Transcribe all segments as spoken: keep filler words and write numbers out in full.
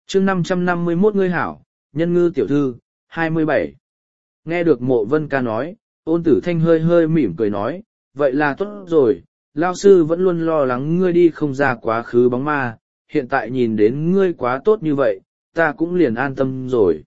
chương năm trăm năm mươi mốt ngươi hảo, nhân ngư tiểu thư, hai mươi bảy. Nghe được Mộ Vân Ca nói, Ôn Tử Thanh hơi hơi mỉm cười nói, vậy là tốt rồi, lao sư vẫn luôn lo lắng ngươi đi không ra quá khứ bóng ma, hiện tại nhìn đến ngươi quá tốt như vậy, ta cũng liền an tâm rồi.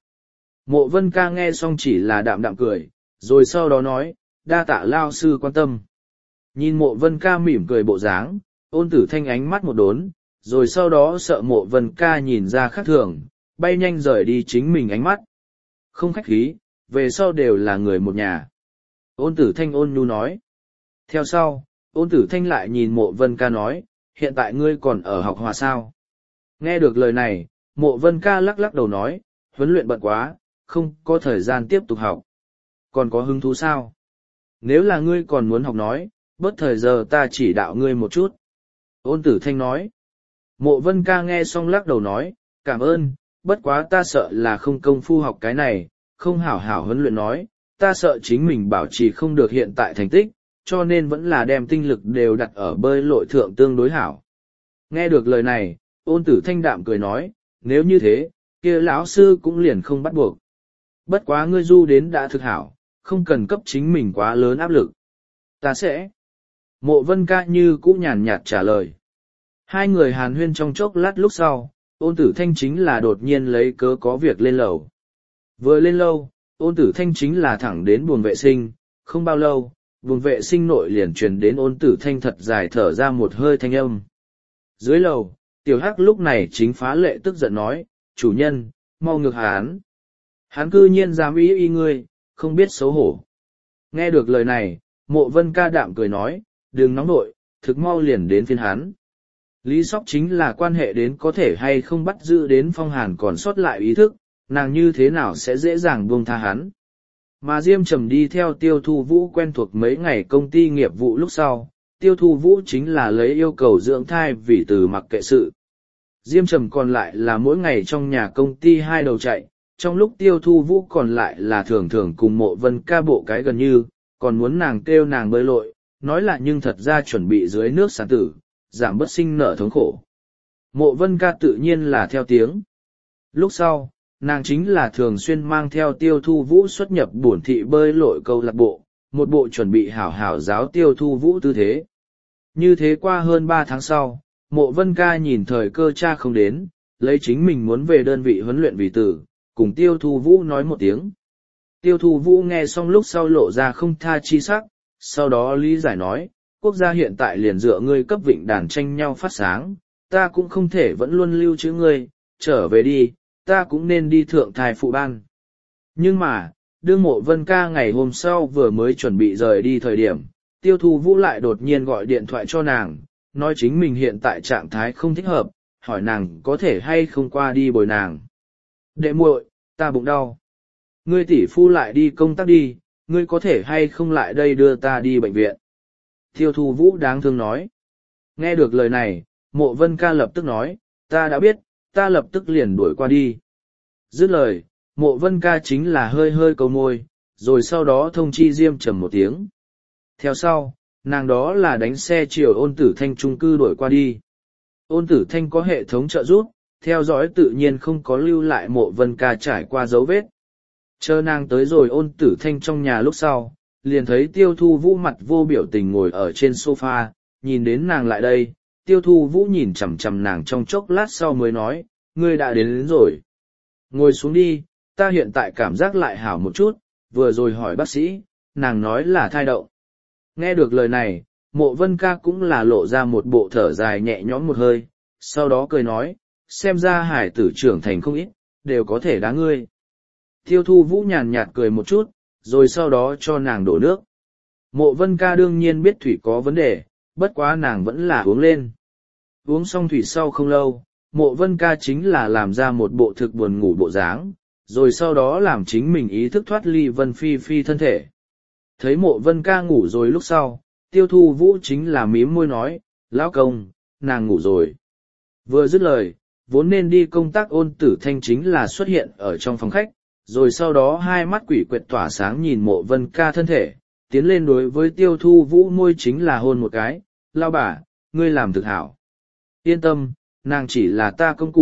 Mộ Vân Ca nghe xong chỉ là đạm đạm cười, rồi sau đó nói, đa tạ lao sư quan tâm. Nhìn Mộ Vân Ca mỉm cười bộ dáng, Ôn Tử Thanh ánh mắt một đốn, rồi sau đó sợ Mộ Vân Ca nhìn ra khác thường, bay nhanh rời đi chính mình ánh mắt. Không khách khí, về sau đều là người một nhà. Ôn Tử Thanh ôn nhu nói. Theo sau, Ôn Tử Thanh lại nhìn Mộ Vân Ca nói, hiện tại ngươi còn ở học hòa sao? Nghe được lời này, Mộ Vân Ca lắc lắc đầu nói, huấn luyện bận quá, không có thời gian tiếp tục học. Còn có hứng thú sao? Nếu là ngươi còn muốn học nói, bớt thời giờ ta chỉ đạo ngươi một chút. Ôn Tử Thanh nói. Mộ Vân Ca nghe xong lắc đầu nói, cảm ơn, bất quá ta sợ là không công phu học cái này, không hảo hảo huấn luyện nói, ta sợ chính mình bảo trì không được hiện tại thành tích, cho nên vẫn là đem tinh lực đều đặt ở bơi lội thượng tương đối hảo. Nghe được lời này, Ôn Tử Thanh đạm cười nói, nếu như thế, kia lão sư cũng liền không bắt buộc. Bất quá ngươi du đến đã thực hảo, không cần cấp chính mình quá lớn áp lực. Ta sẽ. Mộ Vân Ca như cũ nhàn nhạt trả lời. Hai người hàn huyên trong chốc lát lúc sau, Ôn Tử Thanh chính là đột nhiên lấy cớ có việc lên lầu. Vừa lên lâu, Ôn Tử Thanh chính là thẳng đến buồng vệ sinh, không bao lâu, buồng vệ sinh nội liền truyền đến Ôn Tử Thanh thật dài thở ra một hơi thanh âm. Dưới lầu, Tiểu Hắc lúc này chính phá lệ tức giận nói, chủ nhân, mau ngược hắn. Hắn cư nhiên dám ý y ngươi, không biết xấu hổ. Nghe được lời này, Mộ Vân Ca đạm cười nói, đừng nóng nội, thực mau liền đến phiên hắn. Lý Sóc chính là quan hệ đến có thể hay không bắt giữ đến Phong Hàn còn sót lại ý thức, nàng như thế nào sẽ dễ dàng buông tha hắn. Mà Diêm Trầm đi theo Tiêu Thu Vũ quen thuộc mấy ngày công ty nghiệp vụ lúc sau, Tiêu Thu Vũ chính là lấy yêu cầu dưỡng thai vì từ mặc kệ sự. Diêm Trầm còn lại là mỗi ngày trong nhà công ty hai đầu chạy, trong lúc Tiêu Thu Vũ còn lại là thường thường cùng Mộ Vân Ca bộ cái gần như, còn muốn nàng kêu nàng bơi lội, nói là nhưng thật ra chuẩn bị dưới nước sản tử, giảm bớt sinh nợ thống khổ. Mộ Vân Ca tự nhiên là theo tiếng. Lúc sau, nàng chính là thường xuyên mang theo Tiêu Thu Vũ xuất nhập bổn thị bơi lội câu lạc bộ, một bộ chuẩn bị hảo hảo giáo Tiêu Thu Vũ tư thế. Như thế qua hơn ba tháng sau, Mộ Vân Ca nhìn thời cơ cha không đến, lấy chính mình muốn về đơn vị huấn luyện vì tử, cùng Tiêu Thu Vũ nói một tiếng. Tiêu Thu Vũ nghe xong lúc sau lộ ra không tha chi sắc, sau đó lý giải nói, quốc gia hiện tại liền dựa ngươi cấp vịnh đàn tranh nhau phát sáng, ta cũng không thể vẫn luôn lưu trữ ngươi, trở về đi, ta cũng nên đi thượng thai phụ ban. Nhưng mà, đương Mộ Vân Ca ngày hôm sau vừa mới chuẩn bị rời đi thời điểm, Tiêu Thu Vũ lại đột nhiên gọi điện thoại cho nàng, nói chính mình hiện tại trạng thái không thích hợp, hỏi nàng có thể hay không qua đi bồi nàng. Đệ muội, ta bụng đau. Ngươi tỷ phu lại đi công tác đi, ngươi có thể hay không lại đây đưa ta đi bệnh viện. Tiêu Thu Vũ đáng thương nói. Nghe được lời này, Mộ Vân Ca lập tức nói, ta đã biết, ta lập tức liền đuổi qua đi. Dứt lời, Mộ Vân Ca chính là hơi hơi câu môi, rồi sau đó thông chi Diêm Trầm một tiếng. Theo sau, nàng đó là đánh xe chiều Ôn Tử Thanh chung cư đuổi qua đi. Ôn Tử Thanh có hệ thống trợ giúp, theo dõi tự nhiên không có lưu lại Mộ Vân Ca trải qua dấu vết. Chờ nàng tới rồi Ôn Tử Thanh trong nhà lúc sau, liền thấy Tiêu Thu Vũ mặt vô biểu tình ngồi ở trên sofa, nhìn đến nàng lại đây, Tiêu Thu Vũ nhìn chằm chằm nàng trong chốc lát sau mới nói, ngươi đã đến, đến rồi. Ngồi xuống đi, ta hiện tại cảm giác lại hảo một chút, vừa rồi hỏi bác sĩ, nàng nói là thai đậu. Nghe được lời này, Mộ Vân Ca cũng là lộ ra một bộ thở dài nhẹ nhõm một hơi, sau đó cười nói, xem ra hải tử trưởng thành không ít, đều có thể đá ngươi. Tiêu Thu Vũ nhàn nhạt cười một chút, rồi sau đó cho nàng đổ nước. Mộ Vân Ca đương nhiên biết thủy có vấn đề, bất quá nàng vẫn là uống lên. Uống xong thủy sau không lâu, Mộ Vân Ca chính là làm ra một bộ thực buồn ngủ bộ dáng, rồi sau đó làm chính mình ý thức thoát ly Vân Phi Phi thân thể. Thấy Mộ Vân Ca ngủ rồi lúc sau, Tiêu Thu Vũ chính là mím môi nói, lão công, nàng ngủ rồi. Vừa dứt lời, vốn nên đi công tác Ôn Tử Thanh chính là xuất hiện ở trong phòng khách, rồi sau đó hai mắt quỷ quyệt tỏa sáng nhìn Mộ Vân Ca thân thể, tiến lên đối với Tiêu Thu Vũ môi chính là hôn một cái, lao bà, ngươi làm thực hảo. Yên tâm, nàng chỉ là ta công cụ,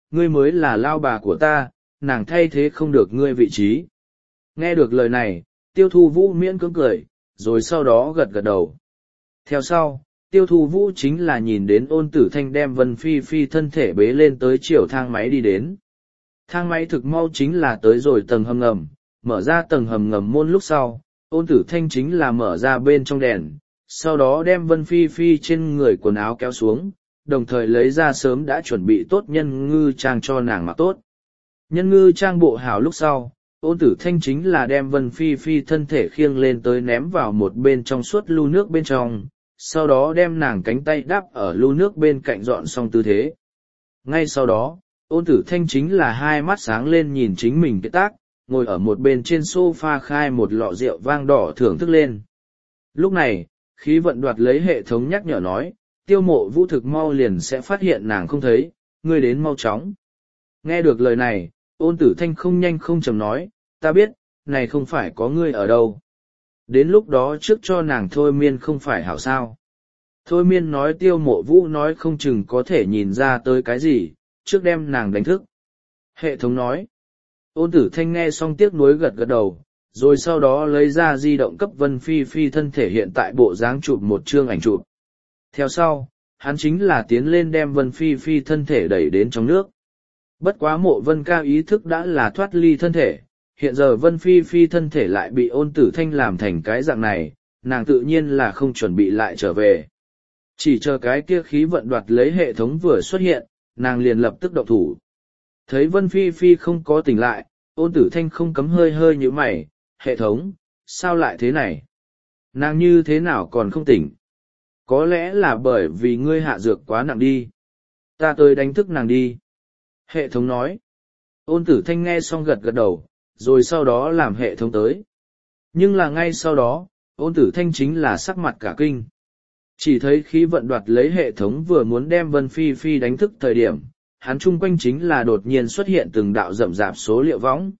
ngươi mới là lao bà của ta, nàng thay thế không được ngươi vị trí. Nghe được lời này, tiêu thu vũ miễn cưỡng cười, rồi sau đó gật gật đầu. Theo sau, tiêu thu vũ chính là nhìn đến ôn tử thanh đem Vân Phi Phi thân thể bế lên tới chiều thang máy đi đến. Thang máy thực mau chính là tới rồi tầng hầm ngầm, mở ra tầng hầm ngầm môn lúc sau, ôn tử thanh chính là mở ra bên trong đèn, sau đó đem Vân Phi Phi trên người quần áo kéo xuống, đồng thời lấy ra sớm đã chuẩn bị tốt nhân ngư trang cho nàng mặc tốt. Nhân ngư trang bộ hảo lúc sau, ôn tử thanh chính là đem Vân Phi Phi thân thể khiêng lên tới ném vào một bên trong suốt lu nước bên trong, sau đó đem nàng cánh tay đắp ở lu nước bên cạnh dọn xong tư thế. Ngay sau đó, ôn tử thanh chính là hai mắt sáng lên nhìn chính mình cái tác, ngồi ở một bên trên sofa khai một lọ rượu vang đỏ thưởng thức lên. Lúc này, khí vận đoạt lấy hệ thống nhắc nhở nói, tiêu mộ vũ thực mau liền sẽ phát hiện nàng không thấy, ngươi đến mau chóng. Nghe được lời này, ôn tử thanh không nhanh không chậm nói, ta biết, này không phải có ngươi ở đâu. Đến lúc đó trước cho nàng thôi miên không phải hảo sao. Thôi miên nói tiêu mộ vũ nói không chừng có thể nhìn ra tới cái gì, trước đem nàng đánh thức. Hệ thống nói, ôn tử thanh nghe xong tiếc nuối gật gật đầu, rồi sau đó lấy ra di động cấp Vân Phi Phi thân thể hiện tại bộ dáng chụp một chương ảnh chụp. Theo sau, hắn chính là tiến lên đem Vân Phi Phi thân thể đẩy đến trong nước. Bất quá Mộ Vân Ca ý thức đã là thoát ly thân thể, hiện giờ Vân Phi Phi thân thể lại bị ôn tử thanh làm thành cái dạng này, nàng tự nhiên là không chuẩn bị lại trở về. Chỉ chờ cái kia khí vận đoạt lấy hệ thống vừa xuất hiện, nàng liền lập tức động thủ. Thấy Vân Phi Phi không có tỉnh lại, ôn tử thanh không cấm hơi hơi như mày, hệ thống, sao lại thế này? Nàng như thế nào còn không tỉnh? Có lẽ là bởi vì ngươi hạ dược quá nặng đi. Ta tới đánh thức nàng đi. Hệ thống nói. Ôn tử thanh nghe xong gật gật đầu, rồi sau đó làm hệ thống tới. Nhưng là ngay sau đó, ôn tử thanh chính là sắc mặt cả kinh. Chỉ thấy khí vận đoạt lấy hệ thống vừa muốn đem Vân Phi Phi đánh thức thời điểm, hắn chung quanh chính là đột nhiên xuất hiện từng đạo rậm rạp số liệu võng.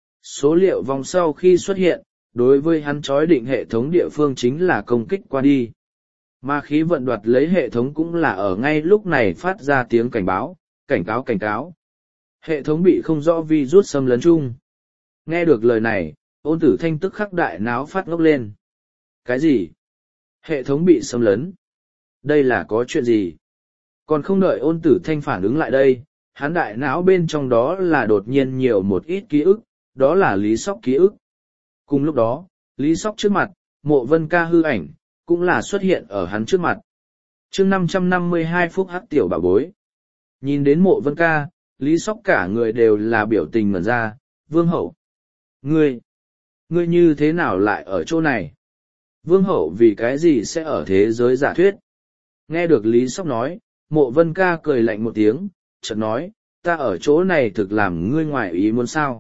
Số liệu vòng sau khi xuất hiện, đối với hắn chói định hệ thống địa phương chính là công kích qua đi. Mà khí vận đoạt lấy hệ thống cũng là ở ngay lúc này phát ra tiếng cảnh báo, cảnh cáo cảnh cáo. Hệ thống bị không rõ virus xâm lấn chung. Nghe được lời này, ôn tử thanh tức khắc đại náo phát ngốc lên. Cái gì? Hệ thống bị xâm lấn? Đây là có chuyện gì? Còn không đợi ôn tử thanh phản ứng lại đây, hắn đại não bên trong đó là đột nhiên nhiều một ít ký ức, đó là Lý Sóc ký ức. Cùng lúc đó, Lý Sóc trước mặt, Mộ Vân Ca hư ảnh, cũng là xuất hiện ở hắn trước mặt. chương năm trăm năm mươi hai phút hắc tiểu bảo bối. Nhìn đến Mộ Vân Ca, Lý Sóc cả người đều là biểu tình ngẩn ra, Vương Hậu. Ngươi, ngươi như thế nào lại ở chỗ này? Vương Hậu vì cái gì sẽ ở thế giới giả thuyết? Nghe được Lý Sóc nói, Mộ Vân Ca cười lạnh một tiếng, chợt nói, ta ở chỗ này thực làm ngươi ngoài ý muốn sao?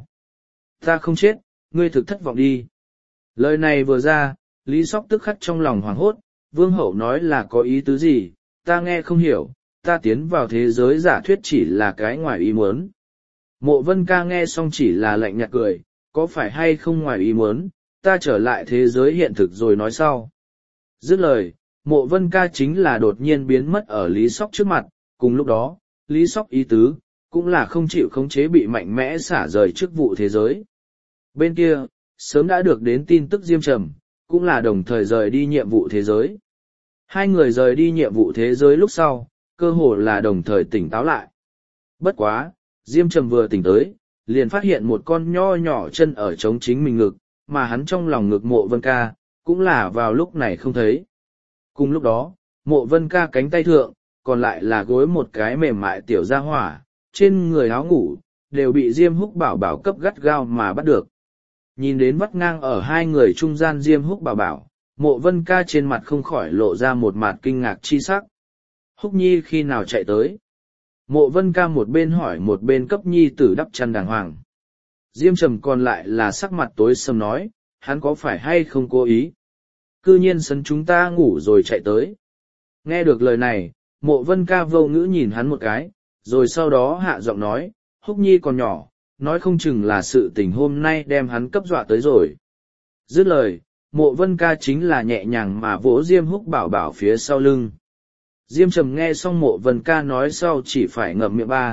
Ta không chết, ngươi thực thất vọng đi. Lời này vừa ra, Lý Sóc tức khắc trong lòng hoảng hốt, Vương Hậu nói là có ý tứ gì, ta nghe không hiểu, ta tiến vào thế giới giả thuyết chỉ là cái ngoài ý muốn. Mộ Vân Ca nghe xong chỉ là lạnh nhạt cười, có phải hay không ngoài ý muốn, ta trở lại thế giới hiện thực rồi nói sau. Dứt lời, Mộ Vân Ca chính là đột nhiên biến mất ở Lý Sóc trước mặt, cùng lúc đó, Lý Sóc ý tứ, cũng là không chịu khống chế bị mạnh mẽ xả rời chức vụ thế giới. Bên kia, sớm đã được đến tin tức Diêm Trầm, cũng là đồng thời rời đi nhiệm vụ thế giới. Hai người rời đi nhiệm vụ thế giới lúc sau, cơ hồ là đồng thời tỉnh táo lại. Bất quá, Diêm Trầm vừa tỉnh tới, liền phát hiện một con nho nhỏ chân ở chống chính mình ngực, mà hắn trong lòng ngực Mộ Vân Ca, cũng là vào lúc này không thấy. Cùng lúc đó, Mộ Vân Ca cánh tay thượng, còn lại là gối một cái mềm mại tiểu gia hỏa, trên người áo ngủ, đều bị Diêm Húc Bảo Bảo cấp gắt gao mà bắt được. Nhìn đến vắt ngang ở hai người trung gian Diêm Húc Bảo Bảo, Mộ Vân Ca trên mặt không khỏi lộ ra một mặt kinh ngạc chi sắc. Húc Nhi khi nào chạy tới? Mộ Vân Ca một bên hỏi một bên cấp Nhi tử đắp chăn đàng hoàng. Diêm Trầm còn lại là sắc mặt tối sầm nói, hắn có phải hay không cố ý? Cư nhiên sân chúng ta ngủ rồi chạy tới. Nghe được lời này, Mộ Vân Ca vô ngữ nhìn hắn một cái, rồi sau đó hạ giọng nói, Húc Nhi còn nhỏ, nói không chừng là sự tình hôm nay đem hắn cấp dọa tới rồi. Dứt lời, Mộ Vân Ca chính là nhẹ nhàng mà vỗ Diêm Húc Bảo Bảo phía sau lưng. Diêm Trầm nghe xong Mộ Vân Ca nói sau chỉ phải ngậm miệng ba,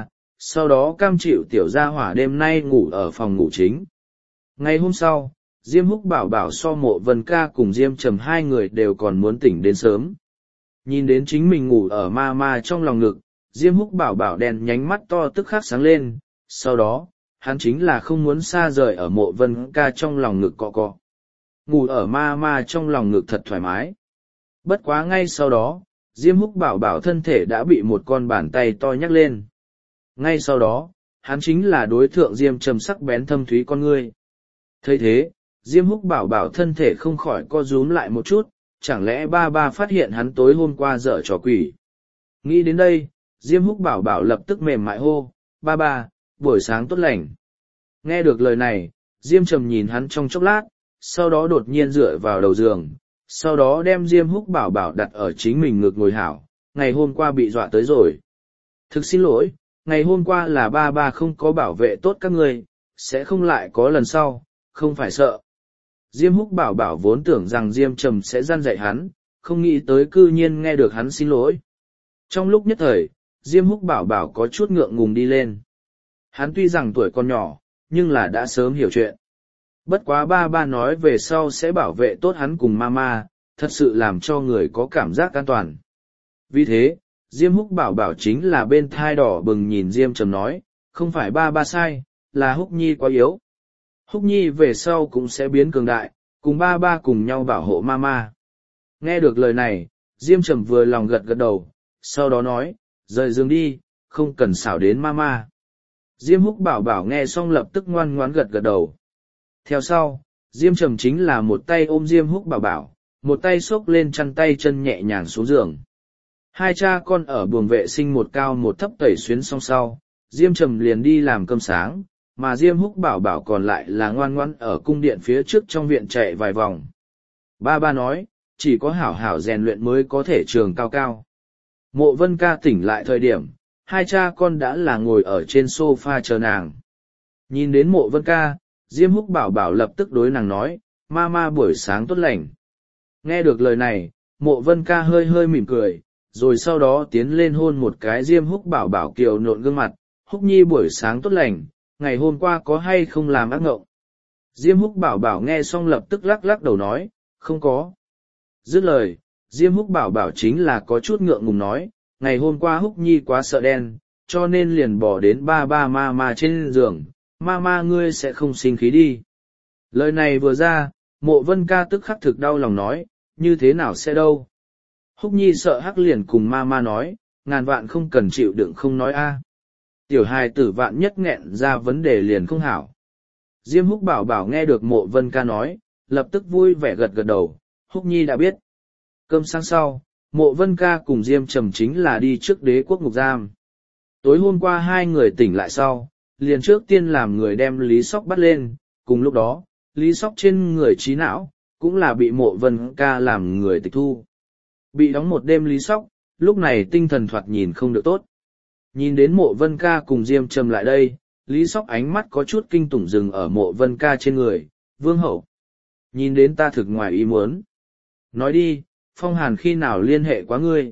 sau đó cam chịu tiểu gia hỏa đêm nay ngủ ở phòng ngủ chính. Ngày hôm sau, Diêm Húc bảo bảo so Mộ Vân Ca cùng Diêm Trầm hai người đều còn muốn tỉnh đến sớm. Nhìn đến chính mình ngủ ở ma ma trong lòng ngực, Diêm Húc bảo bảo đèn nhánh mắt to tức khắc sáng lên, sau đó, hắn chính là không muốn xa rời ở Mộ Vân Ca trong lòng ngực cọ cọ. Ngủ ở ma ma trong lòng ngực thật thoải mái. Bất quá ngay sau đó, Diêm Húc bảo bảo thân thể đã bị một con bàn tay to nhắc lên. Ngay sau đó, hắn chính là đối thượng Diêm Trầm sắc bén thâm thúy con ngươi. Thấy thế, Diêm Húc bảo bảo thân thể không khỏi co rúm lại một chút, chẳng lẽ ba ba phát hiện hắn tối hôm qua dở trò quỷ. Nghĩ đến đây, Diêm Húc bảo bảo lập tức mềm mại hô, ba ba, buổi sáng tốt lành. Nghe được lời này, Diêm Trầm nhìn hắn trong chốc lát, sau đó đột nhiên dựa vào đầu giường, sau đó đem Diêm Húc bảo bảo đặt ở chính mình ngực ngồi hảo, ngày hôm qua bị dọa tới rồi. Thực xin lỗi, ngày hôm qua là ba ba không có bảo vệ tốt các ngươi, sẽ không lại có lần sau, không phải sợ. Diêm Húc bảo bảo vốn tưởng rằng Diêm Trầm sẽ gian dạy hắn, không nghĩ tới cư nhiên nghe được hắn xin lỗi. Trong lúc nhất thời, Diêm Húc bảo bảo có chút ngượng ngùng đi lên. Hắn tuy rằng tuổi còn nhỏ, nhưng là đã sớm hiểu chuyện. Bất quá ba ba nói về sau sẽ bảo vệ tốt hắn cùng mama, thật sự làm cho người có cảm giác an toàn. Vì thế, Diêm Húc bảo bảo chính là bên thai đỏ bừng nhìn Diêm Trầm nói, không phải ba ba sai, là Húc Nhi quá yếu. Húc Nhi về sau cũng sẽ biến cường đại, cùng ba ba cùng nhau bảo hộ mama. Nghe được lời này, Diêm Trầm vừa lòng gật gật đầu, sau đó nói, rời giường đi, không cần xảo đến mama. Diêm Húc bảo bảo nghe xong lập tức ngoan ngoãn gật gật đầu. Theo sau, Diêm Trầm chính là một tay ôm Diêm Húc bảo bảo, một tay xốc lên chăn tay chân nhẹ nhàng xuống giường. Hai cha con ở buồng vệ sinh một cao một thấp tẩy xuyến xong sau, Diêm Trầm liền đi làm cơm sáng, mà Diêm Húc bảo bảo còn lại là ngoan ngoãn ở cung điện phía trước trong viện chạy vài vòng. Ba ba nói, chỉ có hảo hảo rèn luyện mới có thể trường cao cao. Mộ Vân Ca tỉnh lại thời điểm, hai cha con đã là ngồi ở trên sofa chờ nàng. Nhìn đến Mộ Vân Ca, Diêm Húc bảo bảo lập tức đối nàng nói, Mama buổi sáng tốt lành. Nghe được lời này, Mộ Vân Ca hơi hơi mỉm cười, rồi sau đó tiến lên hôn một cái Diêm Húc bảo bảo kiều nộn gương mặt, Húc Nhi buổi sáng tốt lành, ngày hôm qua có hay không làm ác ngộng. Diêm Húc bảo bảo nghe xong lập tức lắc lắc đầu nói, không có. Dứt lời, Diêm Húc bảo bảo chính là có chút ngượng ngùng nói, ngày hôm qua Húc Nhi quá sợ đen, cho nên liền bỏ đến ba ba ma ma trên giường, ma ma ngươi sẽ không sinh khí đi. Lời này vừa ra, Mộ Vân Ca tức khắc thực đau lòng nói, như thế nào sẽ đâu. Húc Nhi sợ hắc liền cùng ma ma nói, ngàn vạn không cần chịu đựng không nói a. Tiểu hài tử vạn nhất nghẹn ra vấn đề liền không hảo. Diêm Húc bảo bảo nghe được Mộ Vân Ca nói, lập tức vui vẻ gật gật đầu, Húc Nhi đã biết. Cơm sáng sau, Mộ Vân Ca cùng Diêm Trầm chính là đi trước Đế Quốc ngục giam. Tối hôm qua hai người tỉnh lại sau, liền trước tiên làm người đem Lý Sóc bắt lên, cùng lúc đó, Lý Sóc trên người trí não, cũng là bị Mộ Vân Ca làm người tịch thu. Bị đóng một đêm Lý Sóc, lúc này tinh thần thoạt nhìn không được tốt. Nhìn đến Mộ Vân Ca cùng Diêm Trầm lại đây, Lý Sóc ánh mắt có chút kinh tủng dừng ở Mộ Vân Ca trên người, Vương Hậu. Nhìn đến ta thực ngoài ý muốn. Nói đi, Phong Hàn khi nào liên hệ quá ngươi?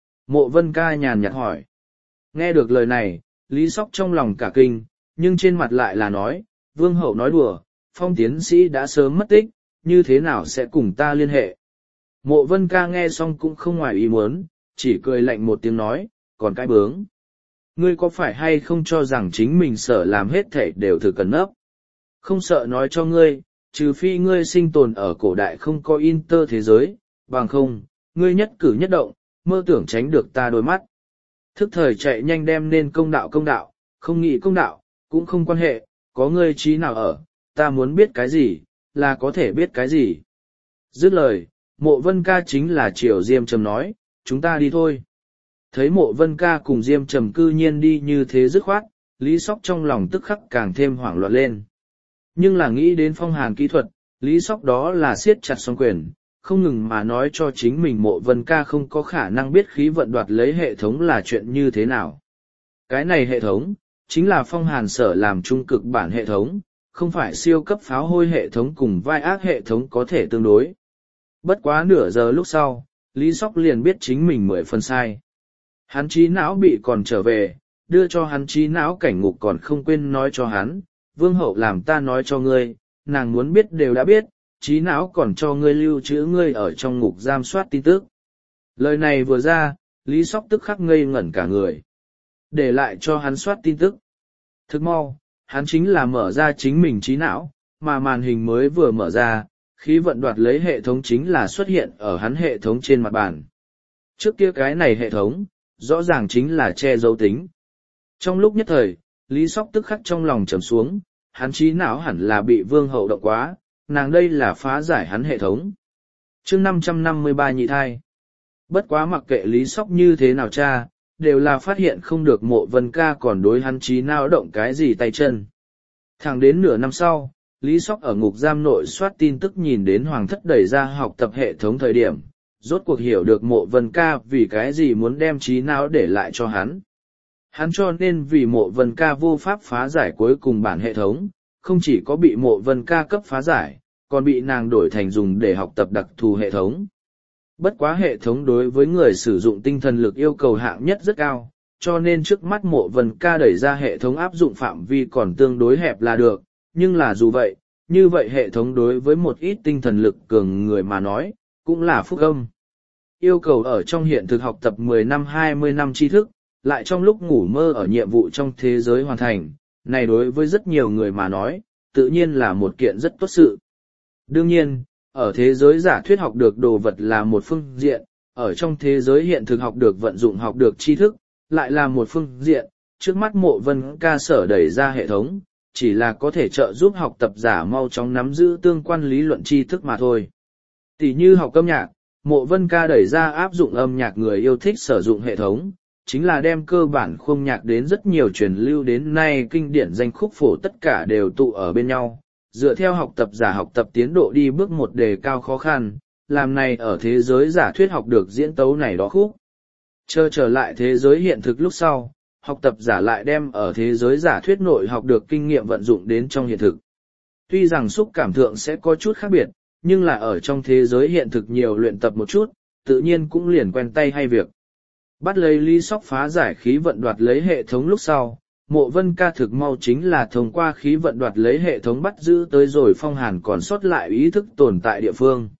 Mộ Vân Ca nhàn nhạt hỏi. Nghe được lời này, Lý Sóc trong lòng cả kinh, nhưng trên mặt lại là nói, Vương Hậu nói đùa, Phong tiến sĩ đã sớm mất tích, như thế nào sẽ cùng ta liên hệ? Mộ Vân Ca nghe xong cũng không ngoài ý muốn, chỉ cười lạnh một tiếng nói, còn cái bướng. Ngươi có phải hay không cho rằng chính mình sợ làm hết thể đều thử cẩn nấp? Không sợ nói cho ngươi, trừ phi ngươi sinh tồn ở cổ đại không có inter thế giới, bằng không, ngươi nhất cử nhất động, mơ tưởng tránh được ta đôi mắt. Thức thời chạy nhanh đem nên công đạo công đạo, không nghĩ công đạo, cũng không quan hệ, có ngươi trí nào ở, ta muốn biết cái gì, là có thể biết cái gì. Dứt lời, Mộ Vân Ca chính là Triều Diêm Trầm nói, chúng ta đi thôi. Thấy Mộ Vân Ca cùng Diêm Trầm cư nhiên đi như thế dứt khoát, Lý Sóc trong lòng tức khắc càng thêm hoảng loạn lên. Nhưng là nghĩ đến Phong Hàn kỹ thuật, Lý Sóc đó là siết chặt song quyền, không ngừng mà nói cho chính mình Mộ Vân Ca không có khả năng biết khí vận đoạt lấy hệ thống là chuyện như thế nào. Cái này hệ thống, chính là Phong Hàn sở làm trung cực bản hệ thống, không phải siêu cấp pháo hôi hệ thống cùng vai ác hệ thống có thể tương đối. Bất quá nửa giờ lúc sau, Lý Sóc liền biết chính mình mười phần sai. Hắn trí não bị còn trở về, đưa cho hắn trí não cảnh ngục còn không quên nói cho hắn, vương hậu làm ta nói cho ngươi, nàng muốn biết đều đã biết, trí não còn cho ngươi lưu trữ ngươi ở trong ngục giam soát tin tức. Lời này vừa ra, Lý Sóc tức khắc ngây ngẩn cả người. Để lại cho hắn soát tin tức. Thức mau, hắn chính là mở ra chính mình trí não, mà màn hình mới vừa mở ra, khí vận đoạt lấy hệ thống chính là xuất hiện ở hắn hệ thống trên mặt bàn. Trước kia cái này hệ thống, rõ ràng chính là che giấu tính. Trong lúc nhất thời, Lý Sóc tức khắc trong lòng trầm xuống, hắn trí não hẳn là bị vương hậu động quá, nàng đây là phá giải hắn hệ thống. chương năm trăm năm mươi ba nhị thai. Bất quá mặc kệ Lý Sóc như thế nào cha, đều là phát hiện không được Mộ Vân Ca còn đối hắn trí não động cái gì tay chân. Thẳng đến nửa năm sau, Lý Sóc ở ngục giam nội soát tin tức nhìn đến Hoàng thất đẩy ra học tập hệ thống thời điểm, rốt cuộc hiểu được Mộ Vân Ca vì cái gì muốn đem trí não để lại cho hắn. Hắn cho nên vì Mộ Vân Ca vô pháp phá giải cuối cùng bản hệ thống, không chỉ có bị Mộ Vân Ca cấp phá giải, còn bị nàng đổi thành dùng để học tập đặc thù hệ thống. Bất quá hệ thống đối với người sử dụng tinh thần lực yêu cầu hạng nhất rất cao, cho nên trước mắt Mộ Vân Ca đẩy ra hệ thống áp dụng phạm vi còn tương đối hẹp là được, nhưng là dù vậy, như vậy hệ thống đối với một ít tinh thần lực cường người mà nói, cũng là phúc âm. Yêu cầu ở trong hiện thực học tập mười năm hai mươi năm tri thức, lại trong lúc ngủ mơ ở nhiệm vụ trong thế giới hoàn thành, này đối với rất nhiều người mà nói, tự nhiên là một kiện rất tốt sự. Đương nhiên, ở thế giới giả thuyết học được đồ vật là một phương diện, ở trong thế giới hiện thực học được vận dụng học được tri thức, lại là một phương diện, trước mắt Mộ Vân Ca sở đẩy ra hệ thống, chỉ là có thể trợ giúp học tập giả mau chóng nắm giữ tương quan lý luận tri thức mà thôi. Tỷ như học âm nhạc, Mộ Vân Ca đẩy ra áp dụng âm nhạc người yêu thích sử dụng hệ thống, chính là đem cơ bản khung nhạc đến rất nhiều truyền lưu đến nay kinh điển danh khúc phổ tất cả đều tụ ở bên nhau, dựa theo học tập giả học tập tiến độ đi bước một đề cao khó khăn, làm này ở thế giới giả thuyết học được diễn tấu này đó khúc. Chờ trở lại thế giới hiện thực lúc sau, học tập giả lại đem ở thế giới giả thuyết nội học được kinh nghiệm vận dụng đến trong hiện thực. Tuy rằng xúc cảm thượng sẽ có chút khác biệt, nhưng là ở trong thế giới hiện thực nhiều luyện tập một chút, tự nhiên cũng liền quen tay hay việc. Bắt lấy Lý Sóc phá giải khí vận đoạt lấy hệ thống lúc sau, Mộ Vân Ca thực mau chính là thông qua khí vận đoạt lấy hệ thống bắt giữ tới rồi Phong Hàn còn sót lại ý thức tồn tại địa phương.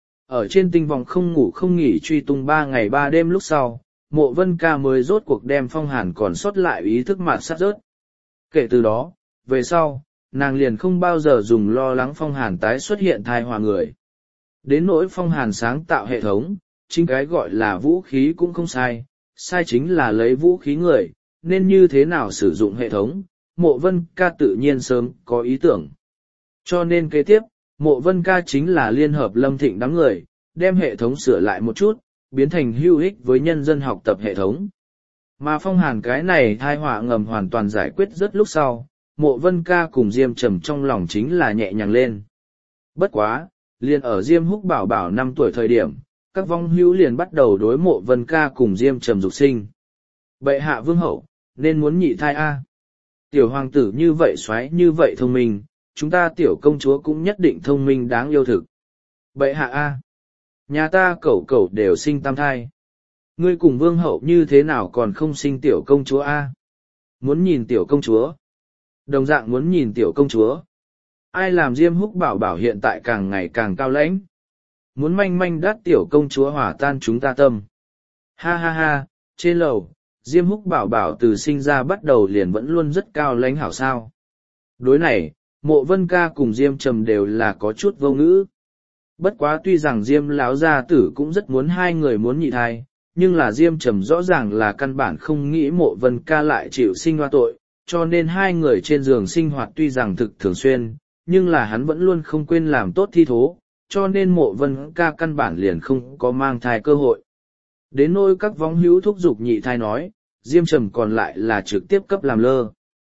Ở trên tinh vòng không ngủ không nghỉ truy tung ba ngày ba đêm lúc sau, Mộ Vân Ca mới rốt cuộc đem Phong Hàn còn sót lại ý thức mạt sát rớt. Kể từ đó, về sau, nàng liền không bao giờ dùng lo lắng Phong Hàn tái xuất hiện thai hòa người. Đến nỗi Phong Hàn sáng tạo hệ thống, chính cái gọi là vũ khí cũng không sai, sai chính là lấy vũ khí người, nên như thế nào sử dụng hệ thống, Mộ Vân Ca tự nhiên sớm có ý tưởng. Cho nên kế tiếp, Mộ Vân Ca chính là liên hợp Lâm Thịnh đám người, đem hệ thống sửa lại một chút, biến thành hữu ích với nhân dân học tập hệ thống. Mà Phong Hàn cái này thai họa ngầm hoàn toàn giải quyết rất lúc sau, Mộ Vân Ca cùng Diêm Trầm trong lòng chính là nhẹ nhàng lên. Bất quá, liền ở Diêm Húc Bảo Bảo năm tuổi thời điểm, các vong hữu liền bắt đầu đối Mộ Vân Ca cùng Diêm Trầm dục sinh. Bệ hạ vương hậu, nên muốn nhị thai A. Tiểu hoàng tử như vậy xoáy như vậy thông minh, chúng ta tiểu công chúa cũng nhất định thông minh đáng yêu thực. Bệ hạ A. Nhà ta cẩu cẩu đều sinh tam thai. Ngươi cùng vương hậu như thế nào còn không sinh tiểu công chúa A. Muốn nhìn tiểu công chúa. Đồng dạng muốn nhìn tiểu công chúa. Ai làm Diêm Húc Bảo Bảo hiện tại càng ngày càng cao lãnh. Muốn manh manh đắt tiểu công chúa hòa tan chúng ta tâm. Ha ha ha, trên lầu, Diêm Húc Bảo Bảo từ sinh ra bắt đầu liền vẫn luôn rất cao lãnh hảo sao. Đối này, Mộ Vân Ca cùng Diêm Trầm đều là có chút vô ngữ. Bất quá tuy rằng Diêm Láo gia tử cũng rất muốn hai người muốn nhị thai, nhưng là Diêm Trầm rõ ràng là căn bản không nghĩ Mộ Vân Ca lại chịu sinh hoa tội, cho nên hai người trên giường sinh hoạt tuy rằng thực thường xuyên, nhưng là hắn vẫn luôn không quên làm tốt thi thố, cho nên Mộ Vân Ca căn bản liền không có mang thai cơ hội. Đến nỗi các vong hữu thúc giục nhị thai nói, Diêm Trầm còn lại là trực tiếp cấp làm lơ.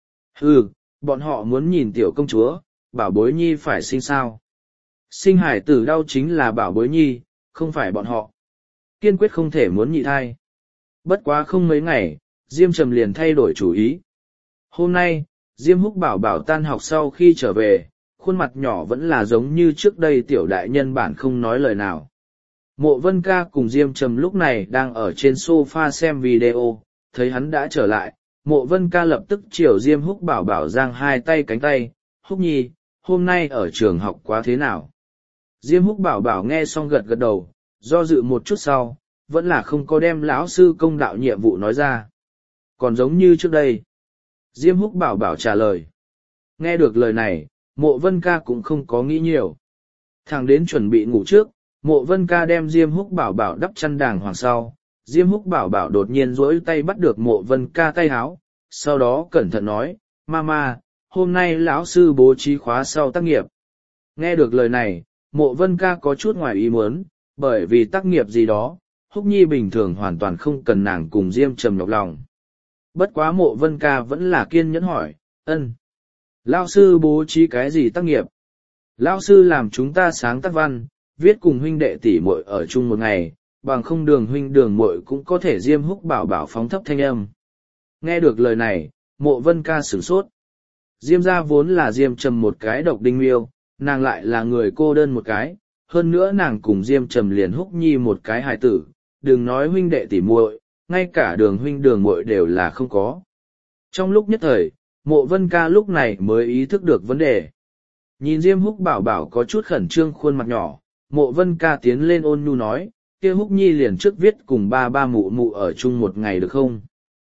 Hừ, bọn họ muốn nhìn tiểu công chúa, bảo bối nhi phải sinh sao. Sinh hải tử đau chính là bảo bối nhi, không phải bọn họ. Kiên quyết không thể muốn nhị thai. Bất quá không mấy ngày, Diêm Trầm liền thay đổi chủ ý. Hôm nay, Diêm Húc Bảo Bảo tan học sau khi trở về, khuôn mặt nhỏ vẫn là giống như trước đây tiểu đại nhân bản không nói lời nào. Mộ Vân Ca cùng Diêm Trầm lúc này đang ở trên sofa xem video, thấy hắn đã trở lại, Mộ Vân Ca lập tức chiều Diêm Húc Bảo Bảo giang hai tay cánh tay, Húc Nhi, hôm nay ở trường học quá thế nào? Diêm Húc Bảo Bảo nghe xong gật gật đầu, do dự một chút sau, vẫn là không có đem lão sư công đạo nhiệm vụ nói ra. Còn giống như trước đây. Diêm Húc Bảo Bảo trả lời. Nghe được lời này, Mộ Vân Ca cũng không có nghĩ nhiều. Thằng đến chuẩn bị ngủ trước, Mộ Vân Ca đem Diêm Húc Bảo Bảo đắp chăn đàng hoàng sau. Diêm Húc Bảo Bảo đột nhiên duỗi tay bắt được Mộ Vân Ca tay háo, sau đó cẩn thận nói, Mama, hôm nay lão sư bố trí khóa sau tác nghiệp. Nghe được lời này, Mộ Vân Ca có chút ngoài ý muốn, bởi vì tác nghiệp gì đó, Húc Nhi bình thường hoàn toàn không cần nàng cùng Diêm Trầm nhọc lòng. Bất quá Mộ Vân Ca vẫn là kiên nhẫn hỏi, ân. Lão sư bố trí cái gì tác nghiệp? Lão sư làm chúng ta sáng tác văn, viết cùng huynh đệ tỷ muội ở chung một ngày, bằng không đường huynh đường muội cũng có thể Diêm Húc Bảo Bảo phóng thấp thanh âm. Nghe được lời này, Mộ Vân Ca sửng sốt. Diêm gia vốn là Diêm Trầm một cái độc đinh miêu, nàng lại là người cô đơn một cái, hơn nữa nàng cùng Diêm Trầm liền Húc Nhi một cái hài tử, đừng nói huynh đệ tỷ muội, ngay cả đường huynh đường muội đều là không có. Trong lúc nhất thời, Mộ Vân Ca lúc này mới ý thức được vấn đề. Nhìn Diêm Húc Bảo Bảo có chút khẩn trương khuôn mặt nhỏ, Mộ Vân Ca tiến lên ôn nhu nói, kia Húc Nhi liền trước viết cùng ba ba mụ mụ ở chung một ngày được không?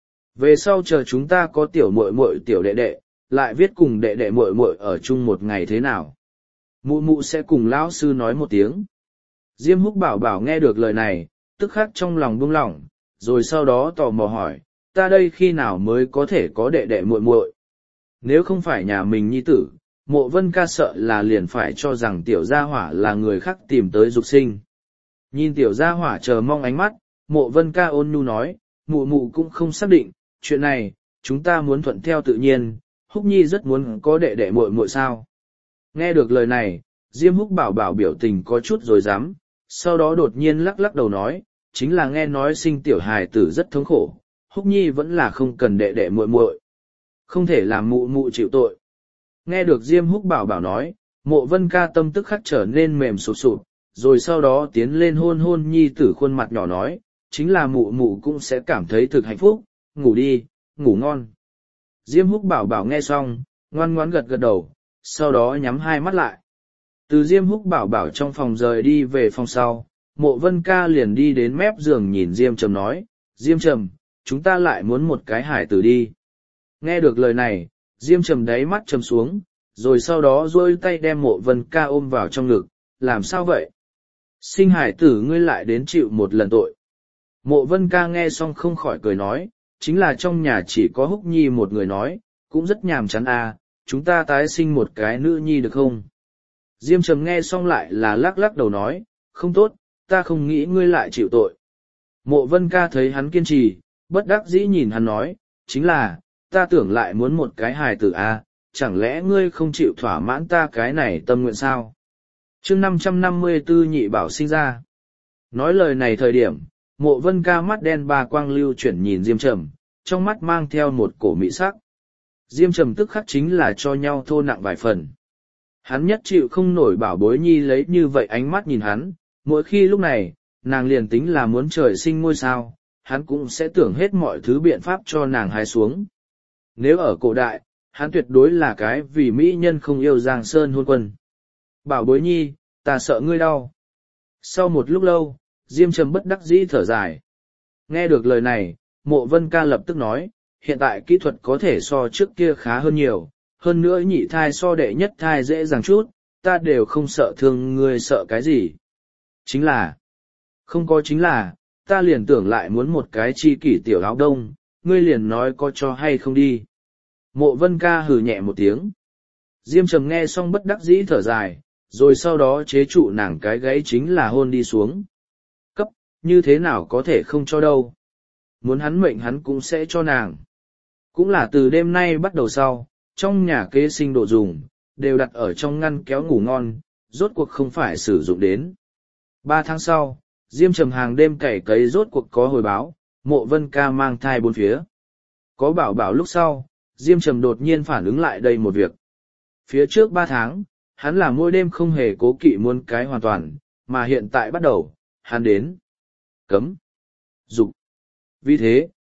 Về sau chờ chúng ta có tiểu muội muội tiểu đệ đệ, lại viết cùng đệ đệ muội muội ở chung một ngày thế nào? Mụ mụ sẽ cùng lão sư nói một tiếng. Diêm Húc Bảo Bảo nghe được lời này, tức khắc trong lòng buông lỏng, rồi sau đó tò mò hỏi, ta đây khi nào mới có thể có đệ đệ muội muội? Nếu không phải nhà mình nhi tử, Mộ Vân Ca sợ là liền phải cho rằng tiểu gia hỏa là người khác tìm tới dục sinh. Nhìn tiểu gia hỏa chờ mong ánh mắt, Mộ Vân Ca ôn nhu nói, mụ mụ cũng không xác định, chuyện này, chúng ta muốn thuận theo tự nhiên, Húc Nhi rất muốn có đệ đệ muội muội sao. Nghe được lời này, Diêm Húc Bảo Bảo biểu tình có chút rồi dám, sau đó đột nhiên lắc lắc đầu nói, chính là nghe nói sinh tiểu hài tử rất thống khổ, Húc Nhi vẫn là không cần đệ đệ muội muội, không thể làm mụ mụ chịu tội. Nghe được Diêm Húc Bảo Bảo nói, Mộ Vân Ca tâm tức khắc trở nên mềm sụp sụp, rồi sau đó tiến lên hôn hôn nhi tử khuôn mặt nhỏ nói, chính là mụ mụ cũng sẽ cảm thấy thực hạnh phúc, ngủ đi, ngủ ngon. Diêm Húc Bảo Bảo nghe xong, ngoan ngoãn gật gật đầu, sau đó nhắm hai mắt lại. Từ Diêm Húc Bảo Bảo trong phòng rời đi về phòng sau, Mộ Vân Ca liền đi đến mép giường nhìn Diêm Trầm nói, Diêm Trầm, chúng ta lại muốn một cái hải tử đi. Nghe được lời này, Diêm Trầm đáy mắt trầm xuống, rồi sau đó duỗi tay đem Mộ Vân Ca ôm vào trong ngực, làm sao vậy? Sinh hải tử ngươi lại đến chịu một lần tội. Mộ Vân Ca nghe xong không khỏi cười nói, chính là trong nhà chỉ có Húc Nhi một người nói, cũng rất nhàm chán à, chúng ta tái sinh một cái nữ nhi được không? Diêm Trầm nghe xong lại là lắc lắc đầu nói, không tốt, ta không nghĩ ngươi lại chịu tội. Mộ Vân Ca thấy hắn kiên trì, bất đắc dĩ nhìn hắn nói, chính là, ta tưởng lại muốn một cái hài tử à, chẳng lẽ ngươi không chịu thỏa mãn ta cái này tâm nguyện sao? Chương năm trăm năm mươi tư nhị bảo sinh ra. Nói lời này thời điểm, Mộ Vân Ca mắt đen ba quang lưu chuyển nhìn Diêm Trầm, trong mắt mang theo một cổ mị sắc. Diêm Trầm tức khắc chính là cho nhau thô nặng vài phần. Hắn nhất chịu không nổi Bảo Bối Nhi lấy như vậy ánh mắt nhìn hắn, mỗi khi lúc này, nàng liền tính là muốn trời sinh ngôi sao, hắn cũng sẽ tưởng hết mọi thứ biện pháp cho nàng hái xuống. Nếu ở cổ đại, hắn tuyệt đối là cái vì mỹ nhân không yêu Giang Sơn hôn quân. Bảo Bối Nhi, ta sợ ngươi đau. Sau một lúc lâu, Diêm Trầm bất đắc dĩ thở dài. Nghe được lời này, Mộ Vân Ca lập tức nói, hiện tại kỹ thuật có thể so trước kia khá hơn nhiều, hơn nữa nhị thai so đệ nhất thai dễ dàng chút, ta đều không sợ thương ngươi sợ cái gì. Chính là, không có chính là, ta liền tưởng lại muốn một cái chi kỷ tiểu áo đông, ngươi liền nói có cho hay không đi. Mộ Vân Ca hừ nhẹ một tiếng. Diêm Trầm nghe xong bất đắc dĩ thở dài, rồi sau đó chế trụ nàng cái gáy chính là hôn đi xuống. Cấp, như thế nào có thể không cho đâu. Muốn hắn mệnh hắn cũng sẽ cho nàng. Cũng là từ đêm nay bắt đầu sau, trong nhà kế sinh đồ dùng, đều đặt ở trong ngăn kéo ngủ ngon, rốt cuộc không phải sử dụng đến. Ba tháng sau, Diêm Trầm hàng đêm cày cấy rốt cuộc có hồi báo, Mộ Vân Ca mang thai bốn phía. Có bảo bảo lúc sau, Diêm Trầm đột nhiên phản ứng lại đây một việc. Phía trước ba tháng, hắn là mỗi đêm không hề cố kỵ muôn cái hoàn toàn, mà hiện tại bắt đầu, hắn đến. Cấm. Dục. Vì thế,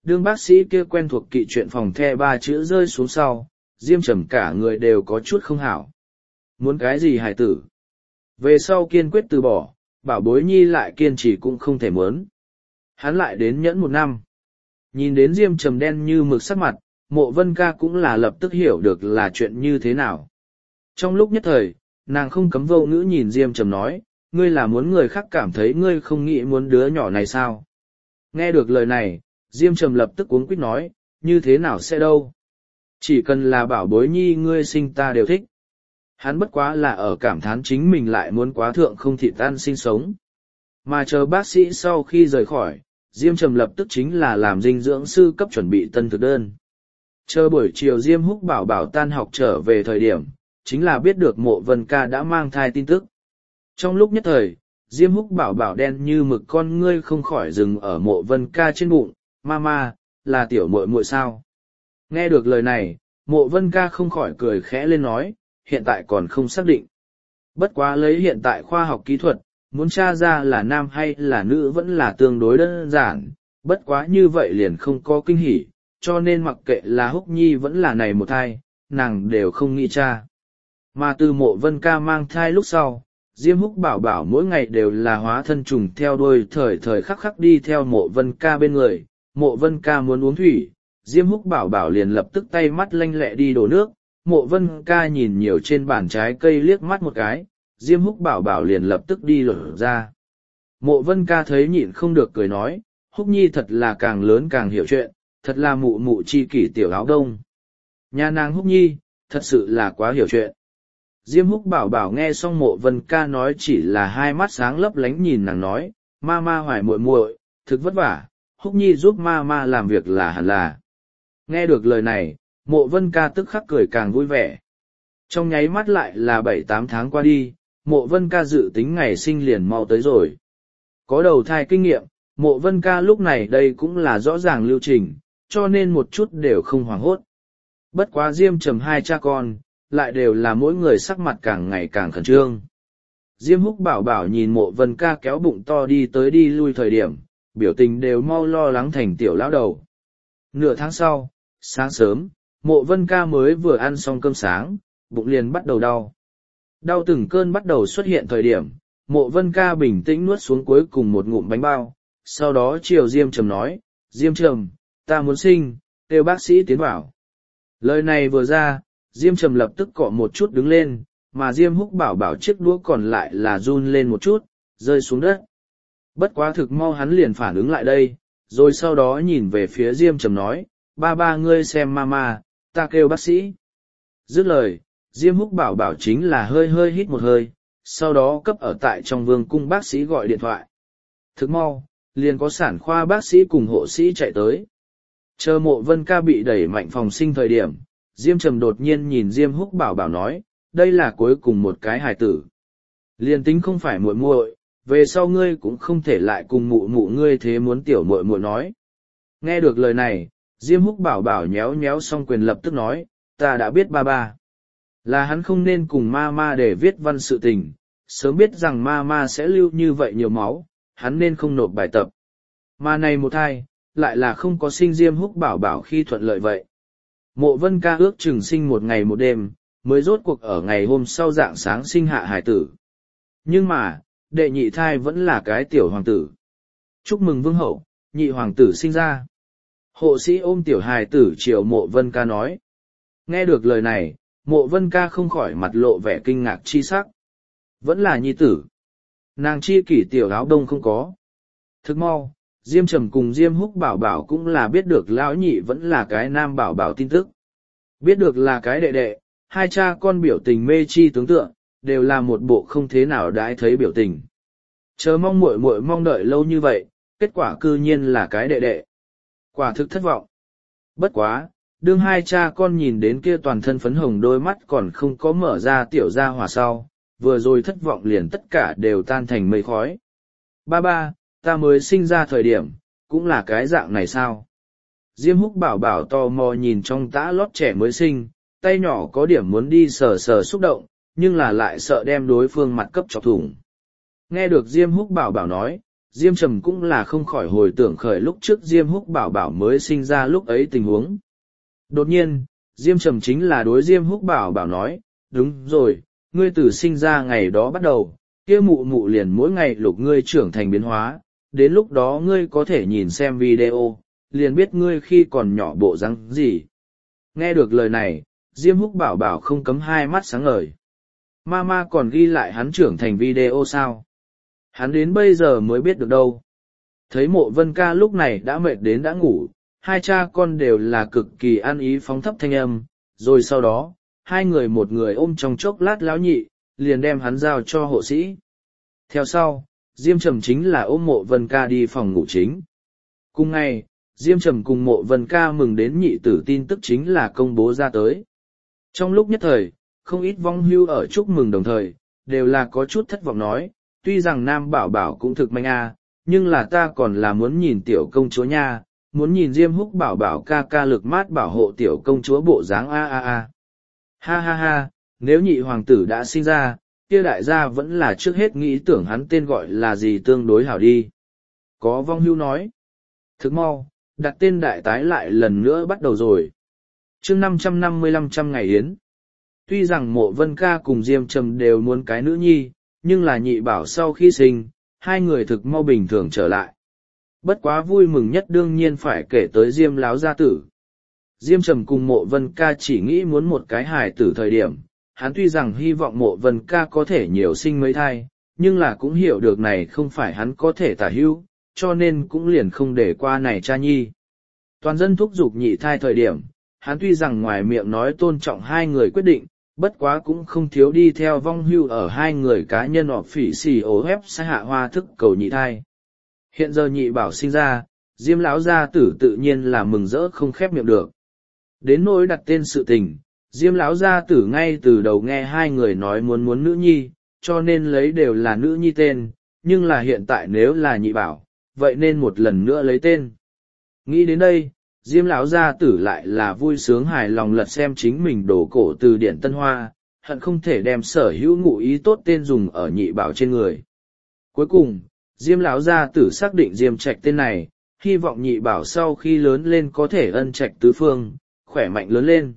đương bác sĩ kia quen thuộc kỵ chuyện phòng the ba chữ rơi xuống sau, Diêm Trầm cả người đều có chút không hảo. Muốn cái gì hài tử? Về sau kiên quyết từ bỏ, bảo bối nhi lại kiên trì cũng không thể muốn. Hắn lại đến nhẫn một năm. Nhìn đến Diêm Trầm đen như mực sắc mặt, Mộ Vân Ca cũng là lập tức hiểu được là chuyện như thế nào. Trong lúc nhất thời, nàng không cấm vô ngữ nhìn Diêm Trầm nói, ngươi là muốn người khác cảm thấy ngươi không nghĩ muốn đứa nhỏ này sao? Nghe được lời này, Diêm Trầm lập tức cuống quýt nói, như thế nào sẽ đâu? Chỉ cần là bảo bối nhi ngươi sinh ta đều thích. Hắn bất quá là ở cảm thán chính mình lại muốn quá thượng không thịt ăn sinh sống. Mà chờ bác sĩ sau khi rời khỏi, Diêm Trầm lập tức chính là làm dinh dưỡng sư cấp chuẩn bị tân thực đơn. Chờ buổi chiều Diêm Húc bảo bảo tan học trở về thời điểm, chính là biết được Mộ Vân Ca đã mang thai tin tức. Trong lúc nhất thời, Diêm Húc bảo bảo đen như mực con ngươi không khỏi dừng ở Mộ Vân Ca trên bụng, mama, là tiểu muội muội sao? Nghe được lời này, Mộ Vân Ca không khỏi cười khẽ lên nói, hiện tại còn không xác định. Bất quá lấy hiện tại khoa học kỹ thuật, muốn tra ra là nam hay là nữ vẫn là tương đối đơn giản, bất quá như vậy liền không có kinh hỉ, cho nên mặc kệ là Húc Nhi vẫn là này một thai, nàng đều không nghĩ tra. Mà từ Mộ Vân Ca mang thai lúc sau, Diêm Húc bảo bảo mỗi ngày đều là hóa thân trùng theo đuôi thời thời khắc khắc đi theo Mộ Vân Ca bên người. Mộ Vân Ca muốn uống thủy, Diêm Húc bảo bảo liền lập tức tay mắt lanh lẹ đi đổ nước. Mộ Vân Ca nhìn nhiều trên bàn trái cây liếc mắt một cái, Diêm Húc bảo bảo liền lập tức đi lột ra. Mộ Vân Ca thấy nhịn không được cười nói, Húc Nhi thật là càng lớn càng hiểu chuyện, thật là mụ mụ chi kỷ tiểu áo đông. Nhà nàng Húc Nhi, thật sự là quá hiểu chuyện. Diêm Húc bảo bảo nghe xong Mộ Vân Ca nói chỉ là hai mắt sáng lấp lánh nhìn nàng nói, ma ma hoài muội muội, thực vất vả, Húc Nhi giúp ma ma làm việc là hẳn là. Nghe được lời này, Mộ Vân Ca tức khắc cười càng vui vẻ. Trong nháy mắt lại là bảy tám tháng qua đi, Mộ Vân Ca dự tính ngày sinh liền mau tới rồi. Có đầu thai kinh nghiệm, Mộ Vân Ca lúc này đây cũng là rõ ràng lưu trình, cho nên một chút đều không hoảng hốt. Bất quá Diêm Trầm hai cha con, lại đều là mỗi người sắc mặt càng ngày càng khẩn trương. Diêm Húc bảo bảo nhìn Mộ Vân Ca kéo bụng to đi tới đi lui thời điểm, biểu tình đều mau lo lắng thành tiểu lão đầu. Nửa tháng sau, sáng sớm, Mộ Vân Ca mới vừa ăn xong cơm sáng, bụng liền bắt đầu đau. Đau từng cơn bắt đầu xuất hiện thời điểm, Mộ Vân Ca bình tĩnh nuốt xuống cuối cùng một ngụm bánh bao, sau đó chiều Diêm Trầm nói, Diêm Trầm, ta muốn sinh, kêu bác sĩ tiến vào. Lời này vừa ra, Diêm Trầm lập tức cọ một chút đứng lên, mà Diêm Húc bảo bảo chiếc đũa còn lại là run lên một chút, rơi xuống đất. Bất quá thực mau hắn liền phản ứng lại đây, rồi sau đó nhìn về phía Diêm Trầm nói, ba ba ngươi xem mama, ta kêu bác sĩ. Dứt lời, Diêm Húc bảo bảo chính là hơi hơi hít một hơi, sau đó cấp ở tại trong vương cung bác sĩ gọi điện thoại. Thực mau, liền có sản khoa bác sĩ cùng hộ sĩ chạy tới. Chờ Mộ Vân Ca bị đẩy mạnh phòng sinh thời điểm, Diêm Trầm đột nhiên nhìn Diêm Húc bảo bảo nói, đây là cuối cùng một cái hài tử. Liền tính không phải muội muội, về sau ngươi cũng không thể lại cùng mụ mụ ngươi thế muốn tiểu muội muội nói. Nghe được lời này, Diêm Húc bảo bảo nhéo nhéo xong quyền lập tức nói, ta đã biết ba ba. Là hắn không nên cùng ma ma để viết văn sự tình, sớm biết rằng ma ma sẽ lưu như vậy nhiều máu, hắn nên không nộp bài tập. Mà này một thai, lại là không có sinh Diêm Húc bảo bảo khi thuận lợi vậy. Mộ Vân Ca ước chừng sinh một ngày một đêm, mới rốt cuộc ở ngày hôm sau dạng sáng sinh hạ hải tử. Nhưng mà, đệ nhị thai vẫn là cái tiểu hoàng tử. Chúc mừng vương hậu, nhị hoàng tử sinh ra. Hộ sĩ ôm tiểu hài tử chiều Mộ Vân Ca nói. Nghe được lời này, Mộ Vân Ca không khỏi mặt lộ vẻ kinh ngạc chi sắc. Vẫn là nhi tử. Nàng chi kỷ tiểu áo đông không có. Thức mau, Diêm Trầm cùng Diêm Húc bảo bảo cũng là biết được lão nhị vẫn là cái nam bảo bảo tin tức. Biết được là cái đệ đệ, hai cha con biểu tình mê chi tướng tượng, đều là một bộ không thế nào đãi thấy biểu tình. Chờ mong muội muội mong đợi lâu như vậy, kết quả cư nhiên là cái đệ đệ. Quả thực thất vọng. Bất quá, đương hai cha con nhìn đến kia toàn thân phấn hồng đôi mắt còn không có mở ra tiểu ra hỏa sau, vừa rồi thất vọng liền tất cả đều tan thành mây khói. Ba ba, ta mới sinh ra thời điểm, cũng là cái dạng này sao? Diêm Húc bảo bảo tò mò nhìn trong tã lót trẻ mới sinh, tay nhỏ có điểm muốn đi sờ sờ xúc động, nhưng là lại sợ đem đối phương mặt cấp chọc thủng. Nghe được Diêm Húc bảo bảo nói, Diêm Trầm cũng là không khỏi hồi tưởng khởi lúc trước Diêm Húc Bảo Bảo mới sinh ra lúc ấy tình huống. Đột nhiên, Diêm Trầm chính là đối Diêm Húc Bảo Bảo nói, đúng rồi, ngươi từ sinh ra ngày đó bắt đầu, kia mụ mụ liền mỗi ngày lục ngươi trưởng thành biến hóa, đến lúc đó ngươi có thể nhìn xem video, liền biết ngươi khi còn nhỏ bộ răng gì. Nghe được lời này, Diêm Húc Bảo Bảo không cấm hai mắt sáng ngời. Mama còn ghi lại hắn trưởng thành video sao? Hắn đến bây giờ mới biết được đâu. Thấy Mộ Vân Ca lúc này đã mệt đến đã ngủ, hai cha con đều là cực kỳ ăn ý phóng thấp thanh âm, rồi sau đó, hai người một người ôm trong chốc lát lão nhị, liền đem hắn giao cho hộ sĩ. Theo sau, Diêm Trầm chính là ôm Mộ Vân Ca đi phòng ngủ chính. Cùng ngày, Diêm Trầm cùng Mộ Vân Ca mừng đến nhị tử tin tức chính là công bố ra tới. Trong lúc nhất thời, không ít vong hưu ở chúc mừng đồng thời, đều là có chút thất vọng nói, tuy rằng Nam Bảo Bảo cũng thực manh a, nhưng là ta còn là muốn nhìn tiểu công chúa nha, muốn nhìn Diêm Húc Bảo Bảo ca ca lực mát bảo hộ tiểu công chúa bộ dáng a a a. Ha ha ha, nếu nhị hoàng tử đã sinh ra, kia đại gia vẫn là trước hết nghĩ tưởng hắn tên gọi là gì tương đối hảo đi. Có vong hưu nói. Thức mau, đặt tên đại tái lại lần nữa bắt đầu rồi. chương năm trăm năm mươi lăm trăm ngày yến. Tuy rằng Mộ Vân Ca cùng Diêm Trầm đều muốn cái nữ nhi, nhưng là nhị bảo sau khi sinh, hai người thực mau bình thường trở lại. Bất quá vui mừng nhất đương nhiên phải kể tới Diêm láo gia tử. Diêm Trầm cùng Mộ Vân Ca chỉ nghĩ muốn một cái hài tử thời điểm, hắn tuy rằng hy vọng Mộ Vân Ca có thể nhiều sinh mấy thai, nhưng là cũng hiểu được này không phải hắn có thể tả hữu, cho nên cũng liền không để qua này cha nhi. Toàn dân thúc giục nhị thai thời điểm, hắn tuy rằng ngoài miệng nói tôn trọng hai người quyết định, bất quá cũng không thiếu đi theo vong hưu ở hai người cá nhân họ phỉ xì ố ép sai hạ hoa thức cầu nhị thai. Hiện giờ nhị bảo sinh ra, Diêm lão gia tử tự nhiên là mừng rỡ không khép miệng được. Đến nỗi đặt tên sự tình, Diêm lão gia tử ngay từ đầu nghe hai người nói muốn muốn nữ nhi, cho nên lấy đều là nữ nhi tên, nhưng là hiện tại nếu là nhị bảo, vậy nên một lần nữa lấy tên. Nghĩ đến đây, Diêm lão gia tử lại là vui sướng hài lòng lật xem chính mình đổ cổ từ điển Tân Hoa, hận không thể đem sở hữu ngụ ý tốt tên dùng ở nhị bảo trên người. Cuối cùng, Diêm lão gia tử xác định Diêm Trạch tên này, hy vọng nhị bảo sau khi lớn lên có thể ân trạch tứ phương, khỏe mạnh lớn lên.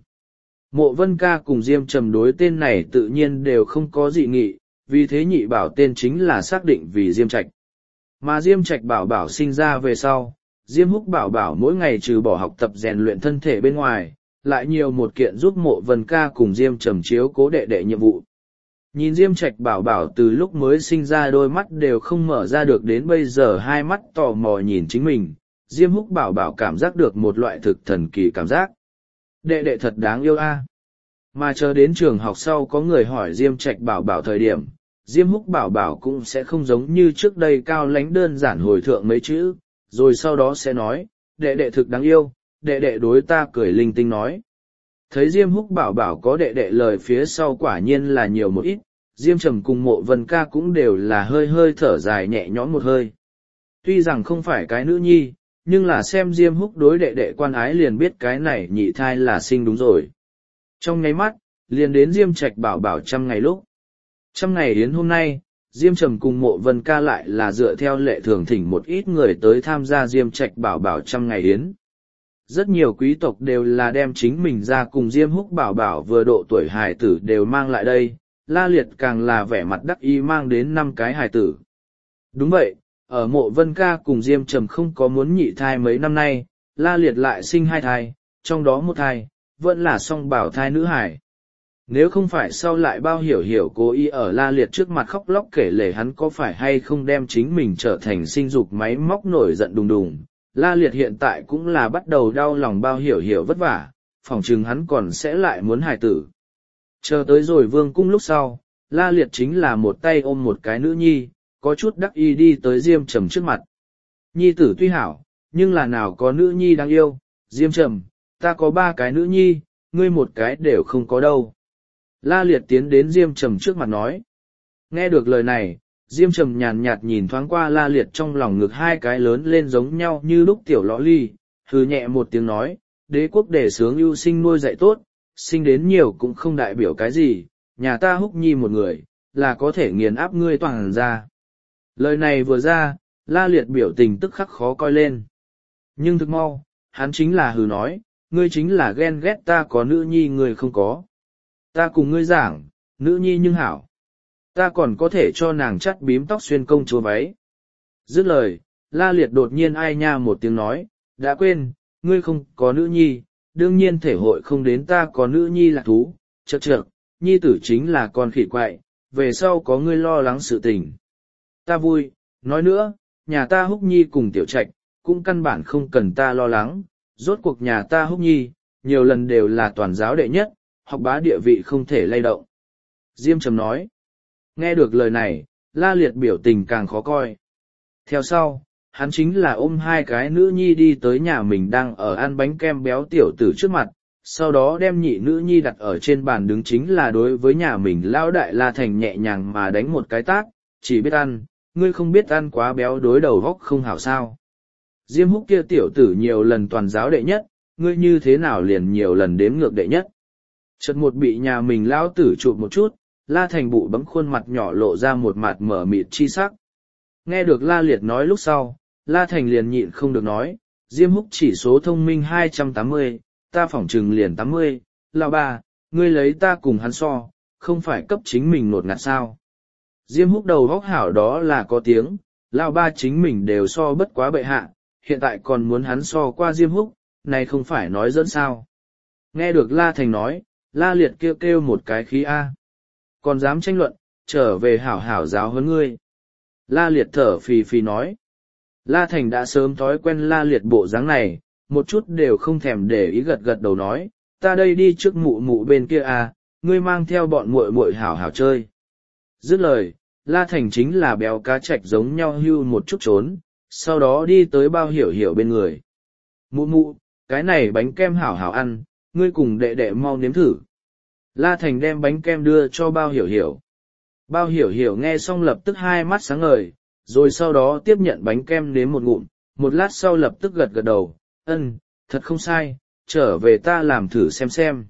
Mộ Vân Ca cùng Diêm Trầm đối tên này tự nhiên đều không có dị nghị, vì thế nhị bảo tên chính là xác định vì Diêm Trạch. Mà Diêm Trạch bảo bảo sinh ra về sau, Diêm Húc Bảo Bảo mỗi ngày trừ bỏ học tập rèn luyện thân thể bên ngoài, lại nhiều một kiện giúp Mộ Vân Ca cùng Diêm Trầm chiếu cố đệ đệ nhiệm vụ. Nhìn Diêm Trạch Bảo Bảo từ lúc mới sinh ra đôi mắt đều không mở ra được đến bây giờ hai mắt tò mò nhìn chính mình, Diêm Húc Bảo Bảo cảm giác được một loại thực thần kỳ cảm giác. Đệ đệ thật đáng yêu a. Mà chờ đến trường học sau có người hỏi Diêm Trạch Bảo Bảo thời điểm, Diêm Húc Bảo Bảo cũng sẽ không giống như trước đây cao lãnh đơn giản hồi thượng mấy chữ, rồi sau đó sẽ nói, đệ đệ thực đáng yêu, đệ đệ đối ta cười linh tinh nói. Thấy Diêm Húc Bảo Bảo có đệ đệ lời phía sau quả nhiên là nhiều một ít, Diêm Trầm cùng Mộ Vân Ca cũng đều là hơi hơi thở dài nhẹ nhõm một hơi. Tuy rằng không phải cái nữ nhi, nhưng là xem Diêm Húc đối đệ đệ quan ái liền biết cái này nhị thai là sinh đúng rồi. Trong nháy mắt, liền đến Diêm Trạch Bảo Bảo trăm ngày lúc. Trăm ngày đến hôm nay, Diêm Trầm cùng Mộ Vân Ca lại là dựa theo lệ thường thỉnh một ít người tới tham gia Diêm Trạch Bảo Bảo trăm ngày yến. Rất nhiều quý tộc đều là đem chính mình ra cùng Diêm Húc Bảo Bảo vừa độ tuổi hài tử đều mang lại đây, La Liệt càng là vẻ mặt đắc ý mang đến năm cái hài tử. Đúng vậy, ở Mộ Vân Ca cùng Diêm Trầm không có muốn nhị thai mấy năm nay, La Liệt lại sinh hai thai, trong đó một thai, vẫn là song bảo thai nữ hài. Nếu không phải sau lại bao hiểu hiểu cố ý ở La Liệt trước mặt khóc lóc kể lể hắn có phải hay không đem chính mình trở thành sinh dục máy móc nổi giận đùng đùng, La Liệt hiện tại cũng là bắt đầu đau lòng bao hiểu hiểu vất vả, phỏng chừng hắn còn sẽ lại muốn hài tử. Chờ tới rồi vương cung lúc sau, La Liệt chính là một tay ôm một cái nữ nhi, có chút đắc ý đi tới Diêm Trầm trước mặt. Nhi tử tuy hảo, nhưng là nào có nữ nhi đáng yêu, Diêm Trầm, ta có ba cái nữ nhi, ngươi một cái đều không có đâu. La Liệt tiến đến Diêm Trầm trước mặt nói. Nghe được lời này, Diêm Trầm nhàn nhạt nhìn thoáng qua La Liệt trong lòng ngực hai cái lớn lên giống nhau như lúc tiểu lõ ly, hừ nhẹ một tiếng nói, đế quốc đề sướng ưu sinh nuôi dạy tốt, sinh đến nhiều cũng không đại biểu cái gì, nhà ta Húc nhi một người, là có thể nghiền áp ngươi toàn ra. Lời này vừa ra, La Liệt biểu tình tức khắc khó coi lên. Nhưng thực mau, hắn chính là hừ nói, ngươi chính là ghen ghét ta có nữ nhi ngươi không có. Ta cùng ngươi giảng, nữ nhi nhưng hảo. Ta còn có thể cho nàng chắt bím tóc xuyên công chúa váy. Dứt lời, La Liệt đột nhiên ai nha một tiếng nói, đã quên, ngươi không có nữ nhi, đương nhiên thể hội không đến ta có nữ nhi là thú, chật chật, nhi tử chính là con khỉ quậy, về sau có ngươi lo lắng sự tình. Ta vui, nói nữa, nhà ta Húc Nhi cùng Tiểu Trạch, cũng căn bản không cần ta lo lắng, rốt cuộc nhà ta Húc Nhi, nhiều lần đều là toàn giáo đệ nhất, học bá địa vị không thể lay động. Diêm Trầm nói, nghe được lời này, La Liệt biểu tình càng khó coi. Theo sau, hắn chính là ôm hai cái nữ nhi đi tới nhà mình đang ở ăn bánh kem béo tiểu tử trước mặt, sau đó đem nhị nữ nhi đặt ở trên bàn đứng chính là đối với nhà mình lão đại La Thành nhẹ nhàng mà đánh một cái tát, chỉ biết ăn, ngươi không biết ăn quá béo đối đầu vóc không hảo sao. Diêm Húc kia tiểu tử nhiều lần toàn giáo đệ nhất, ngươi như thế nào liền nhiều lần đếm ngược đệ nhất. Chợt một bị nhà mình lão tử chụp một chút, La Thành bụ bấm khuôn mặt nhỏ lộ ra một mặt mở mịt chi sắc. Nghe được La Liệt nói lúc sau, La Thành liền nhịn không được nói, Diêm Húc chỉ số thông minh hai trăm tám mươi, ta phỏng trừng liền tám mươi, lão ba, ngươi lấy ta cùng hắn so, không phải cấp chính mình nột ngạt sao. Diêm Húc đầu vóc hảo đó là có tiếng, lão ba chính mình đều so bất quá bệ hạ, hiện tại còn muốn hắn so qua Diêm Húc, này không phải nói dẫn sao. Nghe được La Thành nói, La Liệt kêu kêu một cái khí A. Còn dám tranh luận, trở về hảo hảo giáo huấn ngươi. La Liệt thở phì phì nói. La Thành đã sớm thói quen La Liệt bộ dáng này, một chút đều không thèm để ý gật gật đầu nói, ta đây đi trước mụ mụ bên kia à, ngươi mang theo bọn muội muội hảo hảo chơi. Dứt lời, La Thành chính là béo cá trạch giống nhau hưu một chút trốn, sau đó đi tới bao hiểu hiểu bên người. Mụ mụ, cái này bánh kem hảo hảo ăn, ngươi cùng đệ đệ mau nếm thử. La Thành đem bánh kem đưa cho bao hiểu hiểu. Bao hiểu hiểu nghe xong lập tức hai mắt sáng ngời, rồi sau đó tiếp nhận bánh kem nếm một ngụm, một lát sau lập tức gật gật đầu, ân, thật không sai, trở về ta làm thử xem xem.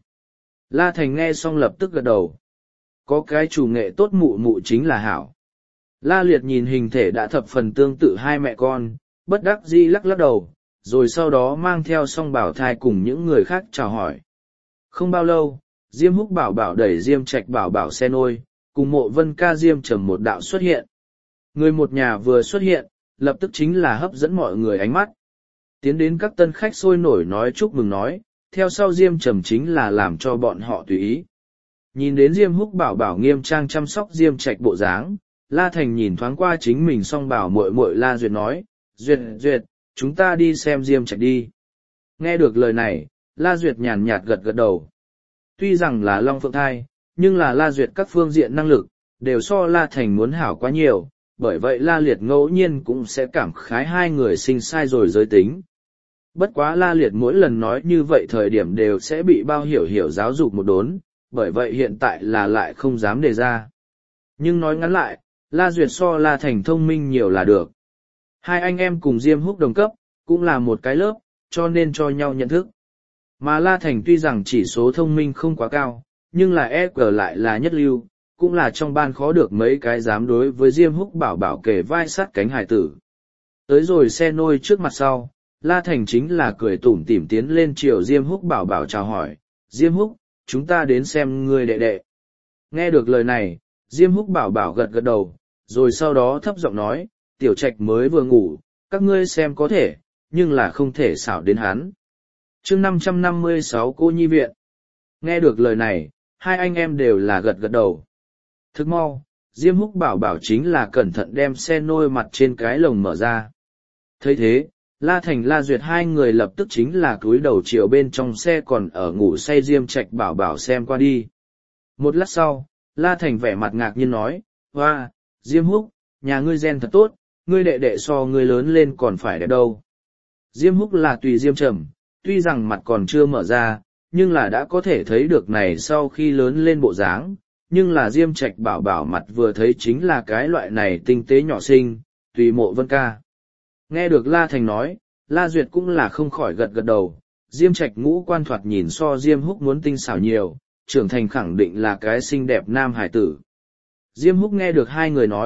La Thành nghe xong lập tức gật đầu. Có cái chủ nghệ tốt mụ mụ chính là hảo. La Liệt nhìn hình thể đã thập phần tương tự hai mẹ con, bất đắc dĩ lắc lắc đầu, rồi sau đó mang theo song bảo thai cùng những người khác chào hỏi. Không bao lâu, Diêm Húc bảo bảo đẩy Diêm Trạch bảo bảo xe nôi, cùng Mộ Vân Ca Diêm Trầm một đạo xuất hiện. Người một nhà vừa xuất hiện, lập tức chính là hấp dẫn mọi người ánh mắt. Tiến đến các tân khách sôi nổi nói chúc mừng nói, theo sau Diêm Trầm chính là làm cho bọn họ tùy ý. Nhìn đến Diêm Húc bảo bảo nghiêm trang chăm sóc Diêm Trạch bộ dáng, La Thành nhìn thoáng qua chính mình song bảo muội muội La Duyệt nói, Duyệt Duyệt, chúng ta đi xem Diêm Trạch đi. Nghe được lời này, La Duyệt nhàn nhạt gật gật đầu. Tuy rằng là Long Phượng thai, nhưng là La Duyệt các phương diện năng lực, đều so La Thành muốn hảo quá nhiều, bởi vậy La Liệt ngẫu nhiên cũng sẽ cảm khái hai người sinh sai rồi giới tính. Bất quá La Liệt mỗi lần nói như vậy thời điểm đều sẽ bị bao hiểu hiểu giáo dục một đốn, bởi vậy hiện tại là lại không dám đề ra. Nhưng nói ngắn lại, La Duyệt so La Thành thông minh nhiều là được. Hai anh em cùng Diêm Húc đồng cấp, cũng là một cái lớp, cho nên cho nhau nhận thức. Mà La Thành tuy rằng chỉ số thông minh không quá cao, nhưng là e quy lại là nhất lưu, cũng là trong ban khó được mấy cái dám đối với Diêm Húc bảo bảo kề vai sát cánh hải tử. Tới rồi xe nôi trước mặt sau, La Thành chính là cười tủm tỉm tiến lên chiều Diêm Húc bảo bảo chào hỏi, Diêm Húc, chúng ta đến xem người đệ đệ. Nghe được lời này, Diêm Húc bảo bảo gật gật đầu, rồi sau đó thấp giọng nói, Tiểu Trạch mới vừa ngủ, các ngươi xem có thể, nhưng là không thể xảo đến hắn. Chương năm trăm năm mươi sáu Cô Nhi Viện. Nghe được lời này, hai anh em đều là gật gật đầu. Thức mau, Diêm Húc bảo bảo chính là cẩn thận đem xe nôi mặt trên cái lồng mở ra. Thấy thế, La Thành La Duyệt hai người lập tức chính là cúi đầu chiều bên trong xe còn ở ngủ say Diêm Trạch bảo bảo xem qua đi. Một lát sau, La Thành vẻ mặt ngạc nhiên nói, hoa, Diêm Húc, nhà ngươi gen thật tốt, ngươi đệ đệ so ngươi lớn lên còn phải đẹp đâu. Diêm Húc là tùy Diêm Trầm, tuy rằng mặt còn chưa mở ra, nhưng là đã có thể thấy được này sau khi lớn lên bộ dáng, nhưng là Diêm Trạch bảo bảo mặt vừa thấy chính là cái loại này tinh tế nhỏ xinh, tùy Mộ Vân Ca. Nghe được La Thành nói, La Duyệt cũng là không khỏi gật gật đầu, Diêm Trạch ngũ quan thoạt nhìn so Diêm Húc muốn tinh xảo nhiều, trưởng thành khẳng định là cái xinh đẹp nam hải tử. Diêm Húc nghe được hai người nói,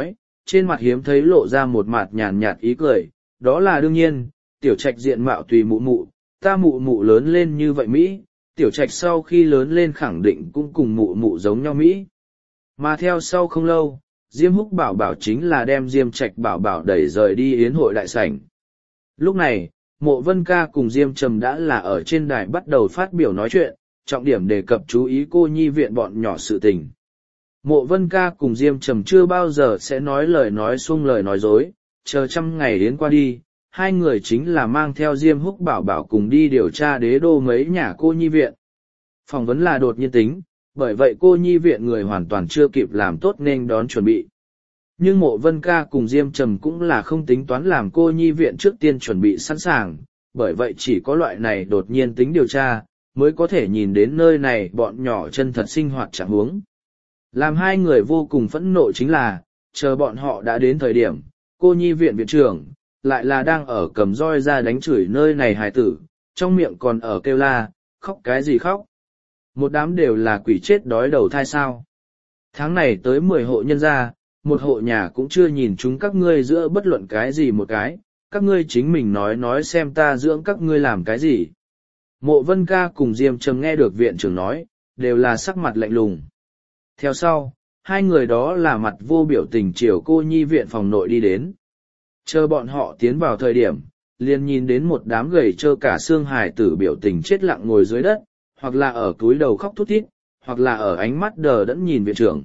trên mặt hiếm thấy lộ ra một mặt nhàn nhạt ý cười, đó là đương nhiên, tiểu trạch diện mạo tùy mụ mụ, ta mụ mụ lớn lên như vậy Mỹ, tiểu trạch sau khi lớn lên khẳng định cũng cùng mụ mụ giống nhau Mỹ. Mà theo sau không lâu, Diêm Húc Bảo Bảo chính là đem Diêm Trạch Bảo Bảo đẩy rời đi yến hội đại sảnh. Lúc này, Mộ Vân Ca cùng Diêm Trầm đã là ở trên đài bắt đầu phát biểu nói chuyện, trọng điểm đề cập chú ý cô nhi viện bọn nhỏ sự tình. Mộ Vân Ca cùng Diêm Trầm chưa bao giờ sẽ nói lời nói xuông lời nói dối, chờ trăm ngày đến qua đi, hai người chính là mang theo Diêm Húc Bảo Bảo cùng đi điều tra đế đô mấy nhà cô nhi viện. Phỏng vấn là đột nhiên tính, bởi vậy cô nhi viện người hoàn toàn chưa kịp làm tốt nên đón chuẩn bị. Nhưng Mộ Vân Ca cùng Diêm Trầm cũng là không tính toán làm cô nhi viện trước tiên chuẩn bị sẵn sàng, bởi vậy chỉ có loại này đột nhiên tính điều tra, mới có thể nhìn đến nơi này bọn nhỏ chân thật sinh hoạt trạng huống. Làm hai người vô cùng phẫn nộ chính là, chờ bọn họ đã đến thời điểm, cô nhi viện viện trưởng, lại là đang ở cầm roi ra đánh chửi nơi này hài tử, trong miệng còn ở kêu la, khóc cái gì khóc. Một đám đều là quỷ chết đói đầu thai sao. Tháng này tới mười hộ nhân gia, một hộ nhà cũng chưa nhìn chúng các ngươi giữa bất luận cái gì một cái, các ngươi chính mình nói nói xem ta dưỡng các ngươi làm cái gì. Mộ Vân Ca cùng Diêm Trầm nghe được viện trưởng nói, đều là sắc mặt lạnh lùng. Theo sau, hai người đó là mặt vô biểu tình chiều cô nhi viện phòng nội đi đến. Chờ bọn họ tiến vào thời điểm, liền nhìn đến một đám gầy trơ cả xương hài tử biểu tình chết lặng ngồi dưới đất, hoặc là ở túi đầu khóc thút thít, hoặc là ở ánh mắt đờ đẫn nhìn viện trưởng.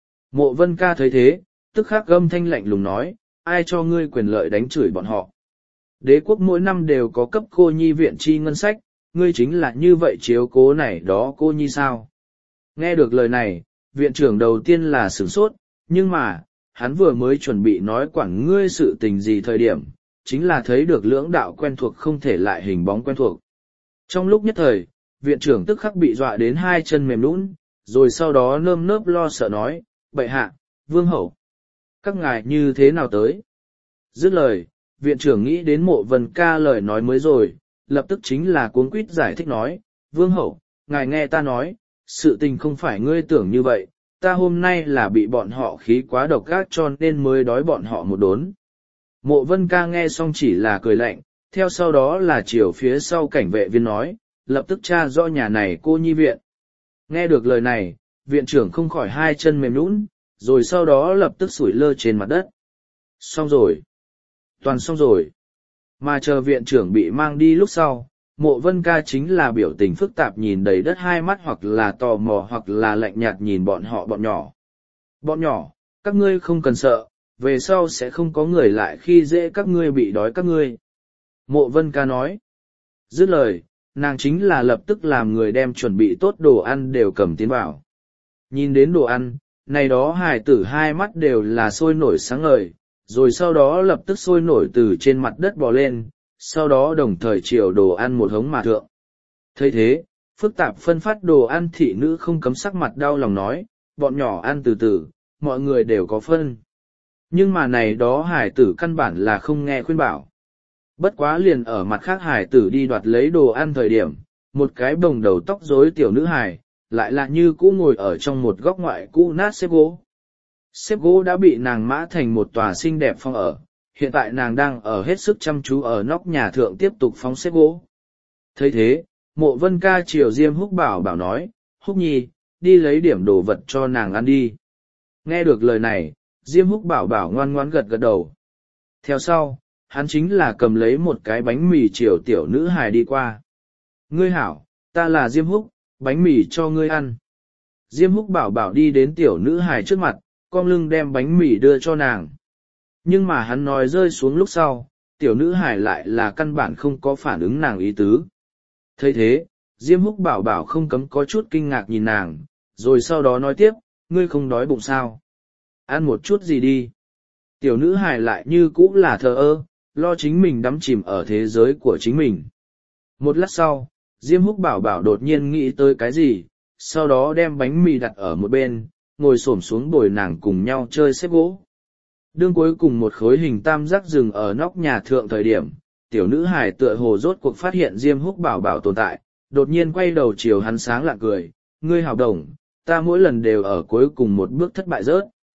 Mộ Vân Ca thấy thế, tức khắc gâm thanh lạnh lùng nói, ai cho ngươi quyền lợi đánh chửi bọn họ. Đế quốc mỗi năm đều có cấp cô nhi viện chi ngân sách, ngươi chính là như vậy chiếu cố này đó cô nhi sao. Nghe được lời này, viện trưởng đầu tiên là sửng sốt, nhưng mà, hắn vừa mới chuẩn bị nói quản ngươi sự tình gì thời điểm, chính là thấy được lưỡng đạo quen thuộc không thể lại hình bóng quen thuộc. Trong lúc nhất thời, viện trưởng tức khắc bị dọa đến hai chân mềm nhũn, rồi sau đó nơm nớp lo sợ nói, bệ hạ, vương hậu, các ngài như thế nào tới? Dứt lời, viện trưởng nghĩ đến Mộ Vân Ca lời nói mới rồi, lập tức chính là cuống quýt giải thích nói, vương hậu, ngài nghe ta nói, sự tình không phải ngươi tưởng như vậy, ta hôm nay là bị bọn họ khí quá độc ác cho nên mới đói bọn họ một đốn. Mộ Vân Ca nghe xong chỉ là cười lạnh, theo sau đó là chiều phía sau cảnh vệ viên nói, lập tức tra rõ nhà này cô nhi viện. Nghe được lời này, viện trưởng không khỏi hai chân mềm nhũn, rồi sau đó lập tức sủi lơ trên mặt đất. Xong rồi. Toàn xong rồi. Mà chờ viện trưởng bị mang đi lúc sau, Mộ Vân Ca chính là biểu tình phức tạp nhìn đầy đất hai mắt hoặc là tò mò hoặc là lạnh nhạt nhìn bọn họ bọn nhỏ. Bọn nhỏ, các ngươi không cần sợ, về sau sẽ không có người lại khi dễ các ngươi bị đói các ngươi. Mộ Vân Ca nói. Dứt lời, nàng chính là lập tức làm người đem chuẩn bị tốt đồ ăn đều cầm tiến vào. Nhìn đến đồ ăn, này đó hài tử hai mắt đều là sôi nổi sáng ngời, rồi sau đó lập tức sôi nổi từ trên mặt đất bò lên, sau đó đồng thời chiều đồ ăn một hống mà thượng. Thấy thế, phức tạp phân phát đồ ăn thị nữ không cấm sắc mặt đau lòng nói, bọn nhỏ ăn từ từ, mọi người đều có phân. Nhưng mà này đó hải tử căn bản là không nghe khuyên bảo. Bất quá liền ở mặt khác hải tử đi đoạt lấy đồ ăn thời điểm, một cái bồng đầu tóc rối tiểu nữ hài, lại là như cũ ngồi ở trong một góc ngoại cũ nát xếp gỗ. Xếp gỗ đã bị nàng mã thành một tòa xinh đẹp phong ở, hiện tại nàng đang ở hết sức chăm chú ở nóc nhà thượng tiếp tục phóng xếp gỗ. Thấy thế, Mộ Vân Ca chiều Diêm Húc Bảo Bảo nói, Húc Nhi, đi lấy điểm đồ vật cho nàng ăn đi. Nghe được lời này, Diêm Húc Bảo Bảo ngoan ngoãn gật gật đầu. Theo sau, hắn chính là cầm lấy một cái bánh mì chiều tiểu nữ hài đi qua. Ngươi hảo, ta là Diêm Húc, bánh mì cho ngươi ăn. Diêm Húc Bảo Bảo đi đến tiểu nữ hài trước mặt, cong lưng đem bánh mì đưa cho nàng. Nhưng mà hắn nói rơi xuống lúc sau, tiểu nữ hài lại là căn bản không có phản ứng nàng ý tứ. Thấy thế, Diêm Húc Bảo Bảo không cấm có chút kinh ngạc nhìn nàng, rồi sau đó nói tiếp, ngươi không đói bụng sao? Ăn một chút gì đi. Tiểu nữ hài lại như cũ là thờ ơ, lo chính mình đắm chìm ở thế giới của chính mình. Một lát sau, Diêm Húc Bảo Bảo đột nhiên nghĩ tới cái gì, sau đó đem bánh mì đặt ở một bên, ngồi xổm xuống bồi nàng cùng nhau chơi xếp gỗ. Đương cuối cùng một khối hình tam giác rừng ở nóc nhà thượng thời điểm, tiểu nữ hài tựa hồ rốt cuộc phát hiện Diêm Húc Bảo Bảo tồn tại, đột nhiên quay đầu chiều hắn sáng lạ cười, ngươi hào đồng, ta mỗi lần đều ở cuối cùng một bước thất bại rớt.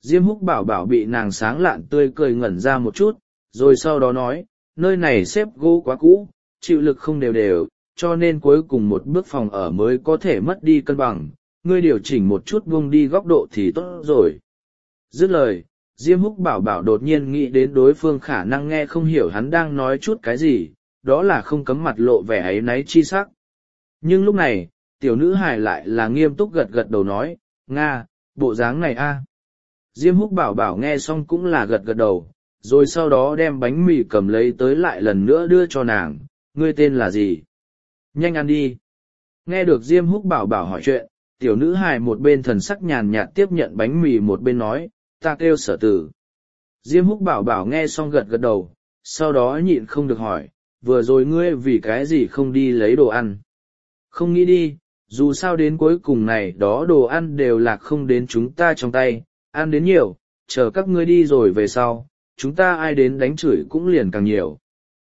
Diêm Húc bảo bảo bị nàng sáng lạn tươi cười ngẩn ra một chút, rồi sau đó nói, nơi này xếp gỗ quá cũ, chịu lực không đều đều, cho nên cuối cùng một bước phòng ở mới có thể mất đi cân bằng, ngươi điều chỉnh một chút buông đi góc độ thì tốt rồi. Dứt lời, Diêm Húc bảo bảo đột nhiên nghĩ đến đối phương khả năng nghe không hiểu hắn đang nói chút cái gì, đó là không cấm mặt lộ vẻ áy náy chi sắc. Nhưng lúc này, tiểu nữ hài lại là nghiêm túc gật gật đầu nói, Nga, bộ dáng này a. Diêm Húc bảo bảo nghe xong cũng là gật gật đầu, rồi sau đó đem bánh mì cầm lấy tới lại lần nữa đưa cho nàng, ngươi tên là gì? Nhanh ăn đi. Nghe được Diêm Húc bảo bảo hỏi chuyện, tiểu nữ hài một bên thần sắc nhàn nhạt tiếp nhận bánh mì một bên nói, ta kêu Sở Từ. Diêm Húc bảo bảo nghe xong gật gật đầu, sau đó nhịn không được hỏi, vừa rồi ngươi vì cái gì không đi lấy đồ ăn? Không nghĩ đi, dù sao đến cuối cùng này đó đồ ăn đều là không đến chúng ta trong tay, ăn đến nhiều, chờ các ngươi đi rồi về sau, chúng ta ai đến đánh chửi cũng liền càng nhiều.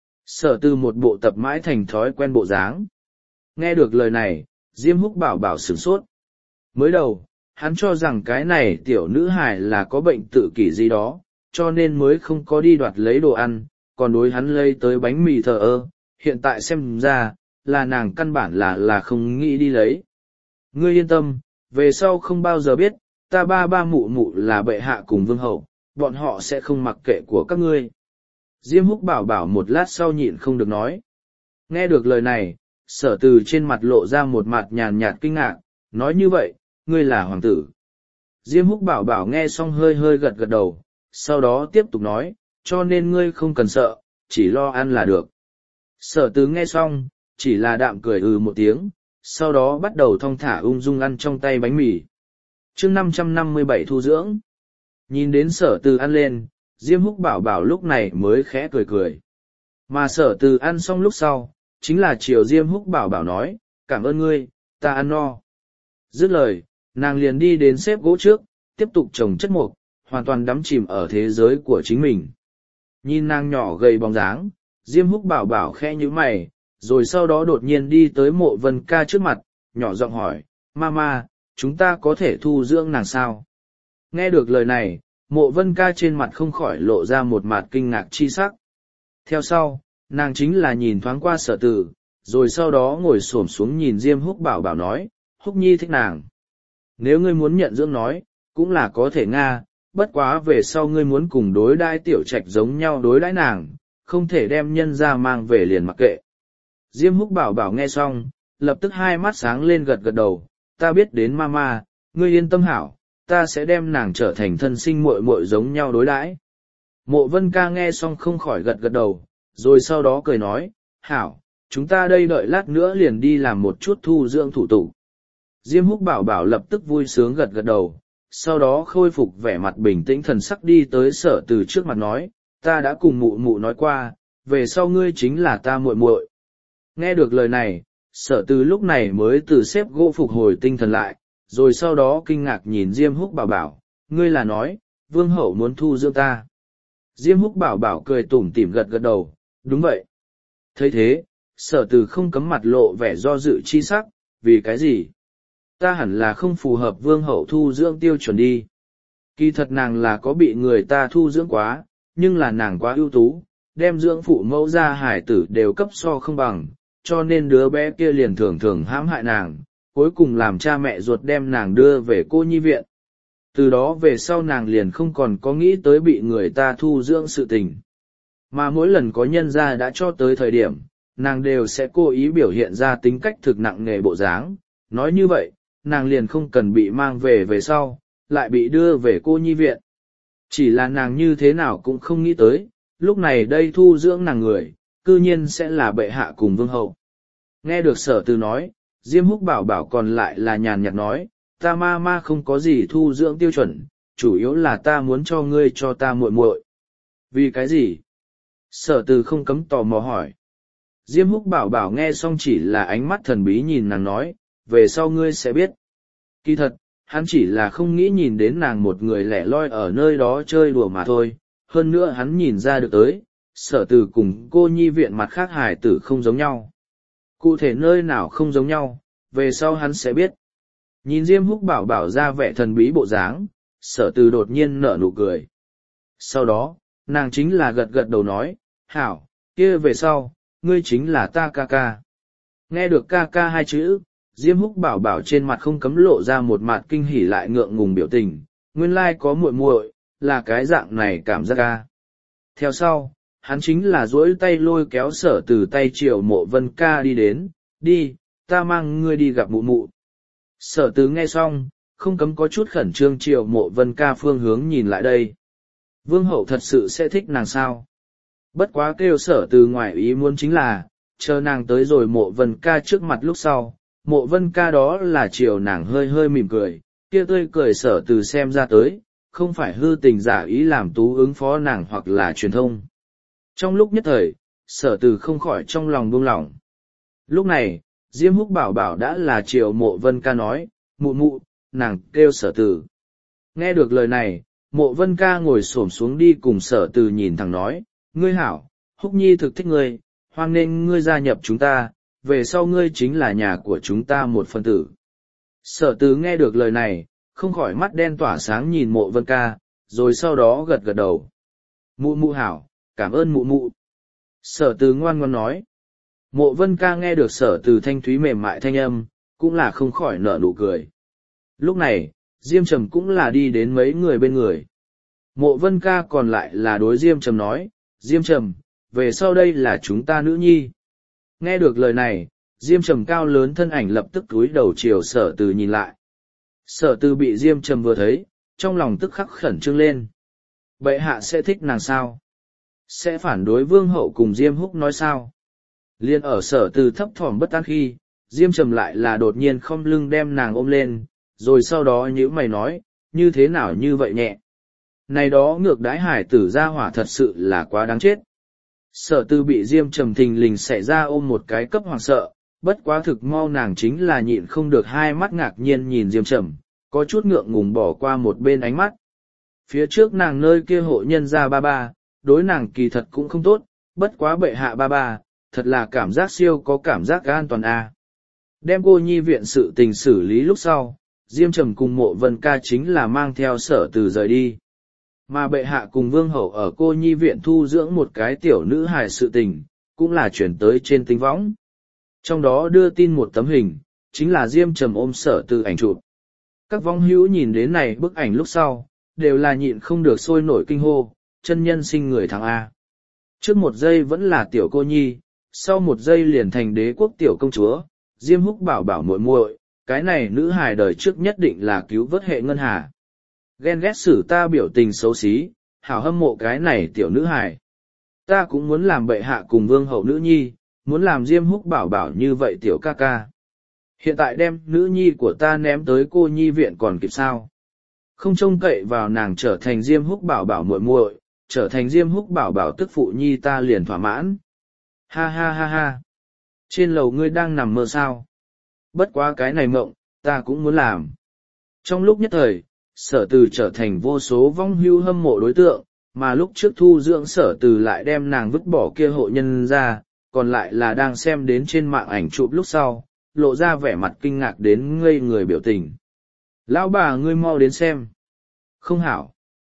Sở Từ một bộ tập mãi thành thói quen bộ dáng. Nghe được lời này, Diêm Húc bảo bảo sửng sốt. Mới đầu, hắn cho rằng cái này tiểu nữ hài là có bệnh tự kỷ gì đó, cho nên mới không có đi đoạt lấy đồ ăn, còn đối hắn lấy tới bánh mì thờ ơ, hiện tại xem ra, là nàng căn bản là là không nghĩ đi lấy. Ngươi yên tâm, về sau không bao giờ biết, ta ba ba mụ mụ là bệ hạ cùng vương hậu, bọn họ sẽ không mặc kệ của các ngươi. Diêm Húc bảo bảo một lát sau nhịn không được nói. Nghe được lời này, Sở Từ trên mặt lộ ra một mặt nhàn nhạt kinh ngạc, nói như vậy, ngươi là hoàng tử. Diêm Húc bảo bảo nghe xong hơi hơi gật gật đầu, sau đó tiếp tục nói, cho nên ngươi không cần sợ, chỉ lo ăn là được. Sở Từ nghe xong, chỉ là đạm cười ừ một tiếng, sau đó bắt đầu thong thả ung dung ăn trong tay bánh mì. Chương năm trăm năm mươi bảy thu dưỡng. Nhìn đến Sở Từ ăn lên, Diêm Húc bảo bảo lúc này mới khẽ cười cười. Mà Sở Từ ăn xong lúc sau, chính là chiều Diêm Húc bảo bảo nói, cảm ơn ngươi, ta ăn no. Dứt lời, nàng liền đi đến xếp gỗ trước, tiếp tục trồng chất mục, hoàn toàn đắm chìm ở thế giới của chính mình. Nhìn nàng nhỏ gầy bóng dáng, Diêm Húc bảo bảo khẽ nhíu mày, rồi sau đó đột nhiên đi tới Mộ Vân Ca trước mặt, nhỏ giọng hỏi, Mama, chúng ta có thể thu dưỡng nàng sao? Nghe được lời này, Mộ Vân Ca trên mặt không khỏi lộ ra một mặt kinh ngạc chi sắc. Theo sau, nàng chính là nhìn thoáng qua Sở Từ, rồi sau đó ngồi xổm xuống nhìn Diêm Húc bảo bảo nói, Húc Nhi thích nàng. Nếu ngươi muốn nhận dưỡng nói, cũng là có thể Nga, bất quá về sau ngươi muốn cùng đối đãi tiểu trạch giống nhau đối đãi nàng, không thể đem nhân ra mang về liền mặc kệ. Diêm Húc bảo bảo nghe xong, lập tức hai mắt sáng lên gật gật đầu, ta biết đến mama, ngươi yên tâm hảo, ta sẽ đem nàng trở thành thân sinh muội muội giống nhau đối đãi. Mộ Vân Ca nghe xong không khỏi gật gật đầu, rồi sau đó cười nói, hảo, chúng ta đây đợi lát nữa liền đi làm một chút thu dưỡng thủ tục. Diêm Húc bảo bảo lập tức vui sướng gật gật đầu, sau đó khôi phục vẻ mặt bình tĩnh thần sắc đi tới Sở Từ trước mặt nói, ta đã cùng mụ mụ nói qua, về sau ngươi chính là ta muội muội. Nghe được lời này, Sở Từ lúc này mới từ xếp gỗ phục hồi tinh thần lại, rồi sau đó kinh ngạc nhìn Diêm Húc bảo bảo, ngươi là nói, vương hậu muốn thu dưỡng ta. Diêm Húc bảo bảo cười tủm tỉm gật gật đầu, đúng vậy. Thấy thế, Sở Từ không cấm mặt lộ vẻ do dự chi sắc, vì cái gì? Ta hẳn là không phù hợp vương hậu thu dưỡng tiêu chuẩn đi. Kỳ thật nàng là có bị người ta thu dưỡng quá, nhưng là nàng quá ưu tú, đem dưỡng phụ mẫu ra hải tử đều cấp so không bằng, cho nên đứa bé kia liền thường thường hãm hại nàng, cuối cùng làm cha mẹ ruột đem nàng đưa về cô nhi viện. Từ đó về sau nàng liền không còn có nghĩ tới bị người ta thu dưỡng sự tình. Mà mỗi lần có nhân gia đã cho tới thời điểm, nàng đều sẽ cố ý biểu hiện ra tính cách thực nặng nề bộ dáng, nói như vậy, nàng liền không cần bị mang về về sau, lại bị đưa về cô nhi viện. Chỉ là nàng như thế nào cũng không nghĩ tới, lúc này đây thu dưỡng nàng người, cư nhiên sẽ là bệ hạ cùng vương hậu. Nghe được Sở Từ nói, Diêm Húc bảo bảo còn lại là nhàn nhạt nói, ta ma ma không có gì thu dưỡng tiêu chuẩn, chủ yếu là ta muốn cho ngươi cho ta muội muội. Vì cái gì? Sở Từ không cấm tò mò hỏi. Diêm Húc bảo bảo nghe xong chỉ là ánh mắt thần bí nhìn nàng nói, về sau ngươi sẽ biết. Kỳ thật, hắn chỉ là không nghĩ nhìn đến nàng một người lẻ loi ở nơi đó chơi đùa mà thôi, hơn nữa hắn nhìn ra được tới, Sở Từ cùng cô nhi viện mặt khác hài tử không giống nhau. Cụ thể nơi nào không giống nhau, về sau hắn sẽ biết. Nhìn Diêm Húc bảo bảo ra vẻ thần bí bộ dáng, sở từ đột nhiên nở nụ cười. Sau đó, nàng chính là gật gật đầu nói, hảo, kia về sau, ngươi chính là ta ca ca. Nghe được ca ca hai chữ, Diêm Húc bảo bảo trên mặt không cấm lộ ra một mặt kinh hỉ lại ngượng ngùng biểu tình, nguyên lai có muội muội, là cái dạng này cảm giác ca. Theo sau, hắn chính là duỗi tay lôi kéo sở từ tay Triệu Mộ Vân ca đi đến, đi, ta mang ngươi đi gặp mụ mụ. Sở từ nghe xong, không cấm có chút khẩn trương Triệu Mộ Vân ca phương hướng nhìn lại đây. Vương hậu thật sự sẽ thích nàng sao? Bất quá kêu sở từ ngoài ý muốn chính là, chờ nàng tới rồi Mộ Vân ca trước mặt lúc sau, Mộ Vân ca đó là chiều nàng hơi hơi mỉm cười, kia tươi cười sở từ xem ra tới, không phải hư tình giả ý làm tú ứng phó nàng hoặc là truyền thông. Trong lúc nhất thời, sở từ không khỏi trong lòng buông lỏng. Lúc này, Diêm Húc bảo bảo đã là chiều Mộ Vân ca nói, mụ mụ, nàng kêu sở từ. Nghe được lời này, Mộ Vân ca ngồi xổm xuống đi cùng sở từ nhìn thẳng nói, ngươi hảo, Húc nhi thực thích ngươi, hoan nên ngươi gia nhập chúng ta, về sau ngươi chính là nhà của chúng ta một phân tử. Sở từ nghe được lời này, không khỏi mắt đen tỏa sáng nhìn Mộ Vân ca, rồi sau đó gật gật đầu. Mụ mụ hảo, cảm ơn mụ mụ. Sở từ ngoan ngoan nói. Mộ Vân ca nghe được sở từ thanh thúy mềm mại thanh âm, cũng là không khỏi nở nụ cười. Lúc này, Diêm Trầm cũng là đi đến mấy người bên người. Mộ Vân ca còn lại là đối Diêm Trầm nói, Diêm Trầm, về sau đây là chúng ta nữ nhi. Nghe được lời này, Diêm Trầm cao lớn thân ảnh lập tức cúi đầu chiều sở từ nhìn lại. Sở từ bị Diêm Trầm vừa thấy, trong lòng tức khắc khẩn trương lên. Bệ hạ sẽ thích nàng sao? Sẽ phản đối vương hậu cùng Diêm Húc nói sao? Liên ở sở từ thấp thỏm bất an khi, Diêm Trầm lại là đột nhiên không lưng đem nàng ôm lên, rồi sau đó nhíu mày nói, như thế nào như vậy nhẹ. Này đó ngược đãi hải tử ra hỏa thật sự là quá đáng chết. Sở từ bị Diêm Trầm thình lình xẻ ra ôm một cái cấp hoàng sợ, bất quá thực mau nàng chính là nhịn không được hai mắt ngạc nhiên nhìn Diêm Trầm, có chút ngượng ngùng bỏ qua một bên ánh mắt. Phía trước nàng nơi kia hộ nhân ra ba ba, đối nàng kỳ thật cũng không tốt, bất quá bệ hạ ba ba, thật là cảm giác siêu có cảm giác an toàn a. À. Đem cô nhi viện sự tình xử lý lúc sau, Diêm Trầm cùng Mộ Vân ca chính là mang theo sở từ rời đi. Mà bệ hạ cùng vương hậu ở cô nhi viện thu dưỡng một cái tiểu nữ hài sự tình, cũng là chuyển tới trên tinh võng. Trong đó đưa tin một tấm hình, chính là Diêm Trầm ôm sở từ ảnh chụp. Các vong hữu nhìn đến này bức ảnh lúc sau, đều là nhịn không được sôi nổi kinh hô, chân nhân sinh người thằng A. Trước một giây vẫn là tiểu cô nhi, sau một giây liền thành đế quốc tiểu công chúa, Diêm Húc bảo bảo muội muội, cái này nữ hài đời trước nhất định là cứu vớt hệ ngân hà. Ghen ghét xử ta biểu tình xấu xí, hảo hâm mộ cái này tiểu nữ hài. Ta cũng muốn làm bệ hạ cùng vương hậu nữ nhi, muốn làm Diêm Húc bảo bảo như vậy tiểu ca ca. Hiện tại đem nữ nhi của ta ném tới cô nhi viện còn kịp sao? Không trông cậy vào nàng trở thành Diêm Húc bảo bảo muội muội, trở thành Diêm Húc bảo bảo tức phụ nhi ta liền thỏa mãn. Ha ha ha ha. Trên lầu ngươi đang nằm mơ sao? Bất quá cái này mộng, ta cũng muốn làm. Trong lúc nhất thời, sở từ trở thành vô số vong hưu hâm mộ đối tượng, mà lúc trước thu dưỡng sở từ lại đem nàng vứt bỏ kia hộ nhân ra, còn lại là đang xem đến trên mạng ảnh chụp lúc sau, lộ ra vẻ mặt kinh ngạc đến ngây người biểu tình. Lão bà ngươi mau đến xem. Không hảo.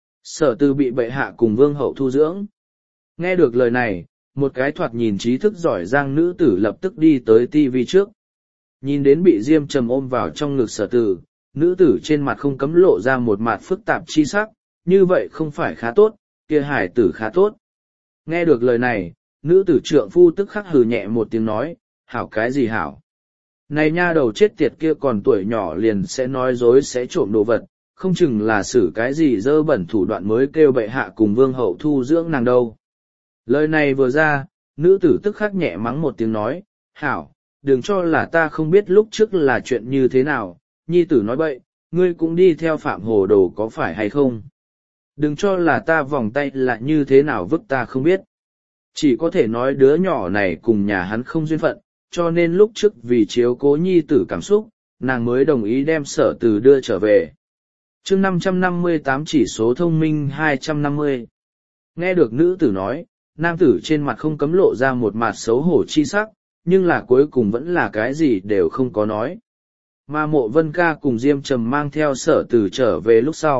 Sở từ bị bệ hạ cùng vương hậu thu dưỡng. Nghe được lời này, một cái thoạt nhìn trí thức giỏi giang nữ tử lập tức đi tới tivi trước. Nhìn đến bị Diêm Trầm ôm vào trong ngực sở từ, nữ tử trên mặt không cấm lộ ra một mặt phức tạp chi sắc, như vậy không phải khá tốt, kia hải tử khá tốt. Nghe được lời này, nữ tử trượng phu tức khắc hừ nhẹ một tiếng nói, hảo cái gì hảo. Này nha đầu chết tiệt kia còn tuổi nhỏ liền sẽ nói dối sẽ trộm đồ vật, không chừng là xử cái gì dơ bẩn thủ đoạn mới kêu bệ hạ cùng vương hậu thu dưỡng nàng đâu. Lời này vừa ra, nữ tử tức khắc nhẹ mắng một tiếng nói, hảo, đừng cho là ta không biết lúc trước là chuyện như thế nào, nhi tử nói bậy, ngươi cũng đi theo phạm hồ đồ có phải hay không. Đừng cho là ta vòng tay là như thế nào vứt ta không biết. Chỉ có thể nói đứa nhỏ này cùng nhà hắn không duyên phận, cho nên lúc trước vì chiếu cố nhi tử cảm xúc, nàng mới đồng ý đem sở từ đưa trở về. chương năm trăm năm mươi tám chỉ số thông minh hai trăm năm mươi. Nghe được nữ tử nói, nam tử trên mặt không cấm lộ ra một mặt xấu hổ chi sắc, nhưng là cuối cùng vẫn là cái gì đều không có nói. Mà Mộ Vân ca cùng Diêm Trầm mang theo sở từ trở về lúc sau,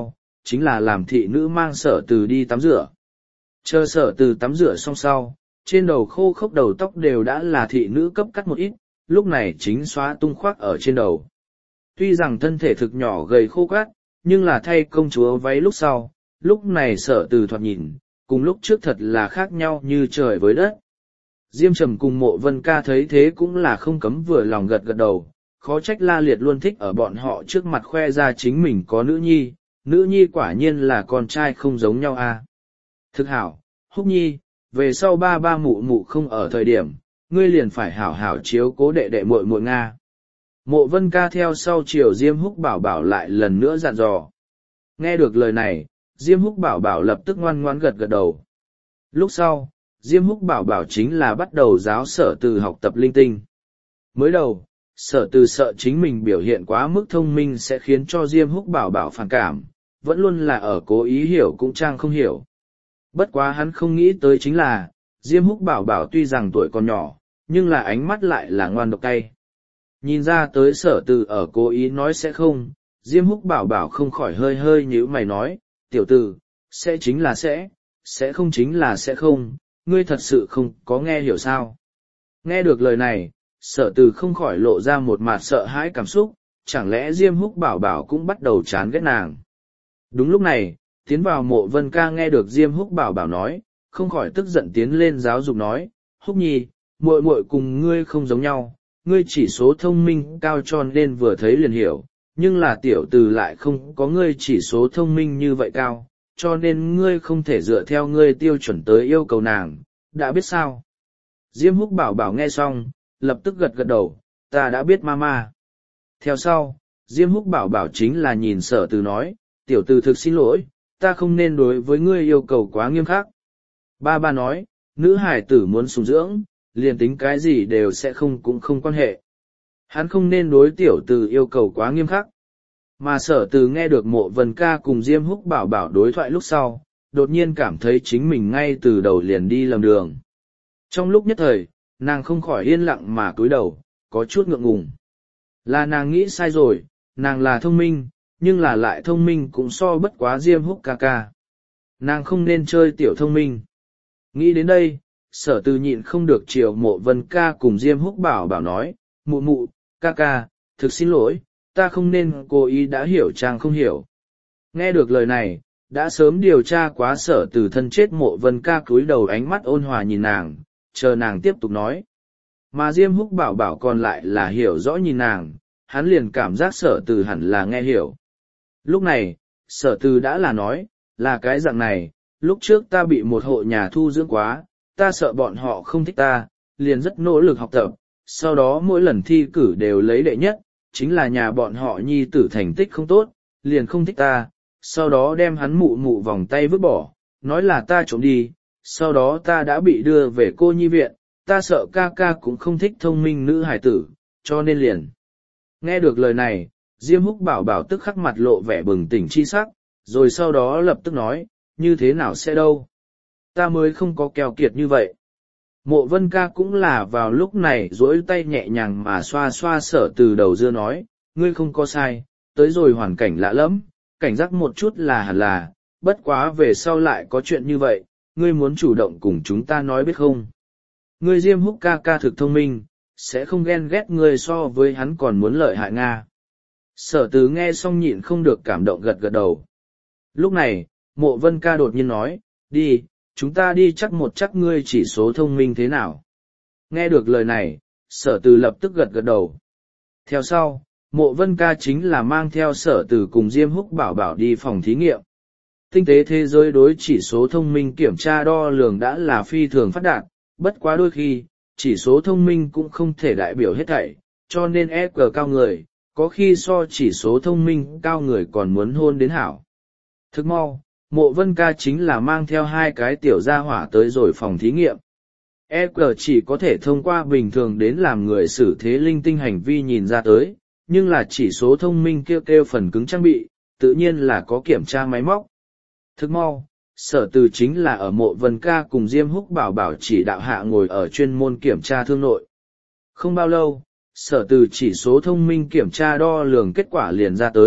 chính là làm thị nữ mang Sở Từ đi tắm rửa. Chờ Sở Từ tắm rửa xong sau, trên đầu khô khốc đầu tóc đều đã là thị nữ cấp cắt một ít, lúc này chính xóa tung khoác ở trên đầu. Tuy rằng thân thể thực nhỏ gầy khô quát, nhưng là thay công chúa váy lúc sau, lúc này Sở Từ thoạt nhìn, cùng lúc trước thật là khác nhau như trời với đất. Diêm Trầm cùng Mộ Vân Ca thấy thế cũng là không cấm vừa lòng gật gật đầu, khó trách La Liệt luôn thích ở bọn họ trước mặt khoe ra chính mình có nữ nhi, nữ nhi quả nhiên là con trai không giống nhau a. À. Thực hảo, Húc Nhi, về sau ba ba mụ mụ không ở thời điểm, ngươi liền phải hảo hảo chiếu cố đệ đệ muội muội Nga. Mộ Vân Ca theo sau chiều Diêm Húc Bảo Bảo lại lần nữa dặn dò. Nghe được lời này, Diêm Húc Bảo Bảo lập tức ngoan ngoãn gật gật đầu. Lúc sau, Diêm Húc Bảo Bảo chính là bắt đầu giáo Sở Từ học tập linh tinh. Mới đầu, Sở Từ sợ chính mình biểu hiện quá mức thông minh sẽ khiến cho Diêm Húc Bảo Bảo phản cảm, vẫn luôn là ở cố ý hiểu cũng trang không hiểu. Bất quá hắn không nghĩ tới chính là, Diêm Húc Bảo Bảo tuy rằng tuổi còn nhỏ, nhưng là ánh mắt lại là ngoan độc tay. Nhìn ra tới Sở Từ ở cố ý nói sẽ không, Diêm Húc Bảo Bảo không khỏi hơi hơi nhíu mày nói, tiểu tử, sẽ chính là sẽ, sẽ không chính là sẽ không, ngươi thật sự không có nghe hiểu sao. Nghe được lời này, Sở Từ không khỏi lộ ra một mặt sợ hãi cảm xúc, chẳng lẽ Diêm Húc Bảo Bảo cũng bắt đầu chán ghét nàng. Đúng lúc này, tiến vào Mộ Vân Ca nghe được Diêm Húc Bảo Bảo nói, không khỏi tức giận tiến lên giáo dục nói, Húc Nhi, muội muội cùng ngươi không giống nhau, ngươi chỉ số thông minh cao cho nên vừa thấy liền hiểu, nhưng là tiểu từ lại không có ngươi chỉ số thông minh như vậy cao, cho nên ngươi không thể dựa theo ngươi tiêu chuẩn tới yêu cầu nàng, đã biết sao? Diêm Húc Bảo Bảo nghe xong, lập tức gật gật đầu, ta đã biết mama. Theo sau, Diêm Húc Bảo Bảo chính là nhìn Sở Từ nói, tiểu từ thực xin lỗi, ta không nên đối với ngươi yêu cầu quá nghiêm khắc. Ba ba nói, nữ hải tử muốn sủng dưỡng, liền tính cái gì đều sẽ không cũng không quan hệ. Hắn không nên đối tiểu từ yêu cầu quá nghiêm khắc. Mà Sở Từ nghe được Mộ Vân Ca cùng Diêm Húc Bảo Bảo đối thoại lúc sau, đột nhiên cảm thấy chính mình ngay từ đầu liền đi lầm đường. Trong lúc nhất thời, nàng không khỏi yên lặng mà cúi đầu, có chút ngượng ngùng. Là nàng nghĩ sai rồi, nàng là thông minh, nhưng là lại thông minh cũng so bất quá Diêm Húc ca ca. Nàng không nên chơi tiểu thông minh. Nghĩ đến đây, Sở Từ nhịn không được chiều Mộ Vân Ca cùng Diêm Húc Bảo Bảo nói, mụ mụ, ca ca, thực xin lỗi, ta không nên cố ý đã hiểu trang không hiểu. Nghe được lời này, đã sớm điều tra quá Sở Từ thân chết Mộ Vân Ca cúi đầu ánh mắt ôn hòa nhìn nàng, chờ nàng tiếp tục nói. Mà Diêm Húc Bảo Bảo còn lại là hiểu rõ nhìn nàng, hắn liền cảm giác Sở Từ hẳn là nghe hiểu. Lúc này, Sở Từ đã là nói, là cái dạng này, lúc trước ta bị một hộ nhà thu dưỡng quá, ta sợ bọn họ không thích ta, liền rất nỗ lực học tập, sau đó mỗi lần thi cử đều lấy đệ nhất, chính là nhà bọn họ nhi tử thành tích không tốt, liền không thích ta, sau đó đem hắn mụ mụ vòng tay vứt bỏ, nói là ta trộm đi, sau đó ta đã bị đưa về cô nhi viện, ta sợ ca ca cũng không thích thông minh nữ hải tử, cho nên liền. Nghe được lời này, Diêm Húc Bảo Bảo tức khắc mặt lộ vẻ bừng tỉnh chi sắc, rồi sau đó lập tức nói, như thế nào sẽ đâu? Ta mới không có keo kiệt như vậy. Mộ Vân Ca cũng là vào lúc này duỗi tay nhẹ nhàng mà xoa xoa Sở Từ đầu dưa nói, ngươi không có sai, tới rồi hoàn cảnh lạ lẫm, cảnh giác một chút là hẳn là, bất quá về sau lại có chuyện như vậy, ngươi muốn chủ động cùng chúng ta nói biết không? Ngươi Diêm Húc ca ca thực thông minh, sẽ không ghen ghét ngươi so với hắn còn muốn lợi hại Nga. Sở Từ nghe xong nhịn không được cảm động gật gật đầu. Lúc này, Mộ Vân Ca đột nhiên nói, đi, chúng ta đi chắc một chắc ngươi chỉ số thông minh thế nào. Nghe được lời này, Sở Từ lập tức gật gật đầu. Theo sau, Mộ Vân Ca chính là mang theo Sở Từ cùng Diêm Húc Bảo Bảo đi phòng thí nghiệm. Tinh tế thế giới đối chỉ số thông minh kiểm tra đo lường đã là phi thường phát đạt, bất quá đôi khi, chỉ số thông minh cũng không thể đại biểu hết thảy, cho nên e quy cao người, có khi so chỉ số thông minh cao người còn muốn hôn đến hảo. Thức mau, Mộ Vân Ca chính là mang theo hai cái tiểu gia hỏa tới rồi phòng thí nghiệm. e quy chỉ có thể thông qua bình thường đến làm người xử thế linh tinh hành vi nhìn ra tới, nhưng là chỉ số thông minh kêu kêu phần cứng trang bị, tự nhiên là có kiểm tra máy móc. Thức mau, Sở Từ chính là ở Mộ Vân Ca cùng Diêm Húc Bảo Bảo chỉ đạo hạ ngồi ở chuyên môn kiểm tra thương nội. Không bao lâu, Sở Từ chỉ số thông minh kiểm tra đo lường kết quả liền ra tới,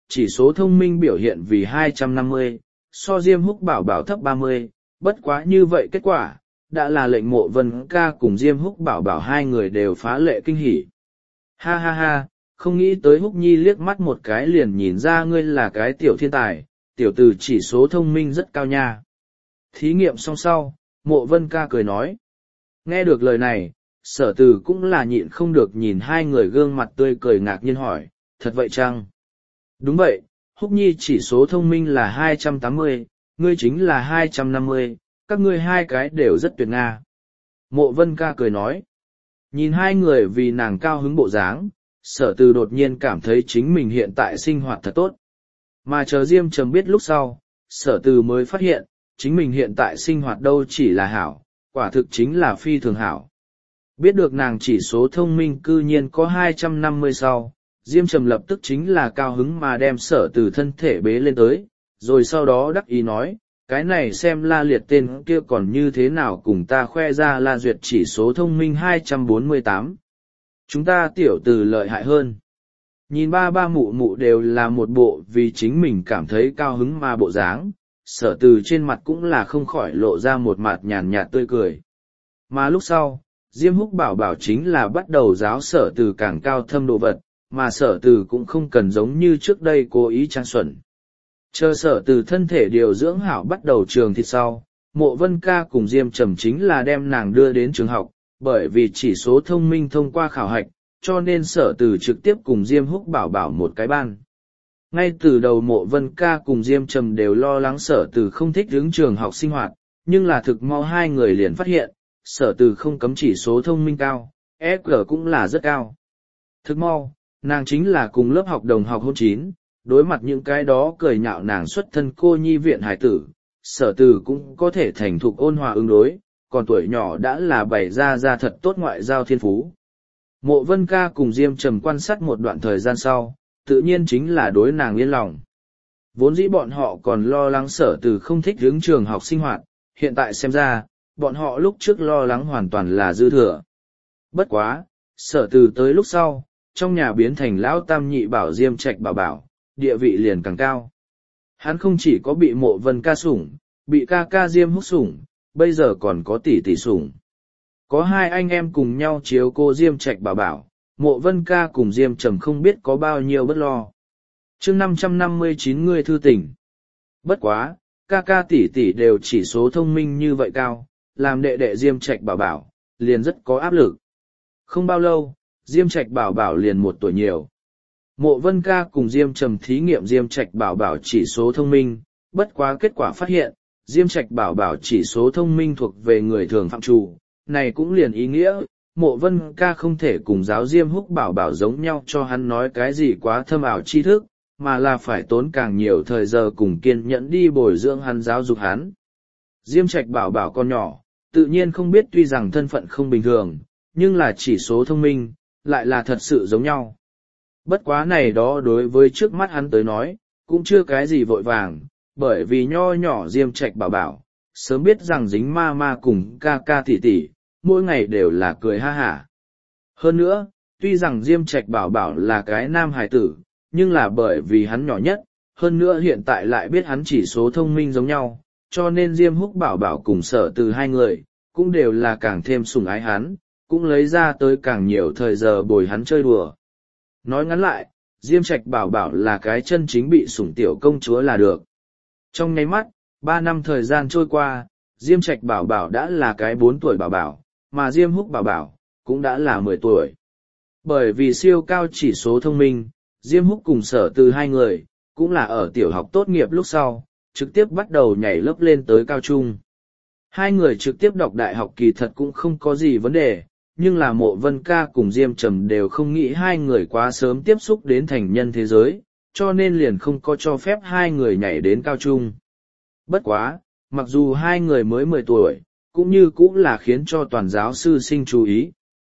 chỉ số thông minh biểu hiện vì hai trăm năm mươi, so Diêm Húc Bảo Bảo thấp ba mươi, bất quá như vậy kết quả, đã là lệnh Mộ Vân Ca cùng Diêm Húc Bảo Bảo hai người đều phá lệ kinh hỉ. Ha ha ha, không nghĩ tới Húc Nhi liếc mắt một cái liền nhìn ra ngươi là cái tiểu thiên tài, tiểu tử chỉ số thông minh rất cao nha. Thí nghiệm xong sau, Mộ Vân Ca cười nói. Nghe được lời này, Sở Từ cũng là nhịn không được nhìn hai người gương mặt tươi cười ngạc nhiên hỏi, thật vậy chăng? Đúng vậy, Húc Nhi chỉ số thông minh là hai trăm tám mươi, ngươi chính là hai trăm năm mươi, các ngươi hai cái đều rất tuyệt nga. Mộ Vân Ca cười nói. Nhìn hai người vì nàng cao hứng bộ dáng, Sở Từ đột nhiên cảm thấy chính mình hiện tại sinh hoạt thật tốt. Mà chờ Diêm Trầm biết lúc sau, Sở Từ mới phát hiện, chính mình hiện tại sinh hoạt đâu chỉ là hảo, quả thực chính là phi thường hảo. Biết được nàng chỉ số thông minh cư nhiên có hai trăm năm mươi sau, Diêm Trầm lập tức chính là cao hứng mà đem Sở Từ thân thể bế lên tới, rồi sau đó đắc ý nói, cái này xem La Liệt tên kia còn như thế nào cùng ta khoe ra La Duyệt chỉ số thông minh hai trăm bốn mươi tám. Chúng ta tiểu từ lợi hại hơn. Nhìn ba ba mụ mụ đều là một bộ vì chính mình cảm thấy cao hứng mà bộ dáng, Sở Từ trên mặt cũng là không khỏi lộ ra một mặt nhàn nhạt tươi cười. Mà lúc sau, Diêm Húc Bảo Bảo chính là bắt đầu giáo Sở Từ càng cao thâm độ vật, mà Sở Từ cũng không cần giống như trước đây cố ý trang xuẩn. Chờ Sở Từ thân thể điều dưỡng hảo bắt đầu trường thịt sau, Mộ Vân Ca cùng Diêm Trầm chính là đem nàng đưa đến trường học, bởi vì chỉ số thông minh thông qua khảo hạch, cho nên Sở Từ trực tiếp cùng Diêm Húc Bảo Bảo một cái ban. Ngay từ đầu Mộ Vân Ca cùng Diêm Trầm đều lo lắng Sở Từ không thích hướng trường học sinh hoạt, nhưng là thực mau hai người liền phát hiện, Sở Từ không cấm chỉ số thông minh cao, e quy cũng là rất cao. Thực mau, nàng chính là cùng lớp học đồng học hôn chín, đối mặt những cái đó cười nhạo nàng xuất thân cô nhi viện hải tử, Sở Từ cũng có thể thành thục ôn hòa ứng đối, còn tuổi nhỏ đã là bày ra ra thật tốt ngoại giao thiên phú. Mộ Vân Ca cùng Diêm Trầm quan sát một đoạn thời gian sau, tự nhiên chính là đối nàng yên lòng. Vốn dĩ bọn họ còn lo lắng Sở Từ không thích hướng trường học sinh hoạt, hiện tại xem ra, bọn họ lúc trước lo lắng hoàn toàn là dư thừa. Bất quá, Sở Từ tới lúc sau, trong nhà biến thành lão tam nhị bảo Diêm Trạch Bảo Bảo, địa vị liền càng cao. Hắn không chỉ có bị Mộ Vân Ca sủng, bị ca ca Diêm Húc sủng, bây giờ còn có tỷ tỷ sủng. Có hai anh em cùng nhau chiếu cô Diêm Trạch Bảo Bảo, Mộ Vân Ca cùng Diêm Trầm không biết có bao nhiêu bất lo. Chương năm trăm năm mươi chín người thư tình. Bất quá, ca ca tỷ tỷ đều chỉ số thông minh như vậy cao, làm đệ đệ Diêm Trạch Bảo Bảo, liền rất có áp lực. Không bao lâu, Diêm Trạch Bảo Bảo liền một tuổi nhiều. Mộ Vân Ca cùng Diêm Trầm thí nghiệm Diêm Trạch Bảo Bảo chỉ số thông minh, bất quá kết quả phát hiện, Diêm Trạch Bảo Bảo chỉ số thông minh thuộc về người thường phạm trù, này cũng liền ý nghĩa, Mộ Vân Ca không thể cùng giáo Diêm Húc Bảo Bảo giống nhau cho hắn nói cái gì quá thâm ảo tri thức, mà là phải tốn càng nhiều thời giờ cùng kiên nhẫn đi bồi dưỡng hắn giáo dục hắn. Diêm Trạch Bảo Bảo con nhỏ, tự nhiên không biết tuy rằng thân phận không bình thường, nhưng là chỉ số thông minh, lại là thật sự giống nhau. Bất quá này đó đối với trước mắt hắn tới nói, cũng chưa cái gì vội vàng, bởi vì nho nhỏ Diêm Trạch Bảo Bảo, sớm biết rằng dính ma ma cùng ca ca tỷ tỷ, mỗi ngày đều là cười ha hả. Hơn nữa, tuy rằng Diêm Trạch Bảo Bảo là cái nam hài tử, nhưng là bởi vì hắn nhỏ nhất, hơn nữa hiện tại lại biết hắn chỉ số thông minh giống nhau, cho nên Diêm Húc Bảo Bảo cùng Sở Từ hai người, cũng đều là càng thêm sủng ái hắn, cũng lấy ra tới càng nhiều thời giờ bồi hắn chơi đùa. Nói ngắn lại, Diêm Trạch Bảo Bảo là cái chân chính bị sủng tiểu công chúa là được. Trong nháy mắt, ba năm thời gian trôi qua, Diêm Trạch Bảo Bảo đã là cái bốn tuổi bảo bảo, mà Diêm Húc Bảo Bảo cũng đã là mười tuổi. Bởi vì siêu cao chỉ số thông minh, Diêm Húc cùng Sở Từ hai người, cũng là ở tiểu học tốt nghiệp lúc sau, trực tiếp bắt đầu nhảy lớp lên tới cao trung. Hai người trực tiếp đọc đại học kỳ thật cũng không có gì vấn đề, nhưng là Mộ Vân Ca cùng Diêm Trầm đều không nghĩ hai người quá sớm tiếp xúc đến thành nhân thế giới, cho nên liền không có cho phép hai người nhảy đến cao trung. Bất quá, mặc dù hai người mới mười tuổi, cũng như cũng là khiến cho toàn giáo sư sinh chú ý.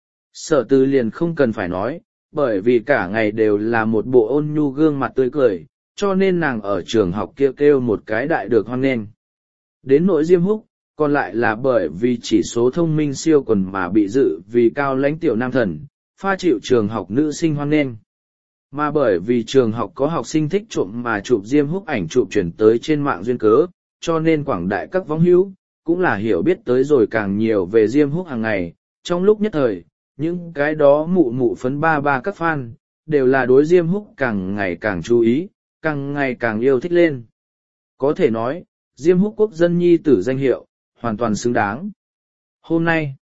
Sở Từ liền không cần phải nói, bởi vì cả ngày đều là một bộ ôn nhu gương mặt tươi cười, cho nên nàng ở trường học kêu kêu một cái đại được hoan nghênh. Đến nỗi Diêm Húc, còn lại là bởi vì chỉ số thông minh siêu quần mà bị dự vì cao lãnh tiểu nam thần, pha chịu trường học nữ sinh hoan nghênh. Mà bởi vì trường học có học sinh thích trộm mà chụp Diêm Húc ảnh chụp chuyển tới trên mạng duyên cớ, cho nên quảng đại các võng hữu cũng là hiểu biết tới rồi càng nhiều về Diêm Húc hàng ngày. Trong lúc nhất thời, những cái đó mụ mụ phấn ba ba các fan, đều là đối Diêm Húc càng ngày càng chú ý, càng ngày càng yêu thích lên. Có thể nói, Diêm Húc quốc dân nhi tử danh hiệu, hoàn toàn xứng đáng. Hôm nay,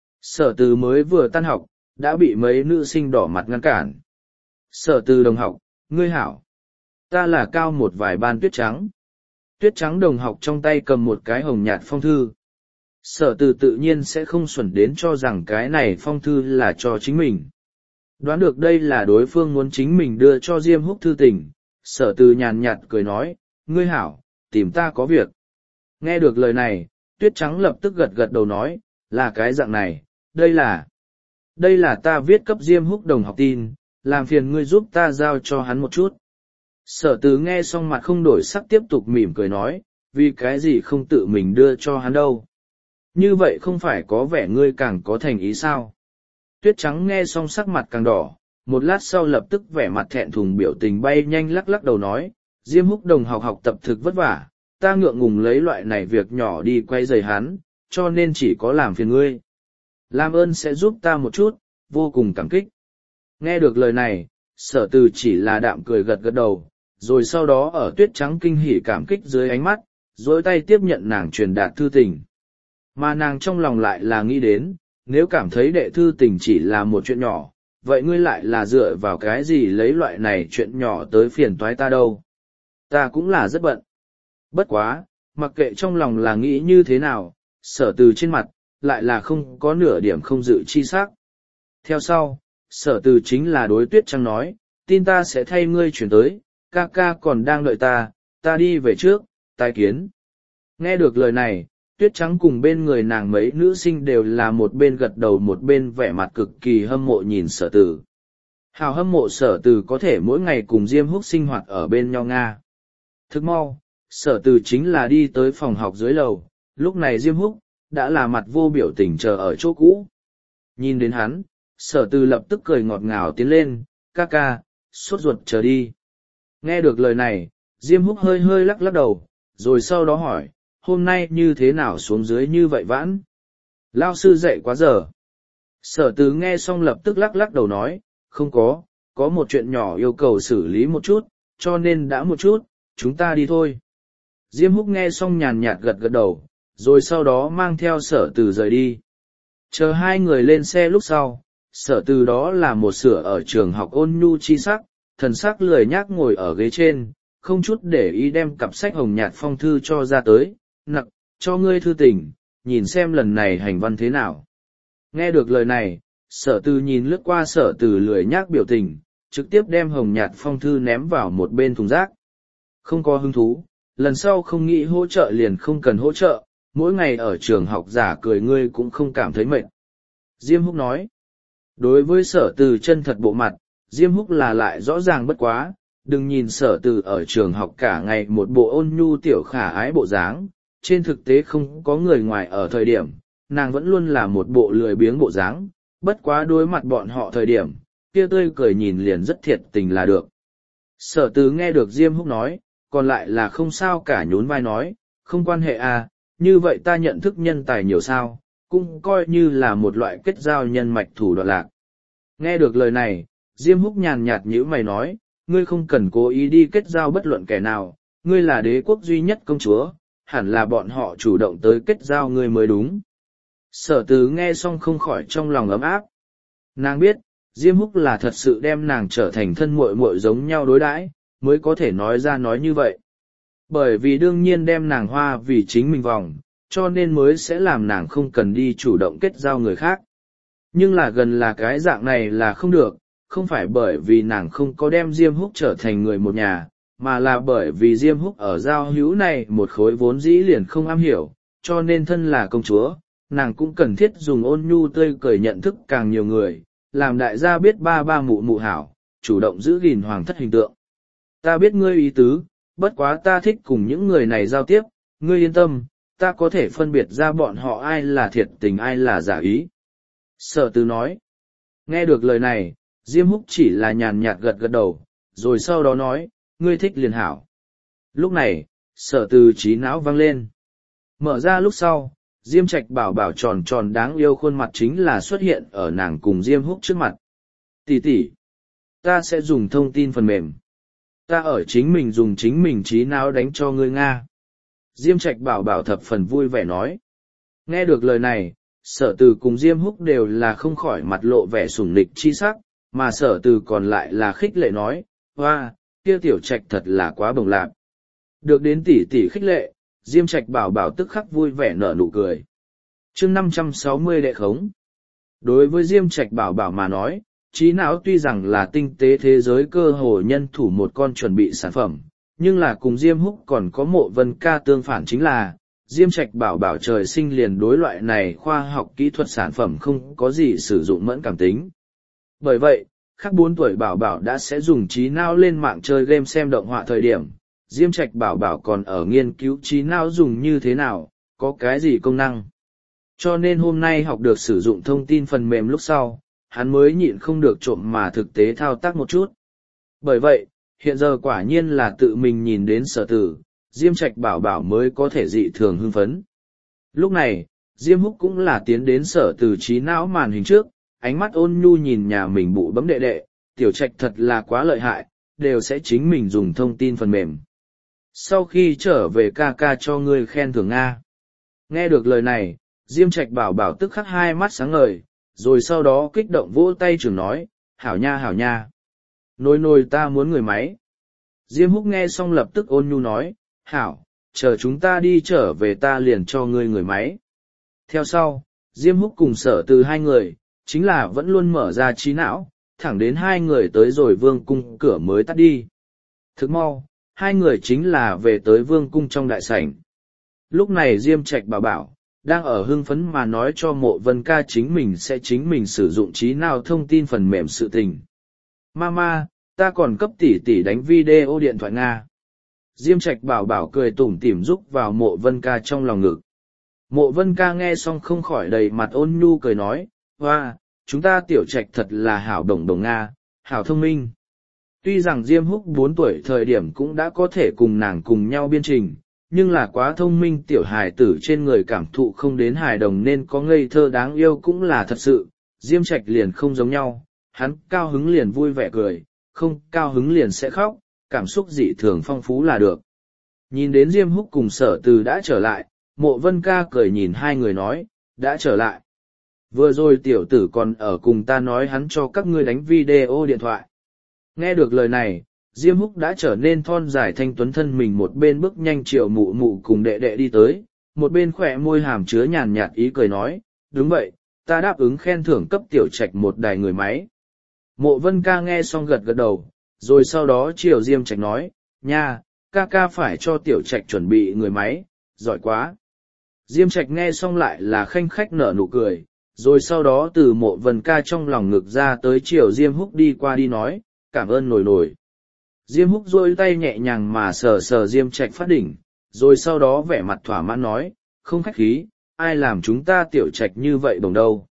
Sở Từ mới vừa tan học, đã bị mấy nữ sinh đỏ mặt ngăn cản. Sở Từ đồng học, ngươi hảo. Ta là cao một vài ban Tuyết Trắng. Tuyết Trắng đồng học trong tay cầm một cái hồng nhạt phong thư. Sở Từ tự nhiên sẽ không xuẩn đến cho rằng cái này phong thư là cho chính mình. Đoán được đây là đối phương muốn chính mình đưa cho Diêm Húc thư tình, Sở Từ nhàn nhạt cười nói, ngươi hảo, tìm ta có việc. Nghe được lời này, Tuyết Trắng lập tức gật gật đầu nói, là cái dạng này, đây là... Đây là ta viết cấp Diêm Húc đồng học tin, làm phiền ngươi giúp ta giao cho hắn một chút. Sở Từ nghe xong mặt không đổi sắc tiếp tục mỉm cười nói, vì cái gì không tự mình đưa cho hắn đâu. Như vậy không phải có vẻ ngươi càng có thành ý sao? Tuyết Trắng nghe xong sắc mặt càng đỏ, một lát sau lập tức vẻ mặt thẹn thùng biểu tình bay nhanh lắc lắc đầu nói, Diêm Húc đồng học học tập thực vất vả, ta ngượng ngùng lấy loại này việc nhỏ đi quay rầy hắn, cho nên chỉ có làm phiền ngươi. Làm ơn sẽ giúp ta một chút, vô cùng cảm kích. Nghe được lời này, Sở Từ chỉ là đạm cười gật gật đầu, rồi sau đó ở Tuyết Trắng kinh hỉ cảm kích dưới ánh mắt, dối tay tiếp nhận nàng truyền đạt thư tình. Mà nàng trong lòng lại là nghĩ đến, nếu cảm thấy đệ thư tình chỉ là một chuyện nhỏ, vậy ngươi lại là dựa vào cái gì lấy loại này chuyện nhỏ tới phiền toái ta đâu. Ta cũng là rất bận. Bất quá, mặc kệ trong lòng là nghĩ như thế nào, Sở Từ trên mặt, lại là không có nửa điểm không dự chi sắc. Theo sau, Sở Từ chính là đối Tuyết Trắng nói, tin ta sẽ thay ngươi chuyển tới, ca ca còn đang đợi ta, ta đi về trước, tái kiến. Nghe được lời này, Tuyết Trắng cùng bên người nàng mấy nữ sinh đều là một bên gật đầu một bên vẻ mặt cực kỳ hâm mộ nhìn Sở Từ. Hào hâm mộ Sở Từ có thể mỗi ngày cùng Diêm Húc sinh hoạt ở bên nhau Nga. Thức mau, Sở Từ chính là đi tới phòng học dưới lầu, lúc này Diêm Húc đã là mặt vô biểu tình chờ ở chỗ cũ. Nhìn đến hắn, Sở Từ lập tức cười ngọt ngào tiến lên, ca ca, sốt ruột chờ đi. Nghe được lời này, Diêm Húc hơi hơi lắc lắc đầu, rồi sau đó hỏi, hôm nay như thế nào xuống dưới như vậy vãn? Lao sư dạy quá giờ. Sở Từ nghe xong lập tức lắc lắc đầu nói, không có, có một chuyện nhỏ yêu cầu xử lý một chút, cho nên đã một chút, chúng ta đi thôi. Diêm Húc nghe xong nhàn nhạt gật gật đầu, rồi sau đó mang theo Sở Từ rời đi. Chờ hai người lên xe lúc sau, Sở Từ đó là một sửa ở trường học ôn nhu chi sắc, thần sắc lười nhác ngồi ở ghế trên, không chút để ý đem cặp sách hồng nhạt phong thư cho ra tới, nặc, cho ngươi thư tình, nhìn xem lần này hành văn thế nào. Nghe được lời này, Sở Từ nhìn lướt qua Sở Từ lười nhác biểu tình, trực tiếp đem hồng nhạt phong thư ném vào một bên thùng rác. Không có hứng thú, lần sau không nghĩ hỗ trợ liền không cần hỗ trợ, mỗi ngày ở trường học giả cười ngươi cũng không cảm thấy mệt. Diêm Húc nói, đối với Sở Từ chân thật bộ mặt, Diêm Húc là lại rõ ràng bất quá, đừng nhìn Sở Từ ở trường học cả ngày một bộ ôn nhu tiểu khả ái bộ dáng, trên thực tế không có người ngoài ở thời điểm, nàng vẫn luôn là một bộ lười biếng bộ dáng, bất quá đối mặt bọn họ thời điểm, kia tươi cười nhìn liền rất thiệt tình là được. Sở Từ nghe được Diêm Húc nói, còn lại là không sao cả nhún vai nói, không quan hệ à, như vậy ta nhận thức nhân tài nhiều sao, cũng coi như là một loại kết giao nhân mạch thủ đoạn lạc. Nghe được lời này, Diêm Húc nhàn nhạt nhíu mày nói, ngươi không cần cố ý đi kết giao bất luận kẻ nào, ngươi là đế quốc duy nhất công chúa, hẳn là bọn họ chủ động tới kết giao ngươi mới đúng. Sở Từ nghe xong không khỏi trong lòng ấm áp. Nàng biết, Diêm Húc là thật sự đem nàng trở thành thân muội muội giống nhau đối đãi, mới có thể nói ra nói như vậy. Bởi vì đương nhiên đem nàng hoa vì chính mình vòng, cho nên mới sẽ làm nàng không cần đi chủ động kết giao người khác. Nhưng là gần là cái dạng này là không được, không phải bởi vì nàng không có đem Diêm Húc trở thành người một nhà, mà là bởi vì Diêm Húc ở giao hữu này một khối vốn dĩ liền không am hiểu, cho nên thân là công chúa, nàng cũng cần thiết dùng ôn nhu tươi cười nhận thức càng nhiều người, làm đại gia biết ba ba mụ mụ hảo, chủ động giữ gìn hoàng thất hình tượng. Ta biết ngươi ý tứ, bất quá ta thích cùng những người này giao tiếp, ngươi yên tâm, ta có thể phân biệt ra bọn họ ai là thiệt tình ai là giả ý. Sở Từ nói, nghe được lời này, Diêm Húc chỉ là nhàn nhạt gật gật đầu, rồi sau đó nói, ngươi thích liền hảo. Lúc này, Sở Từ trí não vang lên. Mở ra lúc sau, Diêm Trạch bảo bảo tròn tròn đáng yêu khuôn mặt chính là xuất hiện ở nàng cùng Diêm Húc trước mặt. Tỷ tỷ, ta sẽ dùng thông tin phần mềm. Ta ở chính mình dùng chính mình trí não đánh cho ngươi Nga. Diêm Trạch bảo bảo thập phần vui vẻ nói. Nghe được lời này, Sở Từ cùng Diêm Húc đều là không khỏi mặt lộ vẻ sủng nịch chi sắc, mà Sở Từ còn lại là khích lệ nói, hoa, kia tiểu Trạch thật là quá bồng lạc. Được đến tỷ tỷ khích lệ, Diêm Trạch bảo bảo tức khắc vui vẻ nở nụ cười. Chương năm trăm sáu mươi đệ khống. Đối với Diêm Trạch bảo bảo mà nói, trí não tuy rằng là tinh tế thế giới cơ hồ nhân thủ một con chuẩn bị sản phẩm, nhưng là cùng Diêm Húc còn có Mộ Vân Ca tương phản chính là, Diêm Trạch bảo bảo trời sinh liền đối loại này khoa học kỹ thuật sản phẩm không có gì sử dụng mẫn cảm tính. Bởi vậy, khác bốn tuổi bảo bảo đã sẽ dùng trí não lên mạng chơi game xem động họa thời điểm, Diêm Trạch bảo bảo còn ở nghiên cứu trí não dùng như thế nào, có cái gì công năng. Cho nên hôm nay học được sử dụng thông tin phần mềm lúc sau, hắn mới nhịn không được trộm mà thực tế thao tác một chút. Bởi vậy, hiện giờ quả nhiên là tự mình nhìn đến Sở Từ, Diêm Trạch bảo bảo mới có thể dị thường hưng phấn. Lúc này, Diêm Húc cũng là tiến đến Sở Từ trí não màn hình trước, ánh mắt ôn nhu nhìn nhà mình bụ bấm đệ đệ, tiểu Trạch thật là quá lợi hại, đều sẽ chính mình dùng thông tin phần mềm. Sau khi trở về ca ca cho ngươi khen thưởng Nga. Nghe được lời này, Diêm Trạch bảo bảo tức khắc hai mắt sáng ngời, rồi sau đó kích động vỗ tay trường nói, hảo nha hảo nha. Nồi nồi ta muốn người máy. Diêm Húc nghe xong lập tức ôn nhu nói, hảo, chờ chúng ta đi trở về ta liền cho ngươi người máy. Theo sau, Diêm Húc cùng Sở Từ hai người, chính là vẫn luôn mở ra trí não, thẳng đến hai người tới rồi vương cung cửa mới tắt đi. Thức mau, hai người chính là về tới vương cung trong đại sảnh. Lúc này Diêm Trạch bảo bảo, đang ở hưng phấn mà nói cho Mộ Vân Ca chính mình sẽ chính mình sử dụng trí não thông tin phần mềm sự tình. Mama, ta còn cấp tỷ tỷ đánh video điện thoại Nga. Diêm Trạch bảo bảo cười tủm tỉm rúc vào Mộ Vân Ca trong lòng ngực. Mộ Vân Ca nghe xong không khỏi đầy mặt ôn nhu cười nói, hoa, chúng ta tiểu Trạch thật là hảo đồng đồng Nga, hảo thông minh. Tuy rằng Diêm Húc bốn tuổi thời điểm cũng đã có thể cùng nàng cùng nhau biên trình, nhưng là quá thông minh tiểu hài tử trên người cảm thụ không đến hài đồng nên có ngây thơ đáng yêu cũng là thật sự, Diêm Trạch liền không giống nhau, hắn cao hứng liền vui vẻ cười, không cao hứng liền sẽ khóc, cảm xúc dị thường phong phú là được. Nhìn đến Diêm Húc cùng Sở Từ đã trở lại, Mộ Vân Ca cười nhìn hai người nói, đã trở lại. Vừa rồi tiểu tử còn ở cùng ta nói hắn cho các ngươi đánh video điện thoại. Nghe được lời này, Diêm Húc đã trở nên thon dài thanh tuấn thân mình một bên bước nhanh chiều mụ mụ cùng đệ đệ đi tới, một bên khỏe môi hàm chứa nhàn nhạt ý cười nói, đúng vậy, ta đáp ứng khen thưởng cấp tiểu Trạch một đài người máy. Mộ Vân Ca nghe xong gật gật đầu, rồi sau đó chiều Diêm Trạch nói, nha, ca ca phải cho tiểu Trạch chuẩn bị người máy, giỏi quá. Diêm Trạch nghe xong lại là khanh khách nở nụ cười, rồi sau đó từ Mộ Vân Ca trong lòng ngực ra tới chiều Diêm Húc đi qua đi nói, cảm ơn nổi nổi. Diêm Húc duỗi tay nhẹ nhàng mà sờ sờ Diêm Trạch phát đỉnh, rồi sau đó vẻ mặt thỏa mãn nói, không khách khí, ai làm chúng ta tiểu Trạch như vậy đồng đâu.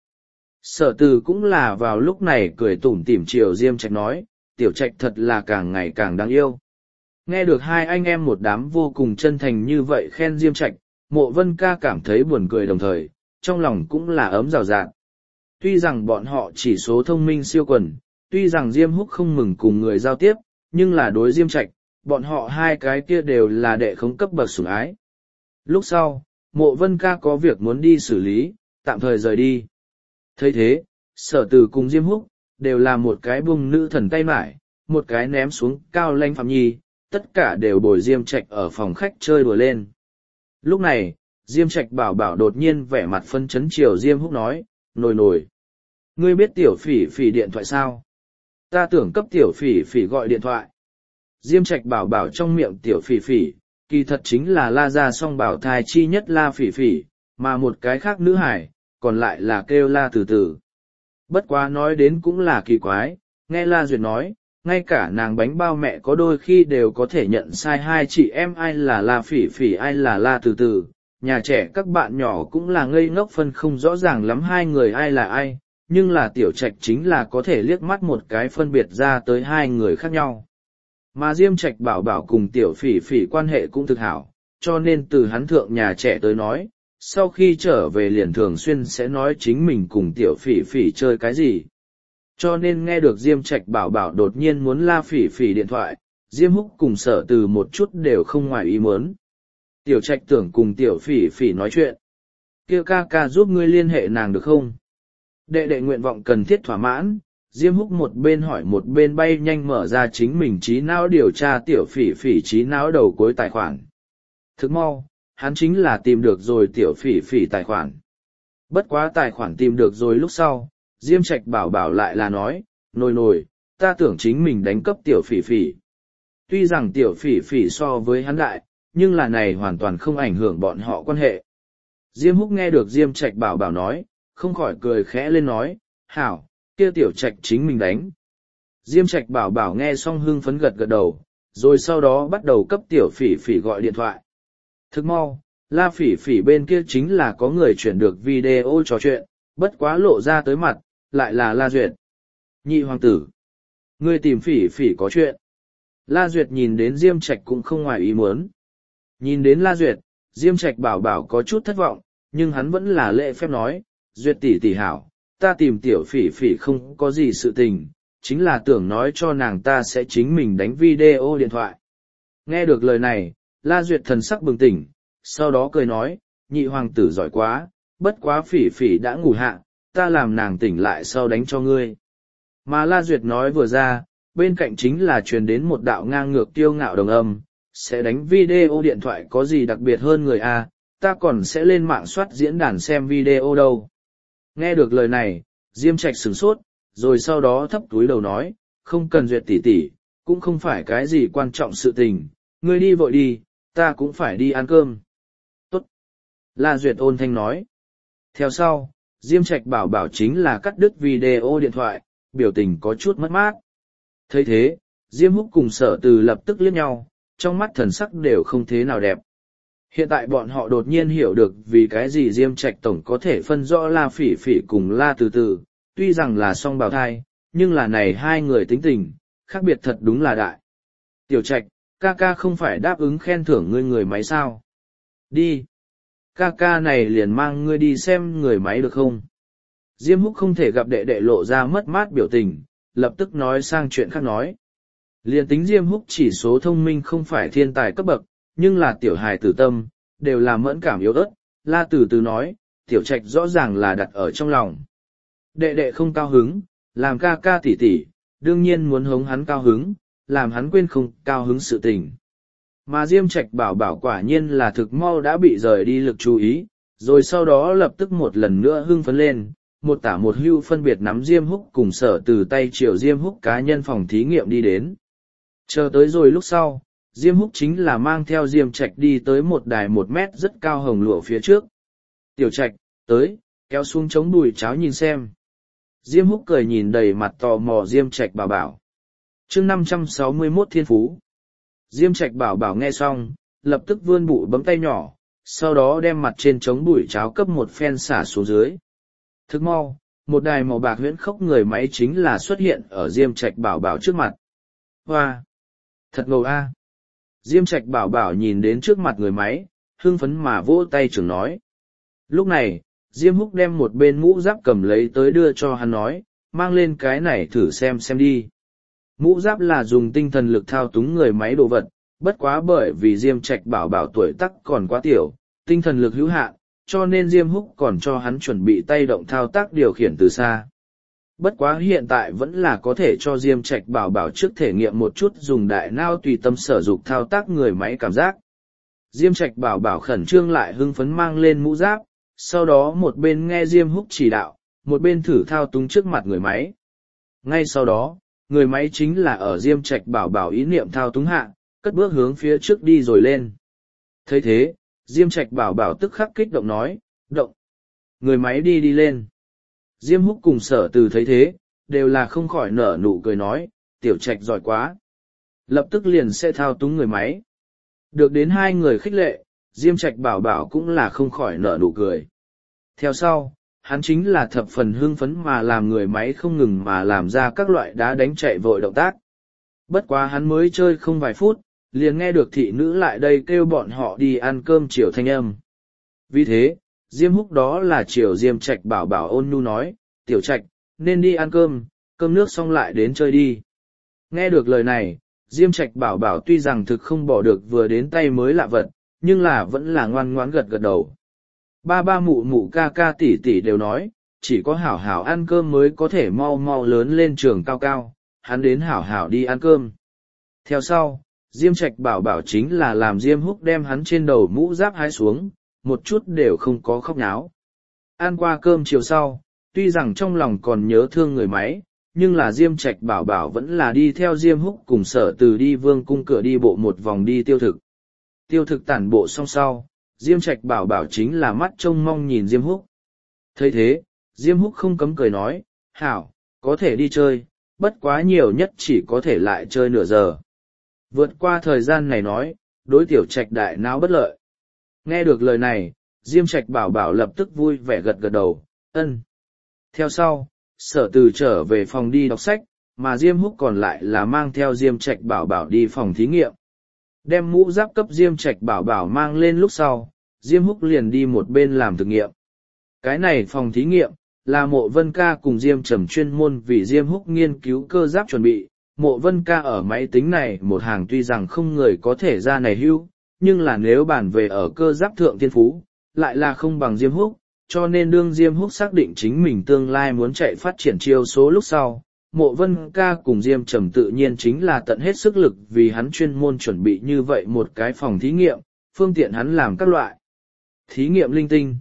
Sở Từ cũng là vào lúc này cười tủm tỉm chiều Diêm Trạch nói, tiểu Trạch thật là càng ngày càng đáng yêu. Nghe được hai anh em một đám vô cùng chân thành như vậy khen Diêm Trạch, Mộ Vân Ca cảm thấy buồn cười đồng thời, trong lòng cũng là ấm rào rạt. Tuy rằng bọn họ chỉ số thông minh siêu quần, tuy rằng Diêm Húc không mừng cùng người giao tiếp, nhưng là đối Diêm Trạch, bọn họ hai cái kia đều là đệ khống cấp bậc sủng ái. Lúc sau, Mộ Vân Ca có việc muốn đi xử lý, tạm thời rời đi. Thấy thế, Sở Từ cùng Diêm Húc, đều là một cái buông nữ thần tay mải, một cái ném xuống cao lanh Phạm Nhi, tất cả đều bồi Diêm Trạch ở phòng khách chơi đùa lên. Lúc này, Diêm Trạch bảo bảo đột nhiên vẻ mặt phân chấn chiều Diêm Húc nói, nồi nồi. Ngươi biết tiểu phỉ phỉ điện thoại sao? Ta tưởng cấp tiểu phỉ phỉ gọi điện thoại. Diêm Trạch bảo bảo trong miệng tiểu phỉ phỉ, kỳ thật chính là La Gia song bảo thai chi nhất La Phỉ Phỉ, mà một cái khác nữ hải, còn lại là kêu La Từ Từ. Bất quá nói đến cũng là kỳ quái, nghe La Duyệt nói, ngay cả nàng bánh bao mẹ có đôi khi đều có thể nhận sai hai chị em ai là La Phỉ Phỉ ai là La Từ Từ. Nhà trẻ các bạn nhỏ cũng là ngây ngốc phân không rõ ràng lắm hai người ai là ai, nhưng là tiểu trạch chính là có thể liếc mắt một cái phân biệt ra tới hai người khác nhau. Mà Diêm Trạch bảo bảo cùng tiểu phỉ phỉ quan hệ cũng thực hảo, cho nên từ hắn thượng nhà trẻ tới nói, sau khi trở về liền thường xuyên sẽ nói chính mình cùng tiểu phỉ phỉ chơi cái gì. Cho nên nghe được Diêm Trạch bảo bảo đột nhiên muốn la phỉ phỉ điện thoại, Diêm Húc cùng Sở Từ một chút đều không ngoài ý muốn. Tiểu Trạch tưởng cùng tiểu phỉ phỉ nói chuyện. Kia ca ca giúp ngươi liên hệ nàng được không? Đệ đệ nguyện vọng cần thiết thỏa mãn, Diêm Húc một bên hỏi một bên bay nhanh mở ra chính mình trí não điều tra tiểu phỉ phỉ trí não đầu cuối tài khoản. Thức mau, hắn chính là tìm được rồi tiểu phỉ phỉ tài khoản. Bất quá tài khoản tìm được rồi lúc sau, Diêm Trạch bảo bảo lại là nói, nồi nồi, ta tưởng chính mình đánh cấp tiểu phỉ phỉ. Tuy rằng tiểu phỉ phỉ so với hắn đại, nhưng là này hoàn toàn không ảnh hưởng bọn họ quan hệ. Diêm Húc nghe được Diêm Trạch bảo bảo nói, không khỏi cười khẽ lên nói, hảo, kia tiểu Trạch chính mình đánh. Diêm Trạch bảo bảo nghe xong hưng phấn gật gật đầu, rồi sau đó bắt đầu cấp tiểu phỉ phỉ gọi điện thoại. Thức mau, la phỉ phỉ bên kia chính là có người chuyển được video trò chuyện, bất quá lộ ra tới mặt, lại là La Duyệt. Nhị hoàng tử, ngươi tìm phỉ phỉ có chuyện. La Duyệt nhìn đến Diêm Trạch cũng không ngoài ý muốn. Nhìn đến La Duyệt, Diêm Trạch bảo bảo có chút thất vọng, nhưng hắn vẫn là lễ phép nói, Duyệt tỷ tỷ hảo, ta tìm tiểu phỉ phỉ không có gì sự tình, chính là tưởng nói cho nàng ta sẽ chính mình đánh video điện thoại. Nghe được lời này, La Duyệt thần sắc bừng tỉnh, sau đó cười nói, nhị hoàng tử giỏi quá, bất quá phỉ phỉ đã ngủ hạ, ta làm nàng tỉnh lại sau đánh cho ngươi. Mà La Duyệt nói vừa ra, bên cạnh chính là truyền đến một đạo ngang ngược tiêu ngạo đồng âm, sẽ đánh video điện thoại có gì đặc biệt hơn người a, ta còn sẽ lên mạng soát diễn đàn xem video đâu. Nghe được lời này, Diêm Trạch sửng sốt, rồi sau đó thấp túi đầu nói, không cần Duyệt tỷ tỷ, cũng không phải cái gì quan trọng sự tình, ngươi đi vội đi, ta cũng phải đi ăn cơm. Tốt. La Duyệt ôn thanh nói. Theo sau, Diêm Trạch bảo bảo chính là cắt đứt video điện thoại, biểu tình có chút mất mát. Thấy thế, Diêm Húc cùng Sở Từ lập tức liếc nhau, trong mắt thần sắc đều không thế nào đẹp. Hiện tại bọn họ đột nhiên hiểu được vì cái gì Diêm Trạch tổng có thể phân rõ La Phỉ Phỉ cùng La Từ Từ, tuy rằng là song bào thai, nhưng là này hai người tính tình, khác biệt thật đúng là đại. Tiểu Trạch, ca ca không phải đáp ứng khen thưởng ngươi người máy sao? Đi. Ca ca này liền mang ngươi đi xem người máy được không? Diêm Húc không thể gặp đệ đệ lộ ra mất mát biểu tình, lập tức nói sang chuyện khác nói. Liền tính Diêm Húc chỉ số thông minh không phải thiên tài cấp bậc, nhưng là tiểu hài tử tâm, đều là mẫn cảm yếu ớt. La Từ Từ nói, tiểu Trạch rõ ràng là đặt ở trong lòng. Đệ đệ không cao hứng, làm ca ca tỉ tỉ, đương nhiên muốn hống hắn cao hứng, làm hắn quên không cao hứng sự tình. Mà Diêm Trạch bảo bảo quả nhiên là thực mau đã bị rời đi lực chú ý, rồi sau đó lập tức một lần nữa hưng phấn lên, một tả một hưu phân biệt nắm Diêm Húc cùng Sở Từ tay chiều Diêm Húc cá nhân phòng thí nghiệm đi đến. Chờ tới rồi lúc sau, Diêm Húc chính là mang theo Diêm Trạch đi tới một đài một mét rất cao hồng lụa phía trước. Tiểu Trạch, tới, kéo xuống chống đùi cháo nhìn xem. Diêm Húc cười nhìn đầy mặt tò mò Diêm Trạch bảo bảo. Chương năm trăm sáu mươi mốt Thiên Phú. Diêm Trạch bảo bảo nghe xong, lập tức vươn bụi bấm tay nhỏ, sau đó đem mặt trên chống bụi cháo cấp một phen xả xuống dưới. Thức mau, một đài màu bạc huyễn khốc người máy chính là xuất hiện ở Diêm Trạch bảo bảo trước mặt. Hoa! Thật ngầu a! Diêm Trạch bảo bảo nhìn đến trước mặt người máy, hưng phấn mà vỗ tay trưởng nói. Lúc này, Diêm Húc đem một bên mũ giáp cầm lấy tới đưa cho hắn nói, mang lên cái này thử xem xem đi. Mũ giáp là dùng tinh thần lực thao túng người máy đồ vật, bất quá bởi vì Diêm Trạch bảo bảo tuổi tác còn quá tiểu, tinh thần lực hữu hạn, cho nên Diêm Húc còn cho hắn chuẩn bị tay động thao tác điều khiển từ xa. Bất quá hiện tại vẫn là có thể cho Diêm Trạch bảo bảo trước thể nghiệm một chút dùng đại não tùy tâm sở dục thao tác người máy cảm giác. Diêm Trạch bảo bảo khẩn trương lại hưng phấn mang lên mũ giáp, sau đó một bên nghe Diêm Húc chỉ đạo, một bên thử thao túng trước mặt người máy. Ngay sau đó, người máy chính là ở Diêm Trạch bảo bảo ý niệm thao túng hạ, cất bước hướng phía trước đi rồi lên. Thấy thế, Diêm Trạch bảo bảo tức khắc kích động nói, động. Người máy đi đi lên. Diêm Húc cùng Sở Từ thấy thế, đều là không khỏi nở nụ cười nói, tiểu Trạch giỏi quá. Lập tức liền sẽ thao túng người máy. Được đến hai người khích lệ, Diêm Trạch bảo bảo cũng là không khỏi nở nụ cười. Theo sau, hắn chính là thập phần hưng phấn mà làm người máy không ngừng mà làm ra các loại đá đánh chạy vội động tác. Bất quá hắn mới chơi không vài phút, liền nghe được thị nữ lại đây kêu bọn họ đi ăn cơm chiều thanh âm. Vì thế, Diêm Húc đó là chiều Diêm Trạch bảo bảo ôn nhu nói, tiểu Trạch, nên đi ăn cơm, cơm nước xong lại đến chơi đi. Nghe được lời này, Diêm Trạch bảo bảo tuy rằng thực không bỏ được vừa đến tay mới lạ vật, nhưng là vẫn là ngoan ngoãn gật gật đầu. Ba ba mụ mụ ca ca tỷ tỷ đều nói, chỉ có hảo hảo ăn cơm mới có thể mau mau lớn lên trường cao cao, hắn đến hảo hảo đi ăn cơm. Theo sau, Diêm Trạch bảo bảo chính là làm Diêm Húc đem hắn trên đầu mũ giáp hái xuống, một chút đều không có khóc náo. Ăn qua cơm chiều sau, tuy rằng trong lòng còn nhớ thương người máy, nhưng là Diêm Trạch bảo bảo vẫn là đi theo Diêm Húc cùng Sở Từ đi vương cung cửa đi bộ một vòng đi tiêu thực. Tiêu thực tản bộ xong sau, Diêm Trạch bảo bảo chính là mắt trông mong nhìn Diêm Húc. Thấy thế, Diêm Húc không cấm cười nói, hảo, có thể đi chơi, bất quá nhiều nhất chỉ có thể lại chơi nửa giờ. Vượt qua thời gian này nói, đối tiểu Trạch đại não bất lợi. Nghe được lời này, Diêm Trạch bảo bảo lập tức vui vẻ gật gật đầu, ân. Theo sau, Sở Từ trở về phòng đi đọc sách, mà Diêm Húc còn lại là mang theo Diêm Trạch bảo bảo đi phòng thí nghiệm. Đem mũ giáp cấp Diêm Trạch bảo bảo mang lên lúc sau, Diêm Húc liền đi một bên làm thực nghiệm. Cái này phòng thí nghiệm, là Mộ Vân Ca cùng Diêm Trầm chuyên môn vì Diêm Húc nghiên cứu cơ giáp chuẩn bị. Mộ Vân Ca ở máy tính này một hàng tuy rằng không người có thể ra này hưu, nhưng là nếu bàn về ở cơ giáp thượng thiên phú, lại là không bằng Diêm Húc, cho nên đương Diêm Húc xác định chính mình tương lai muốn chạy phát triển chiêu số lúc sau. Mộ Vân Ca cùng Diêm Trầm tự nhiên chính là tận hết sức lực vì hắn chuyên môn chuẩn bị như vậy một cái phòng thí nghiệm, phương tiện hắn làm các loại thí nghiệm linh tinh.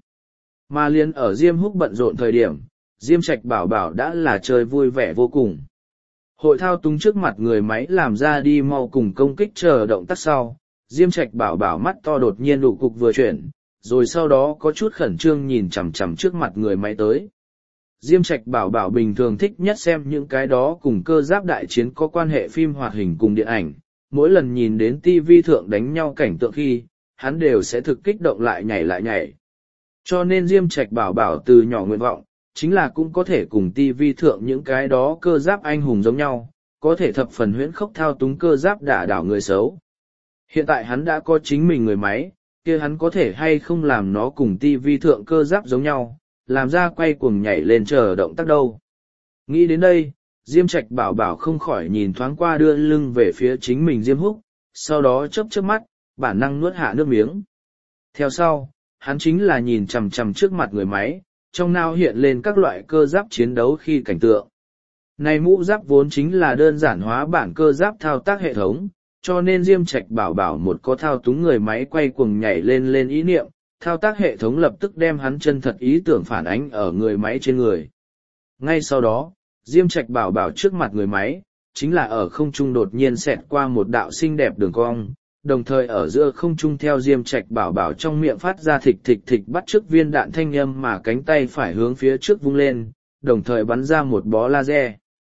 Mà liên ở Diêm Húc bận rộn thời điểm, Diêm Trạch bảo bảo đã là chơi vui vẻ vô cùng. Hội thao túng trước mặt người máy làm ra đi mau cùng công kích chờ động tác sau, Diêm Trạch bảo bảo mắt to đột nhiên đủ cục vừa chuyển, rồi sau đó có chút khẩn trương nhìn chằm chằm trước mặt người máy tới. Diêm Trạch bảo bảo bình thường thích nhất xem những cái đó cùng cơ giáp đại chiến có quan hệ phim hoạt hình cùng điện ảnh, mỗi lần nhìn đến ti vi thượng đánh nhau cảnh tượng khi, hắn đều sẽ thực kích động lại nhảy lại nhảy. Cho nên Diêm Trạch bảo bảo từ nhỏ nguyện vọng, chính là cũng có thể cùng ti vi thượng những cái đó cơ giáp anh hùng giống nhau, có thể thập phần huyễn khốc thao túng cơ giáp đả đảo người xấu. Hiện tại hắn đã có chính mình người máy, kia hắn có thể hay không làm nó cùng ti vi thượng cơ giáp giống nhau, làm ra quay cuồng nhảy lên chờ động tác đâu. Nghĩ đến đây, Diêm Trạch bảo bảo không khỏi nhìn thoáng qua đưa lưng về phía chính mình Diêm Húc, sau đó chớp chớp mắt, bản năng nuốt hạ nước miếng. Theo sau, hắn chính là nhìn chằm chằm trước mặt người máy, trong não hiện lên các loại cơ giáp chiến đấu khi cảnh tượng. Này mũ giáp vốn chính là đơn giản hóa bản cơ giáp thao tác hệ thống, cho nên Diêm Trạch bảo bảo một có thao túng người máy quay cuồng nhảy lên lên ý niệm, thao tác hệ thống lập tức đem hắn chân thật ý tưởng phản ánh ở người máy trên người. Ngay sau đó, Diêm Trạch bảo bảo trước mặt người máy, chính là ở không trung đột nhiên xẹt qua một đạo xinh đẹp đường cong, đồng thời ở giữa không trung theo Diêm Trạch bảo bảo trong miệng phát ra thịch thịch thịch bắt trước viên đạn thanh âm mà cánh tay phải hướng phía trước vung lên, đồng thời bắn ra một bó laser.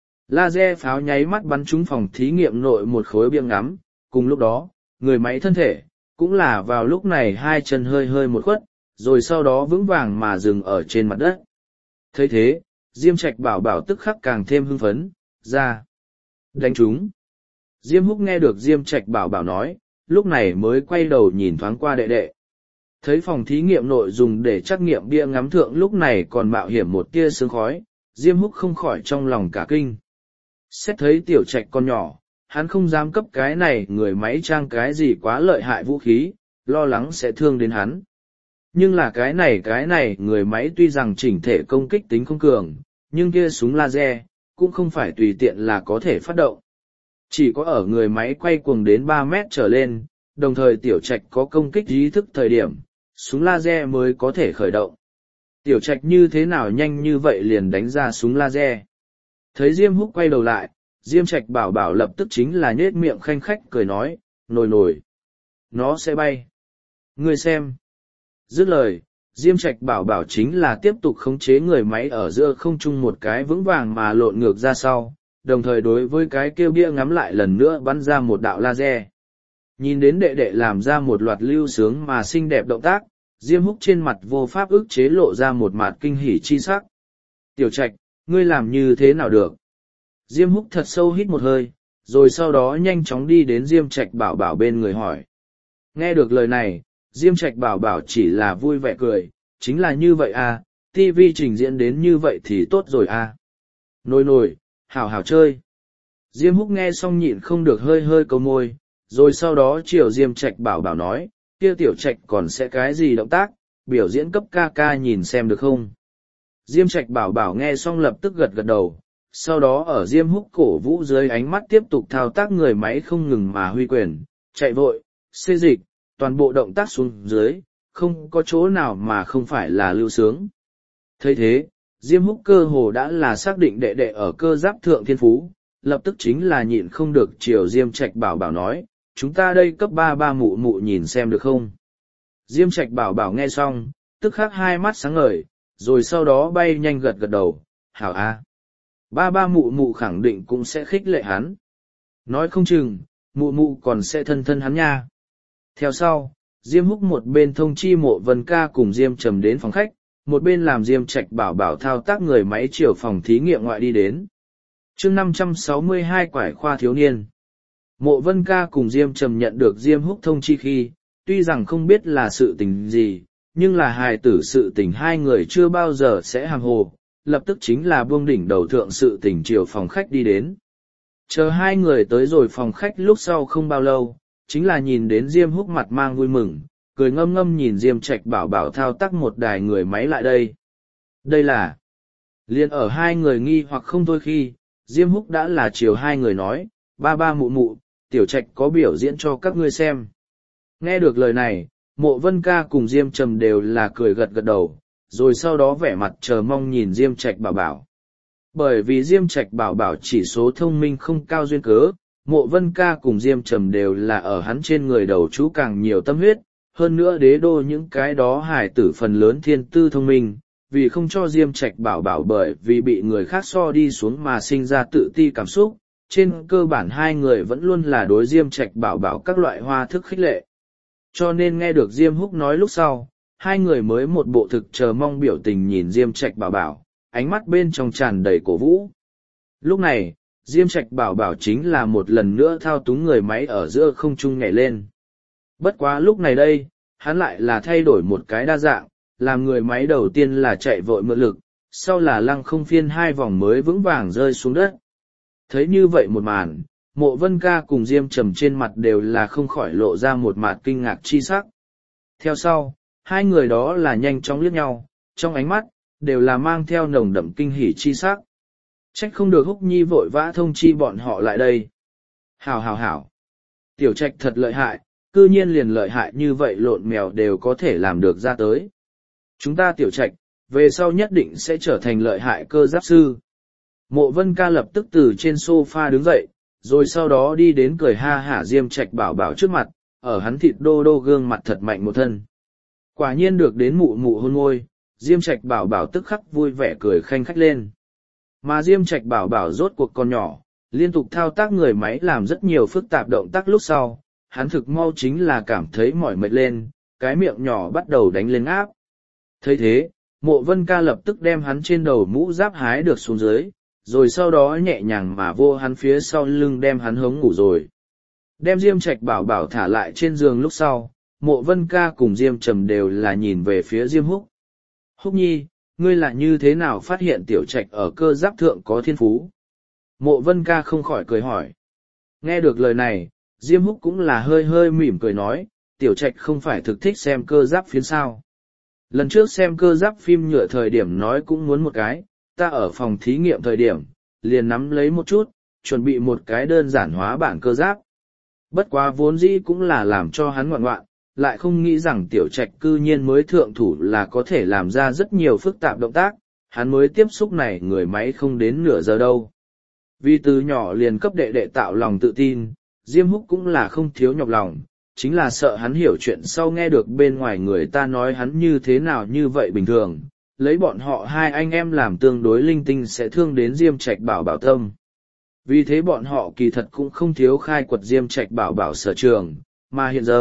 Laser pháo nháy mắt bắn trúng phòng thí nghiệm nội một khối biếng ngắm, cùng lúc đó, người máy thân thể, cũng là vào lúc này hai chân hơi hơi một khuất, rồi sau đó vững vàng mà dừng ở trên mặt đất. Thấy thế, Diêm Trạch bảo bảo tức khắc càng thêm hưng phấn, ra. Đánh chúng. Diêm Húc nghe được Diêm Trạch bảo bảo nói, lúc này mới quay đầu nhìn thoáng qua đệ đệ. Thấy phòng thí nghiệm nội dùng để trắc nghiệm bia ngắm thượng lúc này còn mạo hiểm một tia sương khói, Diêm Húc không khỏi trong lòng cả kinh. Xét thấy tiểu Trạch con nhỏ, hắn không dám cấp cái này người máy trang cái gì quá lợi hại vũ khí, lo lắng sẽ thương đến hắn. Nhưng là cái này cái này người máy tuy rằng chỉnh thể công kích tính không cường, nhưng kia súng laser, cũng không phải tùy tiện là có thể phát động. Chỉ có ở người máy quay cuồng đến ba mét trở lên, đồng thời tiểu Trạch có công kích ý thức thời điểm, súng laser mới có thể khởi động. Tiểu Trạch như thế nào nhanh như vậy liền đánh ra súng laser. Thấy Diêm Húc quay đầu lại, Diêm Trạch bảo bảo lập tức chính là nhết miệng khanh khách cười nói, nồi nồi. Nó sẽ bay. Ngươi xem. Dứt lời, Diêm Trạch bảo bảo chính là tiếp tục khống chế người máy ở giữa không trung một cái vững vàng mà lộn ngược ra sau, đồng thời đối với cái kêu bia ngắm lại lần nữa bắn ra một đạo laser. Nhìn đến đệ đệ làm ra một loạt lưu sướng mà xinh đẹp động tác, Diêm Húc trên mặt vô pháp ức chế lộ ra một mặt kinh hỉ chi sắc. Tiểu Trạch, ngươi làm như thế nào được? Diêm Húc thật sâu hít một hơi, rồi sau đó nhanh chóng đi đến Diêm Trạch Bảo Bảo bên người hỏi. Nghe được lời này, Diêm Trạch Bảo Bảo chỉ là vui vẻ cười, chính là như vậy à, ti vi trình diễn đến như vậy thì tốt rồi à. Nồi nồi, hảo hảo chơi. Diêm Húc nghe xong nhịn không được hơi hơi câu môi, rồi sau đó chiều Diêm Trạch Bảo Bảo nói, kia Tiểu Trạch còn sẽ cái gì động tác, biểu diễn cấp ca ca nhìn xem được không? Diêm Trạch Bảo Bảo nghe xong lập tức gật gật đầu, sau đó ở Diêm Húc cổ vũ dưới ánh mắt tiếp tục thao tác người máy không ngừng mà huy quyền, chạy vội, xê dịch, toàn bộ động tác xuống dưới, không có chỗ nào mà không phải là lưu sướng. Thấy thế, Diêm Húc cơ hồ đã là xác định đệ đệ ở cơ giáp thượng thiên phú, lập tức chính là nhịn không được chiều Diêm Trạch Bảo Bảo nói, chúng ta đây cấp ba ba mụ mụ nhìn xem được không? Diêm Trạch Bảo Bảo nghe xong, tức khắc hai mắt sáng ngời, rồi sau đó bay nhanh gật gật đầu, hảo a. Ba ba mụ mụ khẳng định cũng sẽ khích lệ hắn. Nói không chừng, mụ mụ còn sẽ thân thân hắn nha. Theo sau, Diêm Húc một bên thông chi Mộ Vân Ca cùng Diêm Trầm đến phòng khách, một bên làm Diêm Trạch Bảo Bảo thao tác người máy chiều phòng thí nghiệm ngoại đi đến. chương năm trăm sáu mươi hai quải khoa thiếu niên. Mộ Vân Ca cùng Diêm Trầm nhận được Diêm Húc thông chi khi, tuy rằng không biết là sự tình gì, nhưng là hài tử sự tình hai người chưa bao giờ sẽ hàm hồ, lập tức chính là buông đỉnh đầu thượng sự tình chiều phòng khách đi đến. Chờ hai người tới rồi phòng khách lúc sau không bao lâu, chính là nhìn đến Diêm Húc mặt mang vui mừng, cười ngâm ngâm nhìn Diêm Trạch Bảo Bảo thao tác một đài người máy lại đây. Đây là... Liên ở hai người nghi hoặc không thôi khi, Diêm Húc đã là chiều hai người nói, ba ba mụ mụ, Tiểu Trạch có biểu diễn cho các ngươi xem. Nghe được lời này, Mộ Vân Ca cùng Diêm Trầm đều là cười gật gật đầu, rồi sau đó vẻ mặt chờ mong nhìn Diêm Trạch Bảo Bảo. Bởi vì Diêm Trạch Bảo Bảo chỉ số thông minh không cao duyên cớ, Mộ Vân Ca cùng Diêm Trầm đều là ở hắn trên người đầu chú càng nhiều tâm huyết, hơn nữa đế đô những cái đó hài tử phần lớn thiên tư thông minh, vì không cho Diêm Trạch Bảo Bảo bởi vì bị người khác so đi xuống mà sinh ra tự ti cảm xúc, trên cơ bản hai người vẫn luôn là đối Diêm Trạch Bảo Bảo các loại hoa thức khích lệ. Cho nên nghe được Diêm Húc nói lúc sau, hai người mới một bộ thực chờ mong biểu tình nhìn Diêm Trạch Bảo Bảo, ánh mắt bên trong tràn đầy cổ vũ. Lúc này, Diêm Trạch Bảo Bảo chính là một lần nữa thao túng người máy ở giữa không trung nhảy lên. Bất quá lúc này đây, hắn lại là thay đổi một cái đa dạng, làm người máy đầu tiên là chạy vội mượn lực, sau là lăng không phiên hai vòng mới vững vàng rơi xuống đất. Thấy như vậy một màn, Mộ Vân Ca cùng Diêm Trầm trên mặt đều là không khỏi lộ ra một mặt kinh ngạc chi sắc. Theo sau, hai người đó là nhanh chóng liếc nhau, trong ánh mắt, đều là mang theo nồng đậm kinh hỉ chi sắc. Trách không được Húc Nhi vội vã thông chi bọn họ lại đây. Hảo hảo hảo. Tiểu Trạch thật lợi hại, cư nhiên liền lợi hại như vậy lộn mèo đều có thể làm được ra tới. Chúng ta Tiểu Trạch, về sau nhất định sẽ trở thành lợi hại cơ giáp sư. Mộ Vân Ca lập tức từ trên sofa đứng dậy, rồi sau đó đi đến cười ha hả Diêm Trạch Bảo Bảo trước mặt, ở hắn thịt đô đô gương mặt thật mạnh một thân. Quả nhiên được đến mụ mụ hôn môi, Diêm Trạch Bảo Bảo tức khắc vui vẻ cười khanh khách lên. Mà Diêm Trạch Bảo Bảo rốt cuộc còn nhỏ, liên tục thao tác người máy làm rất nhiều phức tạp động tác lúc sau, hắn thực mau chính là cảm thấy mỏi mệt lên, cái miệng nhỏ bắt đầu đánh lên áp. Thấy thế, Mộ Vân Ca lập tức đem hắn trên đầu mũ giáp hái được xuống dưới, rồi sau đó nhẹ nhàng mà vô hắn phía sau lưng đem hắn hống ngủ rồi. Đem Diêm Trạch Bảo Bảo thả lại trên giường lúc sau, Mộ Vân Ca cùng Diêm Trầm đều là nhìn về phía Diêm Húc. Húc Nhi, ngươi là như thế nào phát hiện Tiểu Trạch ở cơ giáp thượng có thiên phú? Mộ Vân Ca không khỏi cười hỏi. Nghe được lời này, Diêm Húc cũng là hơi hơi mỉm cười nói, Tiểu Trạch không phải thực thích xem cơ giáp phiến sao. Lần trước xem cơ giáp phim nhựa thời điểm nói cũng muốn một cái, ta ở phòng thí nghiệm thời điểm, liền nắm lấy một chút, chuẩn bị một cái đơn giản hóa bản cơ giáp. Bất quá vốn dĩ cũng là làm cho hắn ngoạn ngoạn, lại không nghĩ rằng Tiểu Trạch cư nhiên mới thượng thủ là có thể làm ra rất nhiều phức tạp động tác, hắn mới tiếp xúc này người máy không đến nửa giờ đâu. Vì từ nhỏ liền cấp đệ đệ tạo lòng tự tin, Diêm Húc cũng là không thiếu nhọc lòng, chính là sợ hắn hiểu chuyện sau nghe được bên ngoài người ta nói hắn như thế nào như vậy bình thường, lấy bọn họ hai anh em làm tương đối linh tinh sẽ thương đến Diêm Trạch Bảo Bảo tâm. Vì thế bọn họ kỳ thật cũng không thiếu khai quật Diêm Trạch Bảo Bảo sở trường, mà hiện giờ,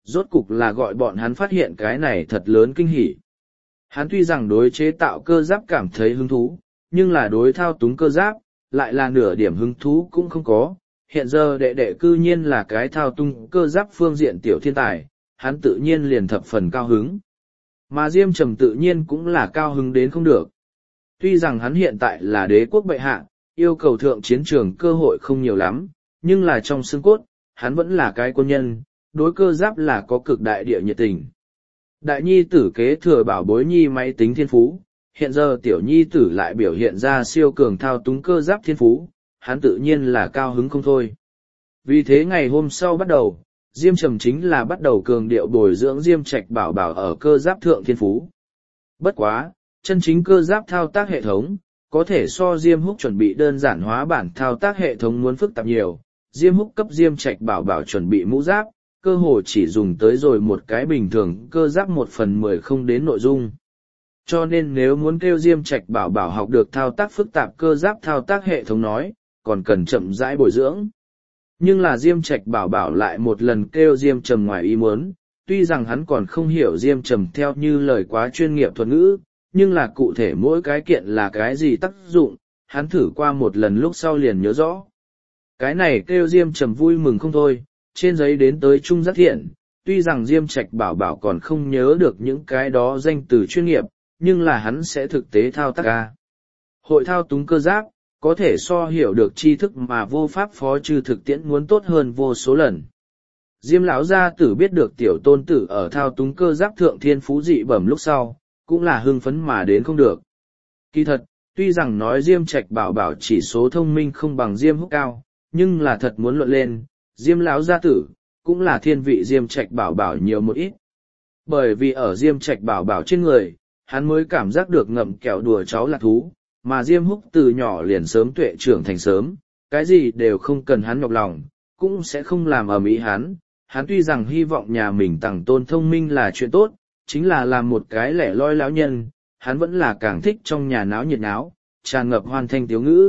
rốt cục là gọi bọn hắn phát hiện cái này thật lớn kinh hỉ. Hắn tuy rằng đối chế tạo cơ giáp cảm thấy hứng thú, nhưng là đối thao túng cơ giáp, lại là nửa điểm hứng thú cũng không có. Hiện giờ đệ đệ cư nhiên là cái thao túng cơ giáp phương diện tiểu thiên tài, hắn tự nhiên liền thập phần cao hứng. Mà Diêm Trầm tự nhiên cũng là cao hứng đến không được. Tuy rằng hắn hiện tại là đế quốc bệ hạ, yêu cầu thượng chiến trường cơ hội không nhiều lắm, nhưng là trong xương cốt, hắn vẫn là cái quân nhân, đối cơ giáp là có cực đại địa nhiệt tình. Đại nhi tử kế thừa bảo bối nhi máy tính thiên phú, hiện giờ tiểu nhi tử lại biểu hiện ra siêu cường thao túng cơ giáp thiên phú, hắn tự nhiên là cao hứng không thôi. Vì thế ngày hôm sau bắt đầu, Diêm Trầm chính là bắt đầu cường điệu bồi dưỡng Diêm Trạch bảo bảo ở cơ giáp thượng thiên phú. Bất quá, chân chính cơ giáp thao tác hệ thống, có thể so Diêm Húc chuẩn bị đơn giản hóa bản thao tác hệ thống muốn phức tạp nhiều. Diêm Húc cấp Diêm Trạch bảo bảo chuẩn bị mũ giáp, cơ hồ chỉ dùng tới rồi một cái bình thường cơ giáp một phần mười không đến nội dung. Cho nên nếu muốn kêu Diêm Trạch bảo bảo học được thao tác phức tạp cơ giáp thao tác hệ thống nói, còn cần chậm rãi bồi dưỡng. Nhưng là Diêm Trạch bảo bảo lại một lần kêu Diêm Trầm ngoài ý muốn, tuy rằng hắn còn không hiểu Diêm Trầm theo như lời quá chuyên nghiệp thuật ngữ, nhưng là cụ thể mỗi cái kiện là cái gì tác dụng, hắn thử qua một lần lúc sau liền nhớ rõ. Cái này kêu Diêm Trầm vui mừng không thôi, trên giấy đến tới Trung Giác Thiện, tuy rằng Diêm Trạch bảo bảo còn không nhớ được những cái đó danh từ chuyên nghiệp, nhưng là hắn sẽ thực tế thao tác ra. Hội thao túng cơ giáp, có thể so hiểu được tri thức mà vô pháp phó trừ thực tiễn muốn tốt hơn vô số lần. Diêm lão gia tử biết được tiểu tôn tử ở thao túng cơ giáp thượng thiên phú dị bẩm lúc sau, cũng là hưng phấn mà đến không được. Kỳ thật, tuy rằng nói Diêm Trạch bảo bảo chỉ số thông minh không bằng Diêm Húc cao, nhưng là thật muốn luận lên, Diêm lão gia tử cũng là thiên vị Diêm Trạch bảo bảo nhiều một ít. Bởi vì ở Diêm Trạch bảo bảo trên người, hắn mới cảm giác được ngậm kẹo đùa cháu là thú, mà Diêm Húc từ nhỏ liền sớm tuệ trưởng thành sớm, cái gì đều không cần hắn nhọc lòng, cũng sẽ không làm ầm ĩ hắn. Hắn tuy rằng hy vọng nhà mình tặng tôn thông minh là chuyện tốt, chính là làm một cái lẻ loi lão nhân, hắn vẫn là càng thích trong nhà náo nhiệt náo, tràn ngập hoàn thanh tiếu ngữ.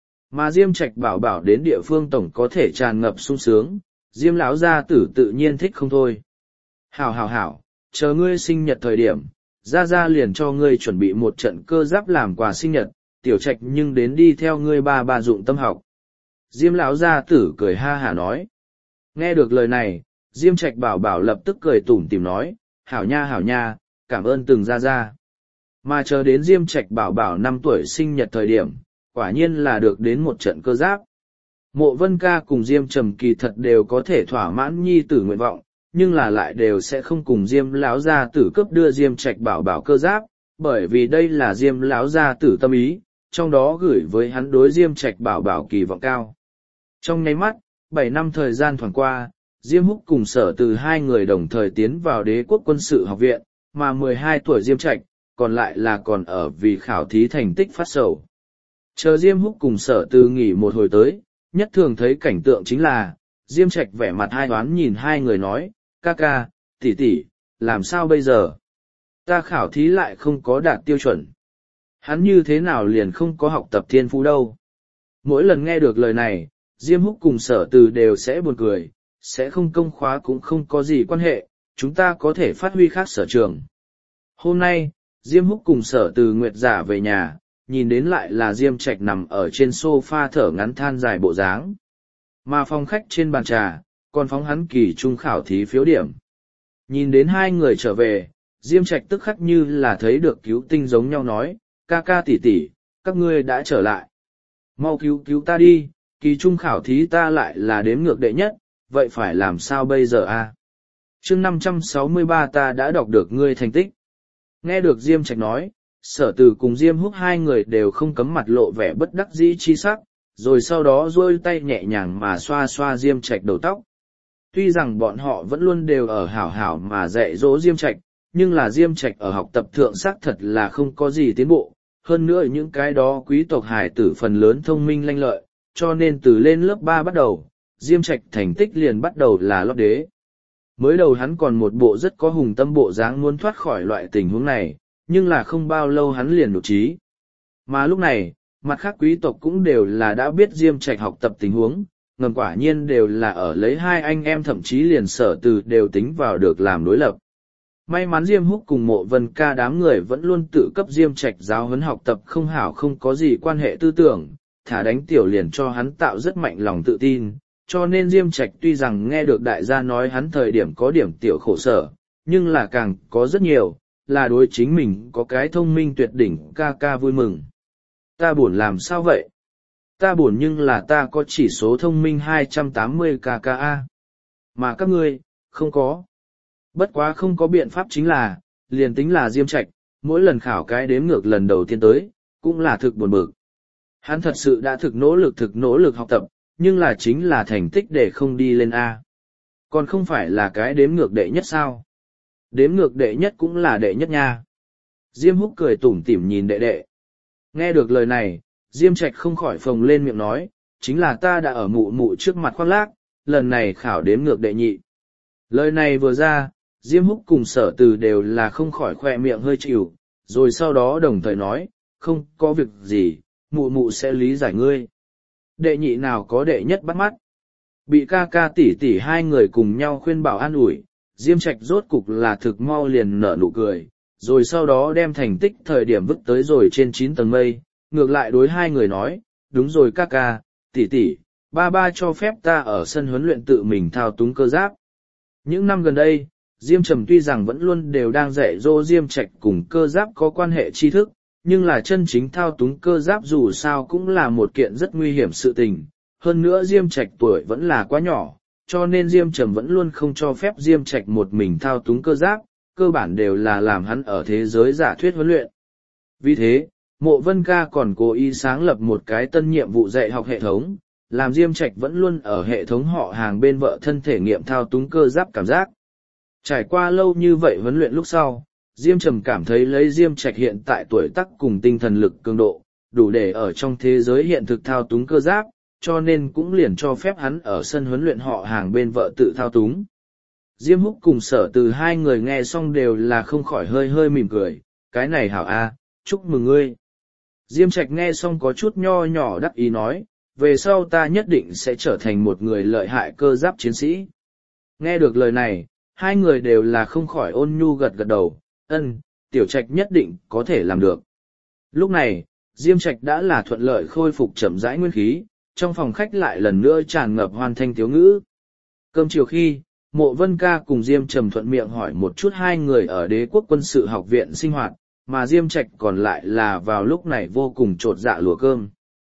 Mà Diêm Trạch bảo bảo đến địa phương tổng có thể tràn ngập sung sướng, Diêm lão gia tử tự nhiên thích không thôi. Hảo hảo hảo, chờ ngươi sinh nhật thời điểm, gia gia liền cho ngươi chuẩn bị một trận cơ giáp làm quà sinh nhật, tiểu Trạch nhưng đến đi theo ngươi ba ba dụng tâm học. Diêm lão gia tử cười ha hả nói. Nghe được lời này, Diêm Trạch bảo bảo lập tức cười tủm tỉm nói, hảo nha hảo nha, cảm ơn từng gia gia. Mà chờ đến Diêm Trạch bảo bảo năm tuổi sinh nhật thời điểm, quả nhiên là được đến một trận cơ giáp. Mộ Vân Ca cùng Diêm Trầm kỳ thật đều có thể thỏa mãn nhi tử nguyện vọng, nhưng là lại đều sẽ không cùng Diêm lão gia tử cấp đưa Diêm Trạch bảo bảo cơ giáp, bởi vì đây là Diêm lão gia tử tâm ý, trong đó gửi với hắn đối Diêm Trạch bảo bảo kỳ vọng cao. Trong nháy mắt, bảy năm thời gian thoảng qua, Diêm Húc cùng Sở Từ hai người đồng thời tiến vào Đế quốc quân sự học viện, mà mười hai tuổi Diêm Trạch, còn lại là còn ở vì khảo thí thành tích phát sầu. Chờ Diêm Húc cùng Sở Từ nghỉ một hồi tới, nhất thường thấy cảnh tượng chính là, Diêm Trạch vẻ mặt hai đoán nhìn hai người nói, ca ca, tỷ tỷ, làm sao bây giờ? Ta khảo thí lại không có đạt tiêu chuẩn. Hắn như thế nào liền không có học tập thiên phú đâu? Mỗi lần nghe được lời này, Diêm Húc cùng Sở Từ đều sẽ buồn cười, sẽ không công khóa cũng không có gì quan hệ, chúng ta có thể phát huy khác sở trường. Hôm nay, Diêm Húc cùng Sở Từ Nguyệt giả về nhà, nhìn đến lại là Diêm Trạch nằm ở trên sofa thở ngắn than dài bộ dáng. Mà phòng khách trên bàn trà, còn phóng hắn kỳ trung khảo thí phiếu điểm. Nhìn đến hai người trở về, Diêm Trạch tức khắc như là thấy được cứu tinh giống nhau nói, ca ca tỷ tỷ, các ngươi đã trở lại. Mau cứu cứu ta đi, kỳ trung khảo thí ta lại là đếm ngược đệ nhất, vậy phải làm sao bây giờ a? Chương năm trăm sáu mươi ba ta đã đọc được ngươi thành tích. Nghe được Diêm Trạch nói, Sở Từ cùng Diêm Húc hai người đều không cấm mặt lộ vẻ bất đắc dĩ chi sắc, rồi sau đó duỗi tay nhẹ nhàng mà xoa xoa Diêm Trạch đầu tóc. Tuy rằng bọn họ vẫn luôn đều ở hảo hảo mà dạy dỗ Diêm Trạch, nhưng là Diêm Trạch ở học tập thượng xác thật là không có gì tiến bộ, hơn nữa những cái đó quý tộc hải tử phần lớn thông minh lanh lợi, cho nên từ lên lớp ba bắt đầu, Diêm Trạch thành tích liền bắt đầu là lót đế. Mới đầu hắn còn một bộ rất có hùng tâm bộ dáng muốn thoát khỏi loại tình huống này, nhưng là không bao lâu hắn liền nụ trí. Mà lúc này, mặt khác quý tộc cũng đều là đã biết Diêm Trạch học tập tình huống, ngầm quả nhiên đều là ở lấy hai anh em, thậm chí liền Sở Từ đều tính vào được làm đối lập. May mắn Diêm Húc cùng Mộ Vân Ca đám người vẫn luôn tự cấp Diêm Trạch giáo huấn học tập không hảo, không có gì quan hệ tư tưởng, thả đánh tiểu liền cho hắn tạo rất mạnh lòng tự tin, cho nên Diêm Trạch tuy rằng nghe được đại gia nói hắn thời điểm có điểm tiểu khổ sở, nhưng là càng có rất nhiều, là đối chính mình có cái thông minh tuyệt đỉnh ca ca vui mừng. Ta buồn làm sao vậy? Ta buồn nhưng là ta có chỉ số thông minh hai trăm tám mươi ca ca a. Mà các ngươi, không có. Bất quá không có biện pháp, chính là, liền tính là Diêm Trạch, mỗi lần khảo cái đếm ngược lần đầu tiên tới, cũng là thực buồn bực. Hắn thật sự đã thực nỗ lực thực nỗ lực học tập, nhưng là chính là thành tích để không đi lên A. Còn không phải là cái đếm ngược đệ nhất sao? Đếm ngược đệ nhất cũng là đệ nhất nha. Diêm Húc cười tủm tỉm nhìn đệ đệ. Nghe được lời này, Diêm Trạch không khỏi phồng lên miệng nói, chính là ta đã ở mụ mụ trước mặt khoác lác, lần này khảo đếm ngược đệ nhị. Lời này vừa ra, Diêm Húc cùng Sở Từ đều là không khỏi khoe miệng hơi chịu, rồi sau đó đồng thời nói, không có việc gì, mụ mụ sẽ lý giải ngươi. Đệ nhị nào có đệ nhất bắt mắt. Bị ca ca tỷ tỷ hai người cùng nhau khuyên bảo an ủi, Diêm Trạch rốt cục là thực mau liền nở nụ cười, rồi sau đó đem thành tích thời điểm vứt tới rồi trên chín tầng mây, ngược lại đối hai người nói, đúng rồi ca ca, tỷ tỷ, ba ba cho phép ta ở sân huấn luyện tự mình thao túng cơ giáp. Những năm gần đây, Diêm Trầm tuy rằng vẫn luôn đều đang dạy dỗ Diêm Trạch cùng cơ giáp có quan hệ tri thức, nhưng là chân chính thao túng cơ giáp dù sao cũng là một kiện rất nguy hiểm sự tình. Hơn nữa Diêm Trạch tuổi vẫn là quá nhỏ, cho nên Diêm Trầm vẫn luôn không cho phép Diêm Trạch một mình thao túng cơ giáp, cơ bản đều là làm hắn ở thế giới giả thuyết huấn luyện. Vì thế, Mộ Vân Ca còn cố ý sáng lập một cái tân nhiệm vụ dạy học hệ thống, làm Diêm Trạch vẫn luôn ở hệ thống họ hàng bên vợ thân thể nghiệm thao túng cơ giáp cảm giác. Trải qua lâu như vậy huấn luyện lúc sau, Diêm Trầm cảm thấy lấy Diêm Trạch hiện tại tuổi tác cùng tinh thần lực cường độ, đủ để ở trong thế giới hiện thực thao túng cơ giáp, cho nên cũng liền cho phép hắn ở sân huấn luyện họ hàng bên vợ tự thao túng. Diêm Húc cùng Sở Từ hai người nghe xong đều là không khỏi hơi hơi mỉm cười, cái này hảo a, chúc mừng ngươi. Diêm Trạch nghe xong có chút nho nhỏ đắc ý nói, về sau ta nhất định sẽ trở thành một người lợi hại cơ giáp chiến sĩ. Nghe được lời này, hai người đều là không khỏi ôn nhu gật gật đầu, ân, Tiểu Trạch nhất định có thể làm được. Lúc này, Diêm Trạch đã là thuận lợi khôi phục chậm rãi nguyên khí, trong phòng khách lại lần nữa tràn ngập hoàn thanh tiếu ngữ. Cơm chiều khi, Mộ Vân Ca cùng Diêm Trầm thuận miệng hỏi một chút hai người ở Đế quốc quân sự học viện sinh hoạt, mà Diêm Trạch còn lại là vào lúc này vô cùng trột dạ lùa cơm.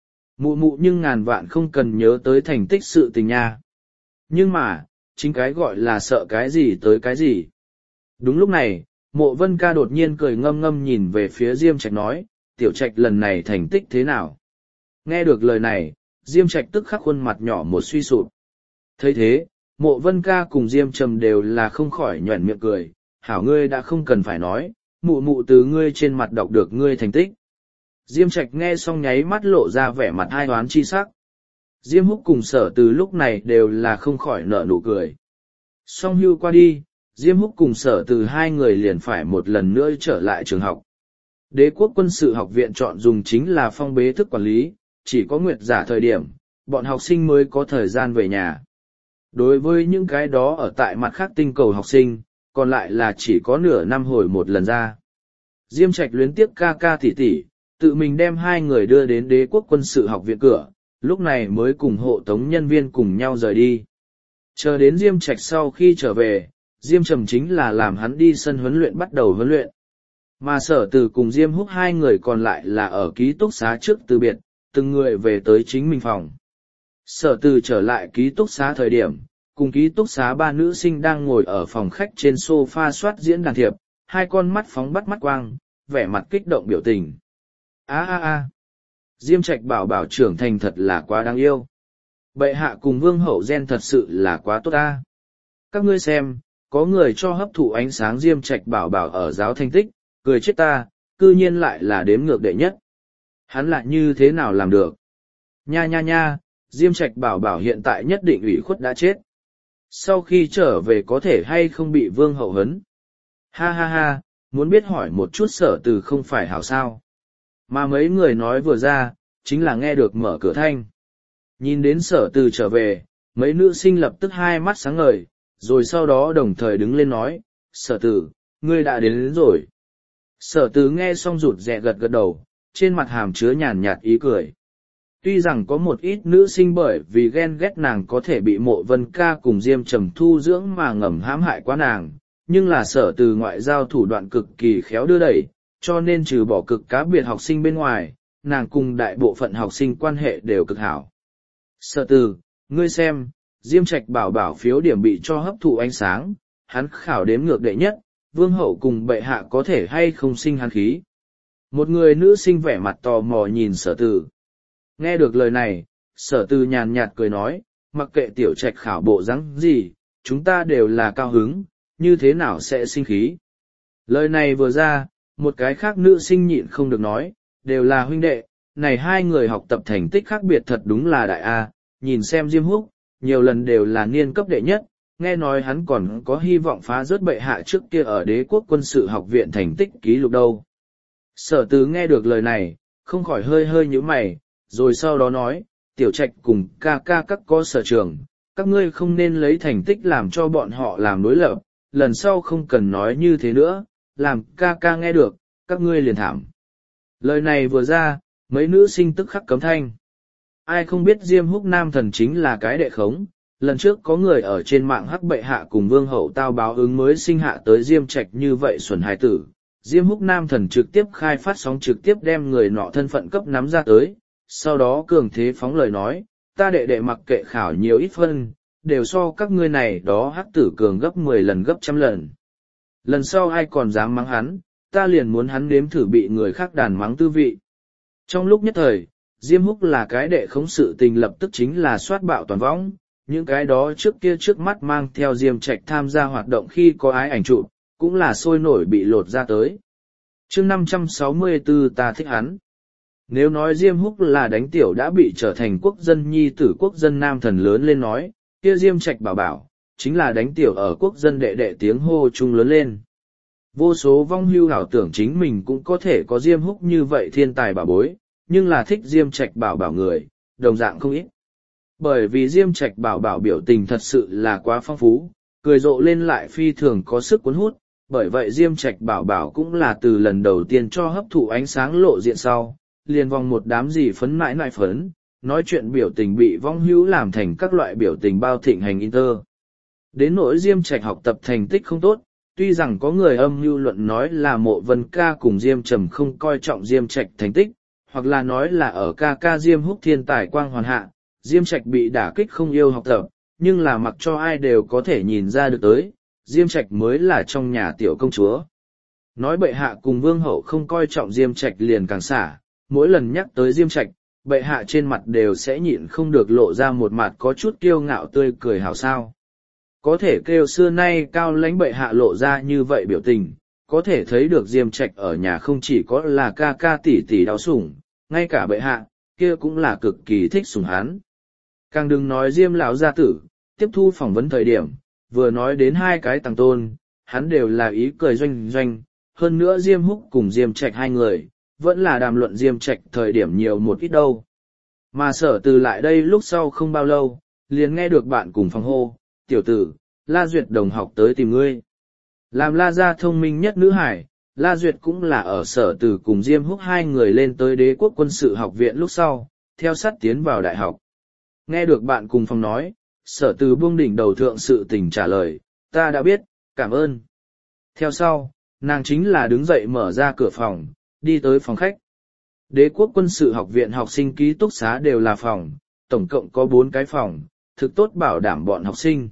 Mụ mụ nhưng ngàn vạn không cần nhớ tới thành tích sự tình nha. Nhưng mà, chính cái gọi là sợ cái gì tới cái gì. Đúng lúc này, Mộ Vân Ca đột nhiên cười ngâm ngâm nhìn về phía Diêm Trạch nói, Tiểu Trạch lần này thành tích thế nào? Nghe được lời này, Diêm Trạch tức khắc khuôn mặt nhỏ một suy sụp. Thấy thế, Mộ Vân Ca cùng Diêm Trầm đều là không khỏi nhoẻn miệng cười, hảo ngươi đã không cần phải nói, mụ mụ từ ngươi trên mặt đọc được ngươi thành tích. Diêm Trạch nghe xong nháy mắt lộ ra vẻ mặt ai oán chi sắc. Diêm Húc cùng Sở Từ lúc này đều là không khỏi nở nụ cười. Song hưu qua đi, Diêm Húc cùng Sở Từ hai người liền phải một lần nữa trở lại trường học. Đế quốc quân sự học viện chọn dùng chính là phong bế thức quản lý, chỉ có nguyệt giả thời điểm, bọn học sinh mới có thời gian về nhà. Đối với những cái đó ở tại mặt khác tinh cầu học sinh, còn lại là chỉ có nửa năm hồi một lần ra. Diêm Trạch luyến tiếc ca ca tỷ tỷ, tự mình đem hai người đưa đến Đế quốc quân sự học viện cửa, lúc này mới cùng hộ tống nhân viên cùng nhau rời đi. Chờ đến Diêm Trạch sau khi trở về, Diêm Trầm chính là làm hắn đi sân huấn luyện bắt đầu huấn luyện. Mà Sở Từ cùng Diêm Húc hai người còn lại là ở ký túc xá trước từ biệt, từng người về tới chính mình phòng. Sở Từ trở lại ký túc xá thời điểm, cùng ký túc xá ba nữ sinh đang ngồi ở phòng khách trên sofa soát diễn đàn thiệp, hai con mắt phóng bắt mắt quang, vẻ mặt kích động biểu tình. A a a, Diêm Trạch bảo bảo trưởng thành thật là quá đáng yêu. Bệ hạ cùng vương hậu gen thật sự là quá tốt ta. Các ngươi xem, có người cho hấp thụ ánh sáng Diêm Trạch bảo bảo ở giáo thành tích, cười chết ta, cư nhiên lại là đếm ngược đệ nhất. Hắn lại như thế nào làm được? Nha nha nha, Diêm Trạch bảo bảo hiện tại nhất định ủy khuất đã chết. Sau khi trở về có thể hay không bị vương hậu hấn? Ha ha ha, muốn biết hỏi một chút Sở Từ không phải hảo sao. Mà mấy người nói vừa ra, chính là nghe được mở cửa thanh. Nhìn đến sở từ trở về, mấy nữ sinh lập tức hai mắt sáng ngời, rồi sau đó đồng thời đứng lên nói, sở từ, ngươi đã đến, đến rồi. Sở từ nghe xong rụt rè gật gật đầu, trên mặt hàm chứa nhàn nhạt ý cười. Tuy rằng có một ít nữ sinh bởi vì ghen ghét nàng có thể bị Mộ Vân Ca cùng Diêm Trầm thu dưỡng mà ngầm hãm hại quá nàng, nhưng là sở từ ngoại giao thủ đoạn cực kỳ khéo đưa đẩy, cho nên trừ bỏ cực cá biệt học sinh bên ngoài, nàng cùng đại bộ phận học sinh quan hệ đều cực hảo. Sở từ, ngươi xem, Diêm Trạch bảo bảo phiếu điểm bị cho hấp thụ ánh sáng, hắn khảo đếm ngược đệ nhất, vương hậu cùng bệ hạ có thể hay không sinh hắn khí. Một người nữ sinh vẻ mặt tò mò nhìn sở từ. Nghe được lời này, sở từ nhàn nhạt cười nói, mặc kệ tiểu trạch khảo bộ rắn gì, chúng ta đều là cao hứng, như thế nào sẽ sinh khí. Lời này vừa ra, một cái khác nữ sinh nhịn không được nói, đều là huynh đệ, này hai người học tập thành tích khác biệt thật đúng là đại A, nhìn xem Diêm Húc, nhiều lần đều là niên cấp đệ nhất, nghe nói hắn còn có hy vọng phá rớt bệ hạ trước kia ở đế quốc quân sự học viện thành tích ký lục đâu. Sở từ nghe được lời này, không khỏi hơi hơi nhíu mày, rồi sau đó nói, tiểu trạch cùng ca ca các có sở trường, các ngươi không nên lấy thành tích làm cho bọn họ làm đối lập, lần sau không cần nói như thế nữa, làm ca ca nghe được, các ngươi liền thảm. Lời này vừa ra, mấy nữ sinh tức khắc cấm thanh. Ai không biết Diêm Húc Nam thần chính là cái đệ khống, lần trước có người ở trên mạng hắc bệ hạ cùng vương hậu tao báo ứng mới sinh hạ tới Diêm Trạch như vậy xuẩn hài tử. Diêm Húc Nam thần trực tiếp khai phát sóng trực tiếp đem người nọ thân phận cấp nắm ra tới, sau đó cường thế phóng lời nói, ta đệ đệ mặc kệ khảo nhiều ít phân, đều so các ngươi này đó hắc tử cường gấp mười lần gấp trăm lần. Lần sau ai còn dám mắng hắn, ta liền muốn hắn nếm thử bị người khác đàn mắng tư vị. Trong lúc nhất thời, Diêm Húc là cái đệ khống sự tình lập tức chính là soát bạo toàn võng, những cái đó trước kia trước mắt mang theo Diêm Trạch tham gia hoạt động khi có ái ảnh chụp, cũng là sôi nổi bị lột ra tới. Chương năm trăm sáu mươi tư ta thích hắn. Nếu nói Diêm Húc là đánh tiểu đã bị trở thành quốc dân nhi tử quốc dân nam thần lớn lên nói, kia Diêm Trạch bảo bảo, chính là đánh tiểu ở quốc dân đệ đệ tiếng hô chung lớn lên. Vô số vong hưu ảo tưởng chính mình cũng có thể có Diêm Húc như vậy thiên tài bảo bối, nhưng là thích Diêm Trạch bảo bảo người, đồng dạng không ít. Bởi vì Diêm Trạch bảo bảo biểu tình thật sự là quá phong phú, cười rộ lên lại phi thường có sức cuốn hút, bởi vậy Diêm Trạch bảo bảo cũng là từ lần đầu tiên cho hấp thụ ánh sáng lộ diện sau, liền vòng một đám gì phấn mãi nại phấn, nói chuyện biểu tình bị vong hữu làm thành các loại biểu tình bao thịnh hành inter. Đến nỗi Diêm Trạch học tập thành tích không tốt, tuy rằng có người âm mưu luận nói là Mộ Vân Ca cùng Diêm Trầm không coi trọng Diêm Trạch thành tích, hoặc là nói là ở ca ca Diêm Húc thiên tài quang hoàn hạ, Diêm Trạch bị đả kích không yêu học tập, nhưng là mặc cho ai đều có thể nhìn ra được tới, Diêm Trạch mới là trong nhà tiểu công chúa. Nói bệ hạ cùng vương hậu không coi trọng Diêm Trạch liền càng xả, mỗi lần nhắc tới Diêm Trạch, bệ hạ trên mặt đều sẽ nhịn không được lộ ra một mặt có chút kiêu ngạo tươi cười hảo sao. Có thể kêu xưa nay cao lãnh bệ hạ lộ ra như vậy biểu tình, có thể thấy được Diêm Trạch ở nhà không chỉ có là ca ca tỷ tỷ đau sủng, ngay cả bệ hạ, kia cũng là cực kỳ thích sủng hắn. Càng đừng nói Diêm lão gia tử, tiếp thu phỏng vấn thời điểm, vừa nói đến hai cái tàng tôn, hắn đều là ý cười doanh doanh, hơn nữa Diêm Húc cùng Diêm Trạch hai người, vẫn là đàm luận Diêm Trạch thời điểm nhiều một ít đâu. Mà sở từ lại đây lúc sau không bao lâu, liền nghe được bạn cùng phòng hô, tiểu tử, La Duyệt đồng học tới tìm ngươi. Làm La gia thông minh nhất nữ hải, La Duyệt cũng là ở sở từ cùng Diêm Húc hai người lên tới đế quốc quân sự học viện lúc sau, theo sát tiến vào đại học. Nghe được bạn cùng phòng nói, sở từ buông đỉnh đầu thượng sự tình trả lời, ta đã biết, cảm ơn. Theo sau, nàng chính là đứng dậy mở ra cửa phòng, đi tới phòng khách. Đế quốc quân sự học viện học sinh ký túc xá đều là phòng, tổng cộng có bốn cái phòng, thực tốt bảo đảm bọn học sinh.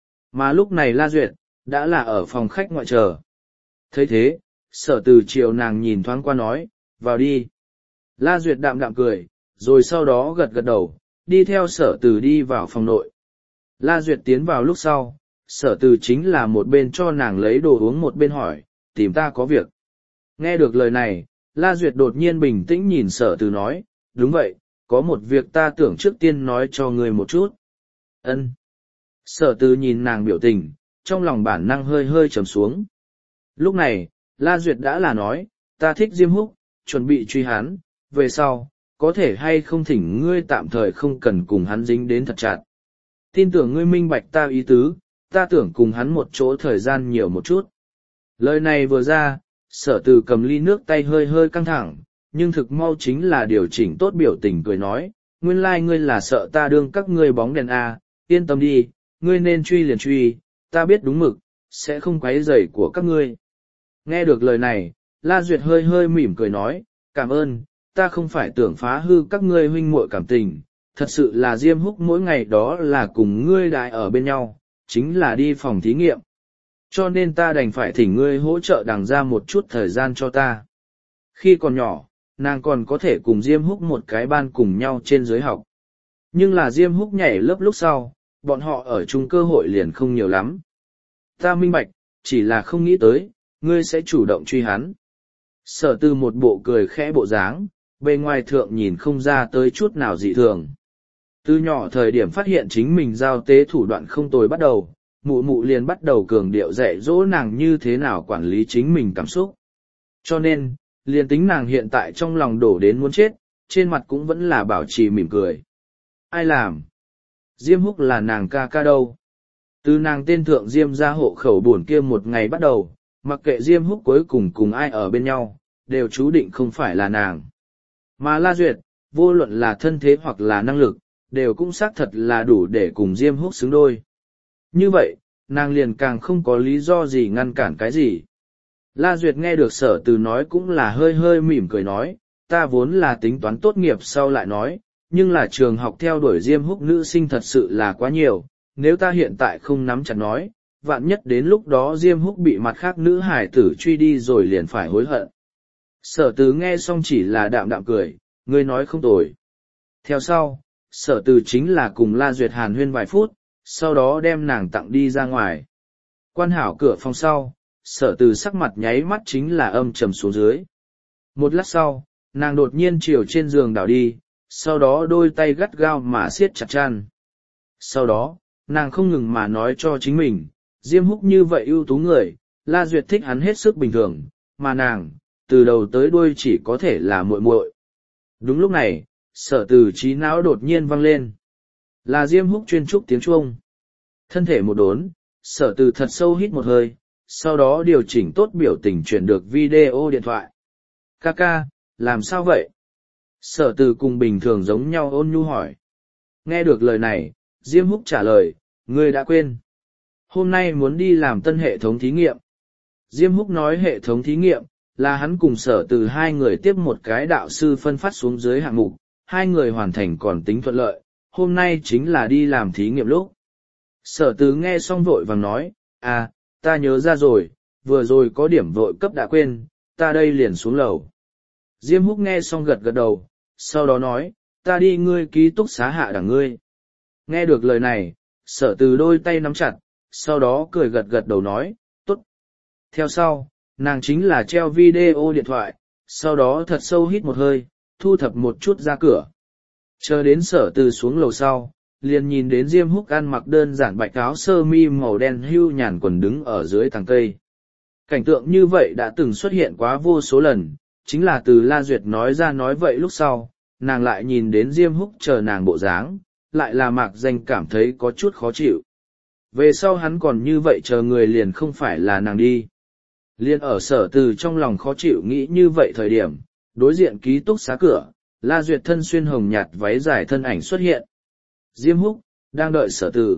Mà lúc này La Duyệt, đã là ở phòng khách ngoại chờ. Thấy thế, sở từ chiều nàng nhìn thoáng qua nói, vào đi. La Duyệt đạm đạm cười, rồi sau đó gật gật đầu, đi theo sở từ đi vào phòng nội. La Duyệt tiến vào lúc sau, sở từ chính là một bên cho nàng lấy đồ uống một bên hỏi, tìm ta có việc. Nghe được lời này, La Duyệt đột nhiên bình tĩnh nhìn sở từ nói, đúng vậy, có một việc ta tưởng trước tiên nói cho người một chút. Ân. Sở từ nhìn nàng biểu tình, trong lòng bản năng hơi hơi trầm xuống. Lúc này, La Duyệt đã là nói, ta thích Diêm Húc, chuẩn bị truy hắn, về sau, có thể hay không thỉnh ngươi tạm thời không cần cùng hắn dính đến thật chặt. Tin tưởng ngươi minh bạch ta ý tứ, ta tưởng cùng hắn một chỗ thời gian nhiều một chút. Lời này vừa ra, sở từ cầm ly nước tay hơi hơi căng thẳng, nhưng thực mau chính là điều chỉnh tốt biểu tình cười nói, nguyên lai like ngươi là sợ ta đương các ngươi bóng đèn à, yên tâm đi, ngươi nên truy liền truy, ta biết đúng mực, sẽ không quấy rầy của các ngươi. Nghe được lời này, La Duyệt hơi hơi mỉm cười nói, cảm ơn, ta không phải tưởng phá hư các ngươi huynh muội cảm tình, thật sự là Diêm Húc mỗi ngày đó là cùng ngươi đại ở bên nhau, chính là đi phòng thí nghiệm. Cho nên ta đành phải thỉnh ngươi hỗ trợ đằng ra một chút thời gian cho ta. Khi còn nhỏ, nàng còn có thể cùng Diêm Húc một cái ban cùng nhau trên dưới học. Nhưng là Diêm Húc nhảy lớp lúc sau, bọn họ ở chung cơ hội liền không nhiều lắm. Ta minh bạch, chỉ là không nghĩ tới, ngươi sẽ chủ động truy hắn. Sở Từ một bộ cười khẽ bộ dáng, bề ngoài thượng nhìn không ra tới chút nào dị thường. Từ nhỏ thời điểm phát hiện chính mình giao tế thủ đoạn không tồi bắt đầu, mụ mụ liền bắt đầu cường điệu dạy dỗ nàng như thế nào quản lý chính mình cảm xúc. Cho nên, liền tính nàng hiện tại trong lòng đổ đến muốn chết, trên mặt cũng vẫn là bảo trì mỉm cười. Ai làm? Diêm Húc là nàng ca ca đâu? Từ nàng tên thượng Diêm ra hộ khẩu buồn kia một ngày bắt đầu, mặc kệ Diêm Húc cuối cùng cùng ai ở bên nhau, đều chú định không phải là nàng. Mà La Duyệt, vô luận là thân thế hoặc là năng lực, đều cũng xác thật là đủ để cùng Diêm Húc xứng đôi. Như vậy, nàng liền càng không có lý do gì ngăn cản cái gì. La Duyệt nghe được Sở Từ nói cũng là hơi hơi mỉm cười nói, ta vốn là tính toán tốt nghiệp sau lại nói, nhưng là trường học theo đuổi Diêm Húc nữ sinh thật sự là quá nhiều, nếu ta hiện tại không nắm chặt nói, vạn nhất đến lúc đó Diêm Húc bị mặt khác nữ hải tử truy đi rồi liền phải hối hận. Sở Từ nghe xong chỉ là đạm đạm cười, ngươi nói không tồi. Theo sau, Sở Từ chính là cùng La Duyệt hàn huyên vài phút, sau đó đem nàng tặng đi ra ngoài. Quan hảo cửa phòng sau, Sở Từ sắc mặt nháy mắt chính là âm trầm xuống dưới. Một lát sau, nàng đột nhiên chiều trên giường đảo đi, sau đó đôi tay gắt gao mà siết chặt chăn. Sau đó, nàng không ngừng mà nói cho chính mình, Diêm Húc như vậy ưu tú người, La Duyệt thích hắn hết sức bình thường, mà nàng, từ đầu tới đuôi chỉ có thể là muội muội. Đúng lúc này, Sở Từ trí não đột nhiên vang lên. Là Diêm Húc chuyên trúc tiếng chuông. Thân thể một đốn, Sở Từ thật sâu hít một hơi, sau đó điều chỉnh tốt biểu tình chuyển được video điện thoại. Ca ca, làm sao vậy? Sở Từ cùng bình thường giống nhau ôn nhu hỏi. Nghe được lời này, Diêm Húc trả lời, ngươi đã quên. Hôm nay muốn đi làm tân hệ thống thí nghiệm. Diêm Húc nói hệ thống thí nghiệm, là hắn cùng Sở Từ hai người tiếp một cái đạo sư phân phát xuống dưới hạng mục, hai người hoàn thành còn tính thuận lợi, hôm nay chính là đi làm thí nghiệm lúc. Sở Từ nghe xong vội vàng nói, à, ta nhớ ra rồi, vừa rồi có điểm vội cấp đã quên, ta đây liền xuống lầu. Diêm Húc nghe xong gật gật đầu, sau đó nói, ta đi ngươi ký túc xá hạ đẳng ngươi. Nghe được lời này, Sở Từ đôi tay nắm chặt, sau đó cười gật gật đầu nói, tốt. Theo sau, nàng chính là treo video điện thoại, sau đó thật sâu hít một hơi, thu thập một chút ra cửa. Chờ đến Sở Từ xuống lầu sau, liền nhìn đến Diêm Húc ăn mặc đơn giản bạch áo sơ mi màu đen hưu nhàn quần đứng ở dưới tàng cây. Cảnh tượng như vậy đã từng xuất hiện quá vô số lần, chính là từ La Duyệt nói ra nói vậy lúc sau, nàng lại nhìn đến Diêm Húc chờ nàng bộ dáng, lại là mạc danh cảm thấy có chút khó chịu. Về sau hắn còn như vậy chờ người liền không phải là nàng đi. Liên ở Sở Từ trong lòng khó chịu nghĩ như vậy thời điểm, đối diện ký túc xá cửa, La Duyệt thân xuyên hồng nhạt váy dài thân ảnh xuất hiện. Diêm Húc, đang đợi Sở Từ.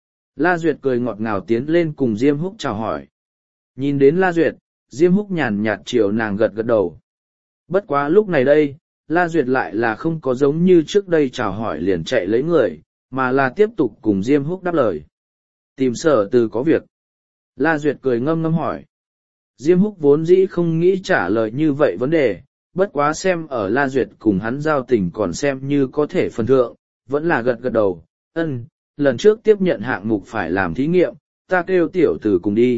La Duyệt cười ngọt ngào tiến lên cùng Diêm Húc chào hỏi. Nhìn đến La Duyệt, Diêm Húc nhàn nhạt chiều nàng gật gật đầu. Bất quá lúc này đây, La Duyệt lại là không có giống như trước đây chào hỏi liền chạy lấy người, mà là tiếp tục cùng Diêm Húc đáp lời. Tìm Sở Từ có việc. La Duyệt cười ngâm ngâm hỏi. Diêm Húc vốn dĩ không nghĩ trả lời như vậy vấn đề, bất quá xem ở La Duyệt cùng hắn giao tình còn xem như có thể phần thượng, vẫn là gật gật đầu, ân, lần trước tiếp nhận hạng mục phải làm thí nghiệm, ta kêu tiểu tử cùng đi.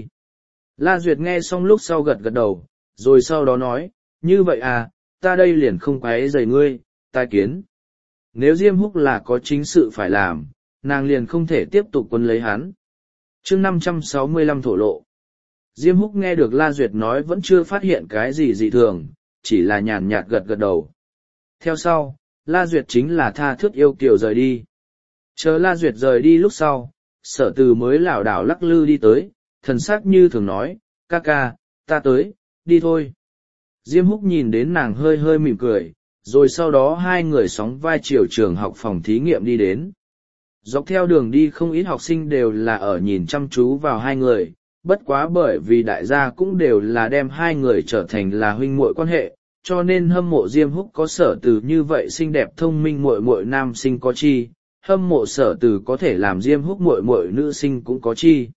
La Duyệt nghe xong lúc sau gật gật đầu, rồi sau đó nói, như vậy à, ta đây liền không quấy rầy ngươi, tai kiến. Nếu Diêm Húc là có chính sự phải làm, nàng liền không thể tiếp tục quân lấy hắn. Chương năm trăm sáu mươi lăm thổ lộ. Diêm Húc nghe được La Duyệt nói vẫn chưa phát hiện cái gì dị thường, chỉ là nhàn nhạt gật gật đầu. Theo sau, La Duyệt chính là tha thước yêu kiều rời đi. Chờ La Duyệt rời đi lúc sau, Sở Từ mới lảo đảo lắc lư đi tới, thần sắc như thường nói, ca ca, ta tới, đi thôi. Diêm Húc nhìn đến nàng hơi hơi mỉm cười, rồi sau đó hai người sóng vai chiều trường học phòng thí nghiệm đi đến. Dọc theo đường đi không ít học sinh đều là ở nhìn chăm chú vào hai người, bất quá bởi vì đại gia cũng đều là đem hai người trở thành là huynh muội quan hệ, cho nên hâm mộ Diêm Húc có Sở Từ như vậy xinh đẹp thông minh muội muội nam sinh có chi, hâm mộ Sở Từ có thể làm Diêm Húc muội muội nữ sinh cũng có chi.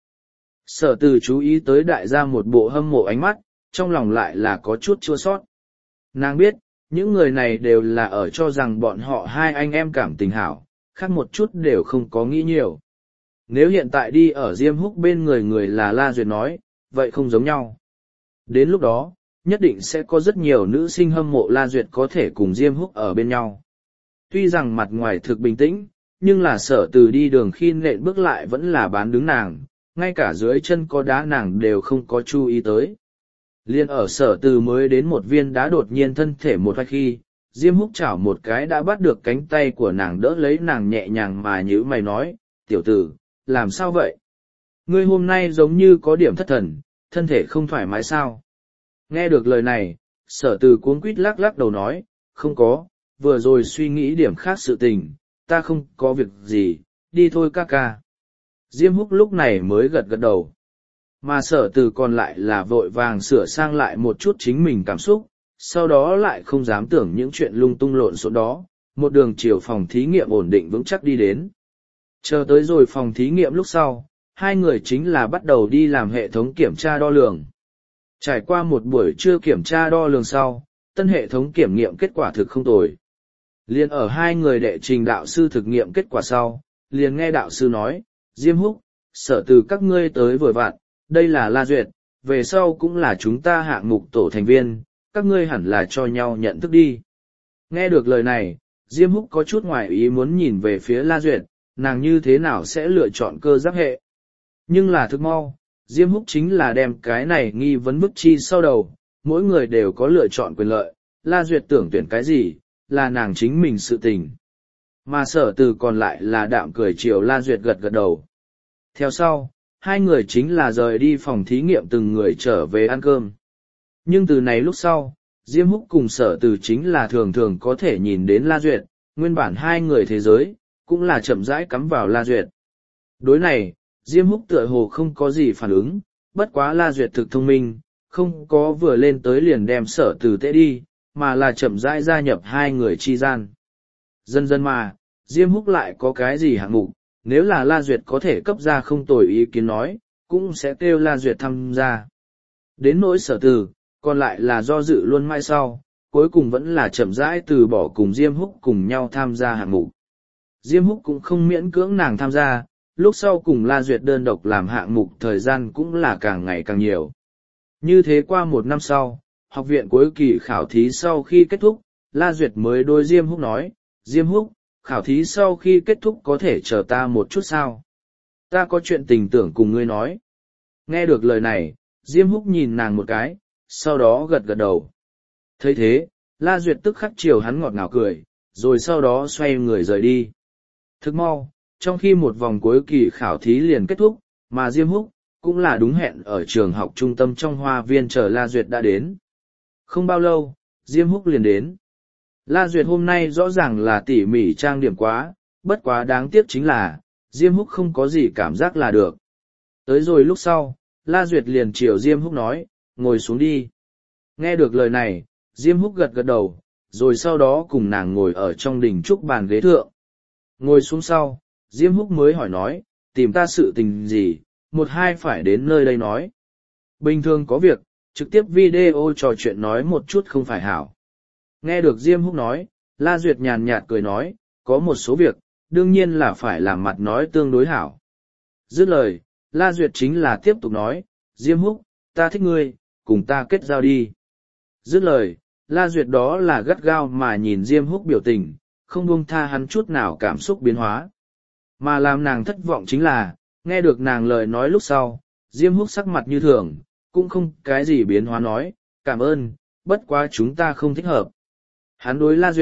Sở Từ chú ý tới đại gia một bộ hâm mộ ánh mắt, trong lòng lại là có chút chua sót. Nàng biết, những người này đều là ở cho rằng bọn họ hai anh em cảm tình hảo, khác một chút đều không có nghĩ nhiều. Nếu hiện tại đi ở Diêm Húc bên người người là La Duyệt nói, vậy không giống nhau. Đến lúc đó, nhất định sẽ có rất nhiều nữ sinh hâm mộ La Duyệt có thể cùng Diêm Húc ở bên nhau. Tuy rằng mặt ngoài thực bình tĩnh, nhưng là Sở Từ đi đường khi nện bước lại vẫn là bán đứng nàng, ngay cả dưới chân có đá nàng đều không có chú ý tới. Liên ở Sở Từ mới đến một viên đá đột nhiên thân thể một vài khi, Diêm Húc chảo một cái đã bắt được cánh tay của nàng đỡ lấy nàng nhẹ nhàng mà nhữ mày nói, tiểu tử, làm sao vậy? Ngươi hôm nay giống như có điểm thất thần, thân thể không thoải mái sao? Nghe được lời này, Sở Từ cuống quýt lắc lắc đầu nói, không có, vừa rồi suy nghĩ điểm khác sự tình, ta không có việc gì, đi thôi ca ca. Diêm Húc lúc này mới gật gật đầu. Mà Sở Từ còn lại là vội vàng sửa sang lại một chút chính mình cảm xúc, sau đó lại không dám tưởng những chuyện lung tung lộn xộn đó, một đường chiều phòng thí nghiệm ổn định vững chắc đi đến. Chờ tới rồi phòng thí nghiệm lúc sau, hai người chính là bắt đầu đi làm hệ thống kiểm tra đo lường. Trải qua một buổi trưa kiểm tra đo lường sau, tân hệ thống kiểm nghiệm kết quả thực không tồi. Liền ở hai người đệ trình đạo sư thực nghiệm kết quả sau, liền nghe đạo sư nói, Diêm Húc, Sở Từ các ngươi tới vừa vặn, đây là La Duyệt, về sau cũng là chúng ta hạng mục tổ thành viên, các ngươi hẳn là cho nhau nhận thức đi. Nghe được lời này, Diêm Húc có chút ngoài ý muốn nhìn về phía La Duyệt, nàng như thế nào sẽ lựa chọn cơ giáp hệ. Nhưng là thực mau, Diêm Húc chính là đem cái này nghi vấn bức chi sau đầu, mỗi người đều có lựa chọn quyền lợi, La Duyệt tưởng tuyển cái gì, là nàng chính mình sự tình. Mà Sở Từ còn lại là đạm cười chiều La Duyệt gật gật đầu. Theo sau, hai người chính là rời đi phòng thí nghiệm từng người trở về ăn cơm. Nhưng từ này lúc sau, Diêm Húc cùng Sở Từ chính là thường thường có thể nhìn đến La Duyệt, nguyên bản hai người thế giới, cũng là chậm rãi cắm vào La Duyệt. Đối này, Diêm Húc tựa hồ không có gì phản ứng, bất quá La Duyệt thực thông minh, không có vừa lên tới liền đem Sở Từ tệ đi, mà là chậm rãi gia nhập hai người chi gian. Dần dần mà, Diêm Húc lại có cái gì hạng mục, nếu là La Duyệt có thể cấp ra không tồi ý kiến nói, cũng sẽ kêu La Duyệt tham gia. Đến nỗi Sở Từ, còn lại là do dự luôn mai sau, cuối cùng vẫn là chậm rãi từ bỏ cùng Diêm Húc cùng nhau tham gia hạng mục. Diêm Húc cũng không miễn cưỡng nàng tham gia, lúc sau cùng La Duyệt đơn độc làm hạng mục thời gian cũng là càng ngày càng nhiều. Như thế qua một năm sau, học viện cuối kỳ khảo thí sau khi kết thúc, La Duyệt mới đối Diêm Húc nói, Diêm Húc, khảo thí sau khi kết thúc có thể chờ ta một chút sao? Ta có chuyện tình tưởng cùng ngươi nói. Nghe được lời này, Diêm Húc nhìn nàng một cái, sau đó gật gật đầu. Thấy thế, La Duyệt tức khắc chiều hắn ngọt ngào cười, rồi sau đó xoay người rời đi. Thức mau, trong khi một vòng cuối kỳ khảo thí liền kết thúc, mà Diêm Húc cũng là đúng hẹn ở trường học trung tâm trong hoa viên chờ La Duyệt đã đến. Không bao lâu, Diêm Húc liền đến. La Duyệt hôm nay rõ ràng là tỉ mỉ trang điểm quá, bất quá đáng tiếc chính là, Diêm Húc không có gì cảm giác là được. Tới rồi lúc sau, La Duyệt liền chiều Diêm Húc nói, ngồi xuống đi. Nghe được lời này, Diêm Húc gật gật đầu, rồi sau đó cùng nàng ngồi ở trong đình trúc bàn ghế thượng. Ngồi xuống sau, Diêm Húc mới hỏi nói, tìm ta sự tình gì, một hai phải đến nơi đây nói. Bình thường có việc, trực tiếp video trò chuyện nói một chút không phải hảo. Nghe được Diêm Húc nói, La Duyệt nhàn nhạt cười nói, có một số việc, đương nhiên là phải làm mặt nói tương đối hảo. Dứt lời, La Duyệt chính là tiếp tục nói, Diêm Húc, ta thích ngươi, cùng ta kết giao đi. Dứt lời, La Duyệt đó là gắt gao mà nhìn Diêm Húc biểu tình, không buông tha hắn chút nào cảm xúc biến hóa. Mà làm nàng thất vọng chính là, nghe được nàng lời nói lúc sau, Diêm Húc sắc mặt như thường, cũng không cái gì biến hóa nói, cảm ơn, bất quá chúng ta không thích hợp. Hắn đối La Duyệt,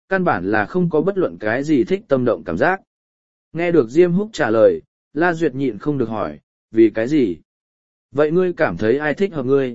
căn bản là không có bất luận cái gì thích tâm động cảm giác. Nghe được Diêm Húc trả lời, La Duyệt nhịn không được hỏi, vì cái gì? Vậy ngươi cảm thấy ai thích hợp ngươi?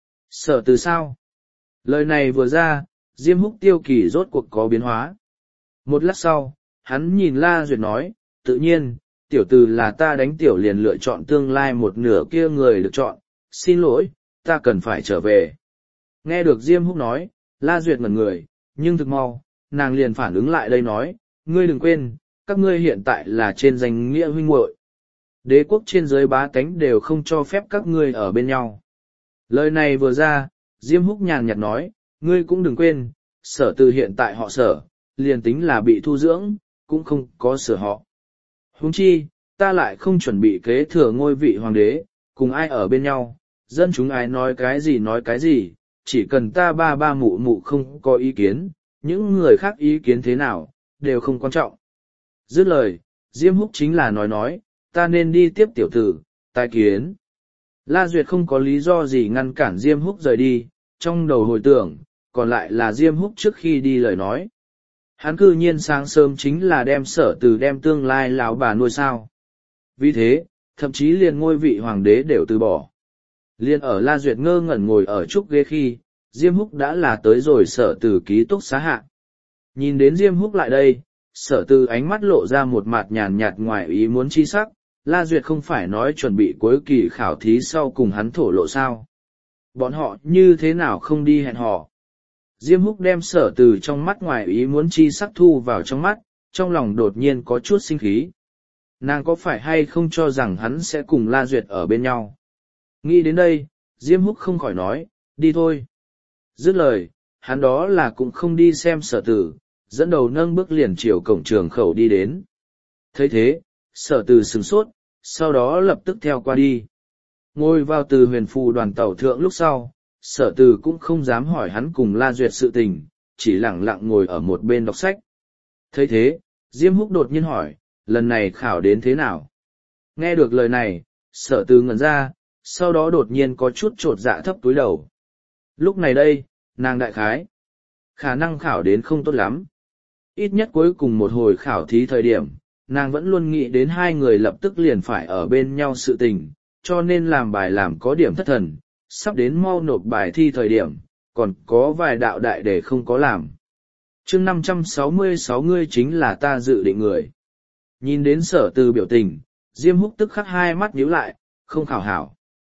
Sở từ sao? Lời này vừa ra, Diêm Húc tiêu kỳ rốt cuộc có biến hóa. Một lát sau, hắn nhìn La Duyệt nói, tự nhiên, tiểu từ là ta đánh tiểu liền lựa chọn tương lai một nửa kia người được chọn, xin lỗi, ta cần phải trở về. Nghe được Diêm Húc nói, La Duyệt ngẩn người, nhưng thực mau, nàng liền phản ứng lại đây nói, ngươi đừng quên, các ngươi hiện tại là trên danh nghĩa huynh muội. Đế quốc trên dưới bá tánh đều không cho phép các ngươi ở bên nhau. Lời này vừa ra, Diêm Húc nhàn nhạt nói, ngươi cũng đừng quên, sở từ hiện tại họ sở, liền tính là bị thu dưỡng, cũng không có sở họ. Huống chi, ta lại không chuẩn bị kế thừa ngôi vị hoàng đế, cùng ai ở bên nhau, dân chúng ai nói cái gì nói cái gì, chỉ cần ta ba ba mụ mụ không có ý kiến, những người khác ý kiến thế nào, đều không quan trọng. Dứt lời, Diêm Húc chính là nói nói, ta nên đi tiếp tiểu tử, tai kiến. La Duyệt không có lý do gì ngăn cản Diêm Húc rời đi, trong đầu hồi tưởng, còn lại là Diêm Húc trước khi đi lời nói. Hắn cư nhiên sáng sớm chính là đem sở từ đem tương lai lão bà nuôi sao. Vì thế, thậm chí liền ngôi vị hoàng đế đều từ bỏ. Liên ở La Duyệt ngơ ngẩn ngồi ở trúc ghế khi, Diêm Húc đã là tới rồi sở từ ký túc xá hạ. Nhìn đến Diêm Húc lại đây, sở từ ánh mắt lộ ra một mặt nhàn nhạt ngoài ý muốn chi sắc, La Duyệt không phải nói chuẩn bị cuối kỳ khảo thí sau cùng hắn thổ lộ sao. Bọn họ như thế nào không đi hẹn hò. Diêm Húc đem sở từ trong mắt ngoài ý muốn chi sắc thu vào trong mắt, trong lòng đột nhiên có chút sinh khí. Nàng có phải hay không cho rằng hắn sẽ cùng La Duyệt ở bên nhau. Nghĩ đến đây, Diêm Húc không khỏi nói, đi thôi. Dứt lời, hắn đó là cũng không đi xem sở tử, dẫn đầu nâng bước liền chiều cổng trường khẩu đi đến. Thấy thế, sở tử sửng sốt, sau đó lập tức theo qua đi. Ngồi vào từ huyền phù đoàn tàu thượng lúc sau, sở tử cũng không dám hỏi hắn cùng La Duyệt sự tình, chỉ lặng lặng ngồi ở một bên đọc sách. Thấy thế, Diêm Húc đột nhiên hỏi, lần này khảo đến thế nào? Nghe được lời này, sở tử ngẩn ra, sau đó đột nhiên có chút trột dạ thấp túi đầu. Lúc này đây, nàng đại khái, khả năng khảo đến không tốt lắm. Ít nhất cuối cùng một hồi khảo thí thời điểm, nàng vẫn luôn nghĩ đến hai người lập tức liền phải ở bên nhau sự tình, cho nên làm bài làm có điểm thất thần, sắp đến mau nộp bài thi thời điểm, còn có vài đạo đại để không có làm. chương năm trăm sáu mươi sáu ngươi chính là ta dự định người. Nhìn đến sở từ biểu tình, Diêm Húc tức khắc hai mắt nhíu lại, không khảo hảo.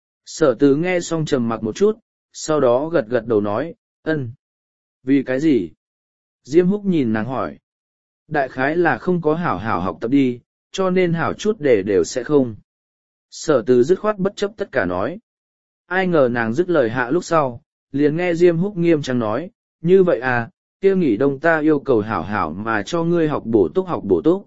Sở từ nghe xong trầm mặc một chút, sau đó gật gật đầu nói, ân. Vì cái gì? Diêm Húc nhìn nàng hỏi. Đại khái là không có hảo hảo học tập đi, cho nên hảo chút để đều sẽ không. Sở từ dứt khoát bất chấp tất cả nói. Ai ngờ nàng dứt lời hạ lúc sau, liền nghe Diêm Húc nghiêm trang nói, như vậy à, kia nghỉ đông ta yêu cầu hảo hảo mà cho ngươi học bổ túc học bổ túc.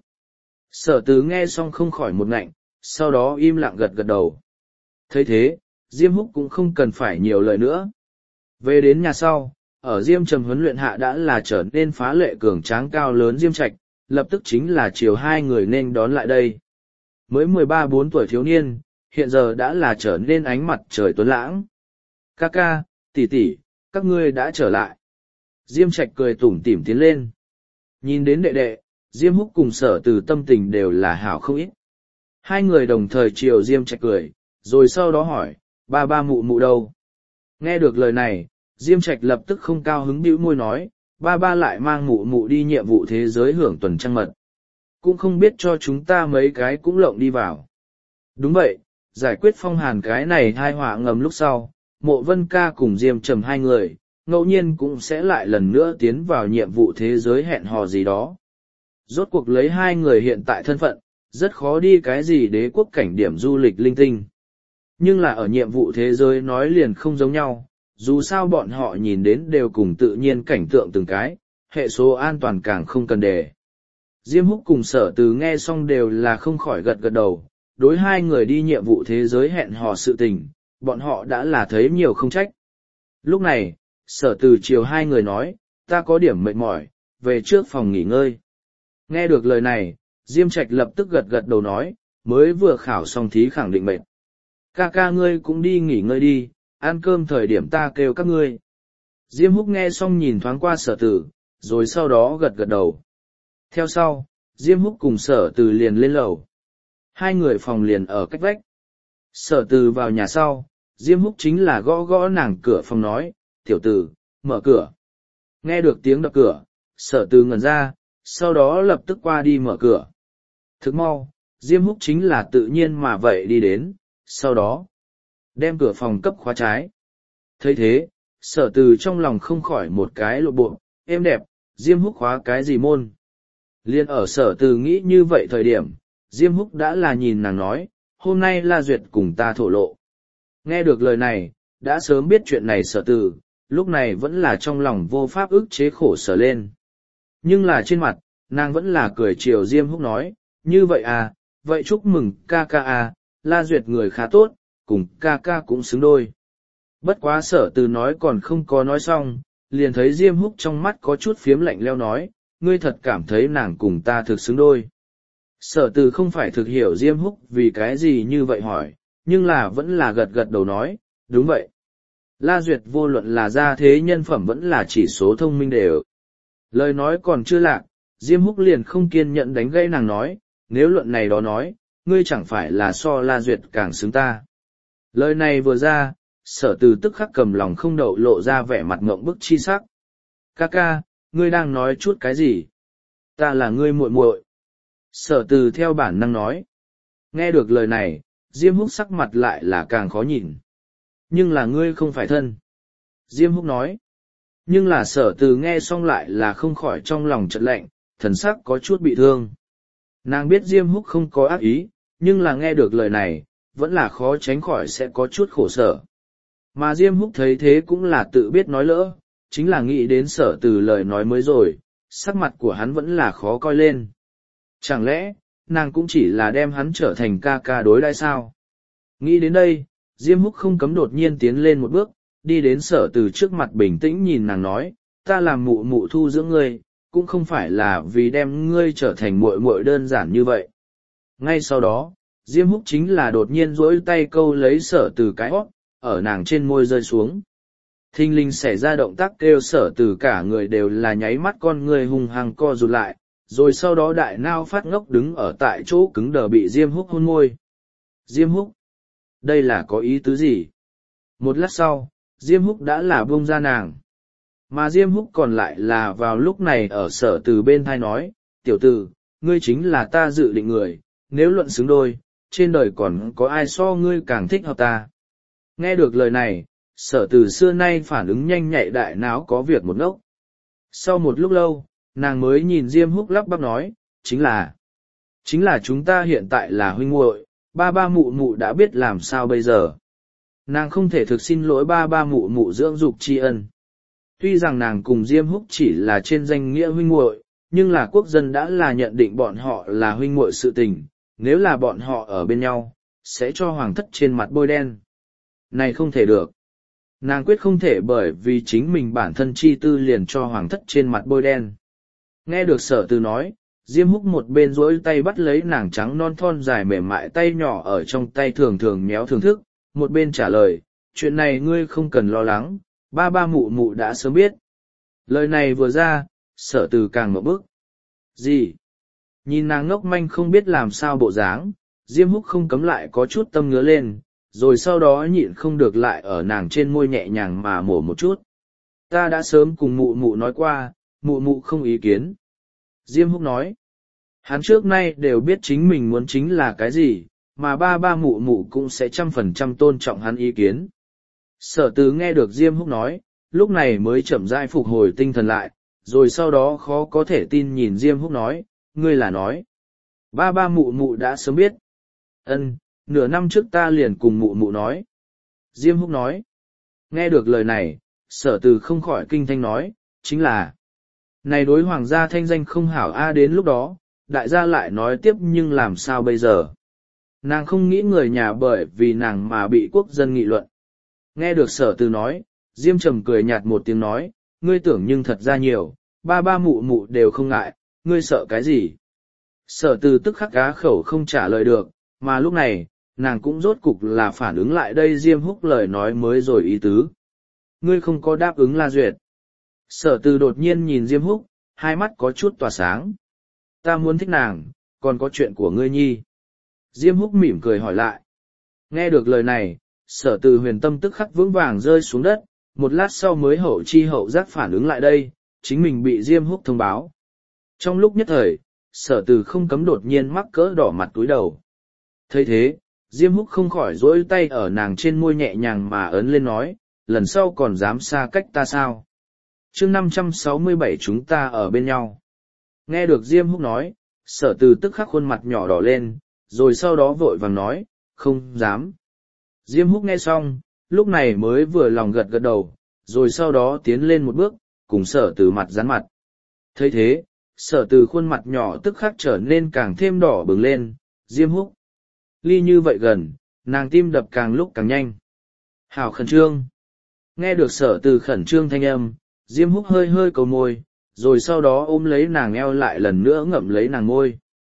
Sở từ nghe xong không khỏi một ngạnh, sau đó im lặng gật gật đầu. Thấy thế, Diêm Húc cũng không cần phải nhiều lời nữa. Về đến nhà sau, ở Diêm Trầm huấn luyện hạ đã là trở nên phá lệ cường tráng cao lớn Diêm Trạch, lập tức chính là chiều hai người nên đón lại đây. Mới mười ba bốn tuổi thiếu niên, hiện giờ đã là trở nên ánh mặt trời tuấn lãng. Ca ca, tỷ tỷ, các ngươi đã trở lại. Diêm Trạch cười tủm tỉm tiến lên. Nhìn đến đệ đệ, Diêm Húc cùng sở từ tâm tình đều là hảo không ít. Hai người đồng thời chiều Diêm Trạch cười, rồi sau đó hỏi, ba ba mụ mụ đâu? Nghe được lời này, Diêm Trạch lập tức không cao hứng bĩu môi nói, ba ba lại mang mụ mụ đi nhiệm vụ thế giới hưởng tuần trăng mật. Cũng không biết cho chúng ta mấy cái cũng lộng đi vào. Đúng vậy, giải quyết phong hàn cái này hai họa ngầm lúc sau, Mộ Vân Ca cùng Diêm Trầm hai người, ngẫu nhiên cũng sẽ lại lần nữa tiến vào nhiệm vụ thế giới hẹn hò gì đó. Rốt cuộc lấy hai người hiện tại thân phận, rất khó đi cái gì đế quốc cảnh điểm du lịch linh tinh. Nhưng là ở nhiệm vụ thế giới nói liền không giống nhau, dù sao bọn họ nhìn đến đều cùng tự nhiên cảnh tượng từng cái, hệ số an toàn càng không cần đề. Diêm Húc cùng sở từ nghe xong đều là không khỏi gật gật đầu, đối hai người đi nhiệm vụ thế giới hẹn hò sự tình, bọn họ đã là thấy nhiều không trách. Lúc này, sở từ chiều hai người nói, ta có điểm mệt mỏi, về trước phòng nghỉ ngơi. Nghe được lời này, Diêm Trạch lập tức gật gật đầu nói, mới vừa khảo xong thí khẳng định mệt. Ca ca ngươi cũng đi nghỉ ngơi đi, ăn cơm thời điểm ta kêu các ngươi. Diêm Húc nghe xong nhìn thoáng qua sở tử, rồi sau đó gật gật đầu. Theo sau, Diêm Húc cùng Sở Từ liền lên lầu. Hai người phòng liền ở cách vách. Sở Từ vào nhà sau, Diêm Húc chính là gõ gõ nàng cửa phòng nói, tiểu tử, mở cửa. Nghe được tiếng đập cửa, Sở Từ ngẩn ra, sau đó lập tức qua đi mở cửa. Thức mau, Diêm Húc chính là tự nhiên mà vậy đi đến, sau đó đem cửa phòng cấp khóa trái. Thấy thế, Sở Từ trong lòng không khỏi một cái lộ bộ, êm đẹp, Diêm Húc khóa cái gì môn. Liên ở Sở Từ nghĩ như vậy thời điểm, Diêm Húc đã là nhìn nàng nói, hôm nay La Duyệt cùng ta thổ lộ. Nghe được lời này, đã sớm biết chuyện này Sở Từ, lúc này vẫn là trong lòng vô pháp ức chế khổ sở lên. Nhưng là trên mặt, nàng vẫn là cười chiều Diêm Húc nói, như vậy à, vậy chúc mừng ca ca à, La Duyệt người khá tốt, cùng ca ca cũng xứng đôi. Bất quá Sở Từ nói còn không có nói xong, liền thấy Diêm Húc trong mắt có chút phiếm lạnh leo nói, ngươi thật cảm thấy nàng cùng ta thực xứng đôi. Sở Từ không phải thực hiểu Diêm Húc vì cái gì như vậy hỏi, nhưng là vẫn là gật gật đầu nói, đúng vậy. La Duyệt vô luận là gia thế nhân phẩm vẫn là chỉ số thông minh đều. Lời nói còn chưa lạc, Diêm Húc liền không kiên nhẫn đánh gây nàng nói, nếu luận này đó nói, ngươi chẳng phải là so La Duyệt càng xứng ta. Lời này vừa ra, Sở Từ tức khắc cầm lòng không đậu lộ ra vẻ mặt ngộng bức chi sắc. Ca ca, ngươi đang nói chút cái gì? Ta là ngươi muội muội. Sở Từ theo bản năng nói. Nghe được lời này, Diêm Húc sắc mặt lại là càng khó nhìn. Nhưng là ngươi không phải thân. Diêm Húc nói. Nhưng là Sở Từ nghe xong lại là không khỏi trong lòng chợt lạnh, thần sắc có chút bị thương. Nàng biết Diêm Húc không có ác ý, nhưng là nghe được lời này, vẫn là khó tránh khỏi sẽ có chút khổ sở. Mà Diêm Húc thấy thế cũng là tự biết nói lỡ, chính là nghĩ đến Sở Từ lời nói mới rồi, sắc mặt của hắn vẫn là khó coi lên. Chẳng lẽ, nàng cũng chỉ là đem hắn trở thành ca ca đối đãi sao? Nghĩ đến đây, Diêm Húc không cấm đột nhiên tiến lên một bước, đi đến Sở Từ trước mặt bình tĩnh nhìn nàng nói, ta làm mụ mụ thu dưỡng ngươi, cũng không phải là vì đem ngươi trở thành muội muội đơn giản như vậy. Ngay sau đó, Diêm Húc chính là đột nhiên duỗi tay câu lấy Sở Từ cái hót, ở nàng trên môi rơi xuống. Thinh linh xảy ra động tác kêu Sở Từ cả người đều là nháy mắt con người hung hăng co rụt lại, rồi sau đó đại nao phát ngốc đứng ở tại chỗ cứng đờ bị Diêm Húc hôn môi. Diêm Húc, đây là có ý tứ gì? Một lát sau, Diêm Húc đã là buông ra nàng. Mà Diêm Húc còn lại là vào lúc này ở Sở Từ bên thai nói, tiểu tử, ngươi chính là ta dự định người, nếu luận xứng đôi, trên đời còn có ai so ngươi càng thích hợp ta. Nghe được lời này, Sở Từ xưa nay phản ứng nhanh nhạy đại náo có việc một ngốc. Sau một lúc lâu, nàng mới nhìn Diêm Húc lắp bắp nói, chính là, chính là chúng ta hiện tại là huynh muội, ba ba mụ mụ đã biết làm sao bây giờ. Nàng không thể thực xin lỗi ba ba mụ mụ dưỡng dục tri ân. Tuy rằng nàng cùng Diêm Húc chỉ là trên danh nghĩa huynh muội, nhưng là quốc dân đã là nhận định bọn họ là huynh muội sự tình, nếu là bọn họ ở bên nhau, sẽ cho hoàng thất trên mặt bôi đen. Này không thể được. Nàng quyết không thể bởi vì chính mình bản thân chi tư liền cho hoàng thất trên mặt bôi đen. Nghe được Sở Từ nói, Diêm Húc một bên duỗi tay bắt lấy nàng trắng non thon dài mềm mại tay nhỏ ở trong tay thường thường méo thưởng thức, một bên trả lời, chuyện này ngươi không cần lo lắng, ba ba mụ mụ đã sớm biết. Lời này vừa ra, Sở Từ càng ngộp bức. Gì? Nhìn nàng ngốc manh không biết làm sao bộ dáng, Diêm Húc không cấm lại có chút tâm ngứa lên, rồi sau đó nhịn không được lại ở nàng trên môi nhẹ nhàng mà mổ một chút. Ta đã sớm cùng mụ mụ nói qua, mụ mụ không ý kiến. Diêm Húc nói, hắn trước nay đều biết chính mình muốn chính là cái gì, mà ba ba mụ mụ cũng sẽ trăm phần trăm tôn trọng hắn ý kiến. Sở Từ nghe được Diêm Húc nói, lúc này mới chậm rãi phục hồi tinh thần lại, rồi sau đó khó có thể tin nhìn Diêm Húc nói, ngươi là nói. Ba ba mụ mụ đã sớm biết. Ân, nửa năm trước ta liền cùng mụ mụ nói. Diêm Húc nói. Nghe được lời này, Sở Từ không khỏi kinh thanh nói, chính là. Này đối hoàng gia thanh danh không hảo a đến lúc đó, đại gia lại nói tiếp nhưng làm sao bây giờ. Nàng không nghĩ người nhà bởi vì nàng mà bị quốc dân nghị luận. Nghe được Sở Từ nói, Diêm Trầm cười nhạt một tiếng nói, ngươi tưởng nhưng thật ra nhiều, ba ba mụ mụ đều không ngại, ngươi sợ cái gì. Sở Từ tức khắc cá khẩu không trả lời được, mà lúc này, nàng cũng rốt cục là phản ứng lại đây Diêm Húc lời nói mới rồi ý tứ. Ngươi không có đáp ứng La Duyệt. Sở Từ đột nhiên nhìn Diêm Húc, hai mắt có chút tỏa sáng. Ta muốn thích nàng, còn có chuyện của ngươi nhi. Diêm Húc mỉm cười hỏi lại. Nghe được lời này, Sở Từ Huyền tâm tức khắc vững vàng rơi xuống đất, một lát sau mới hậu chi hậu giác phản ứng lại đây, chính mình bị Diêm Húc thông báo. Trong lúc nhất thời, Sở Từ không cấm đột nhiên mắc cỡ đỏ mặt túi đầu. Thấy thế, Diêm Húc không khỏi duỗi tay ở nàng trên môi nhẹ nhàng mà ấn lên nói, lần sau còn dám xa cách ta sao? Chương năm trăm sáu mươi bảy chúng ta ở bên nhau. Nghe được Diêm Húc nói, Sở Từ tức khắc khuôn mặt nhỏ đỏ lên, rồi sau đó vội vàng nói, không dám. Diêm Húc nghe xong, lúc này mới vừa lòng gật gật đầu, rồi sau đó tiến lên một bước, cùng Sở Từ mặt dán mặt. Thấy thế, Sở Từ khuôn mặt nhỏ tức khắc trở nên càng thêm đỏ bừng lên, Diêm Húc. Ly như vậy gần, nàng tim đập càng lúc càng nhanh. Hảo khẩn trương. Nghe được Sở Từ khẩn trương thanh âm, Diêm Húc hơi hơi cầu môi, rồi sau đó ôm lấy nàng eo lại lần nữa ngậm lấy nàng môi.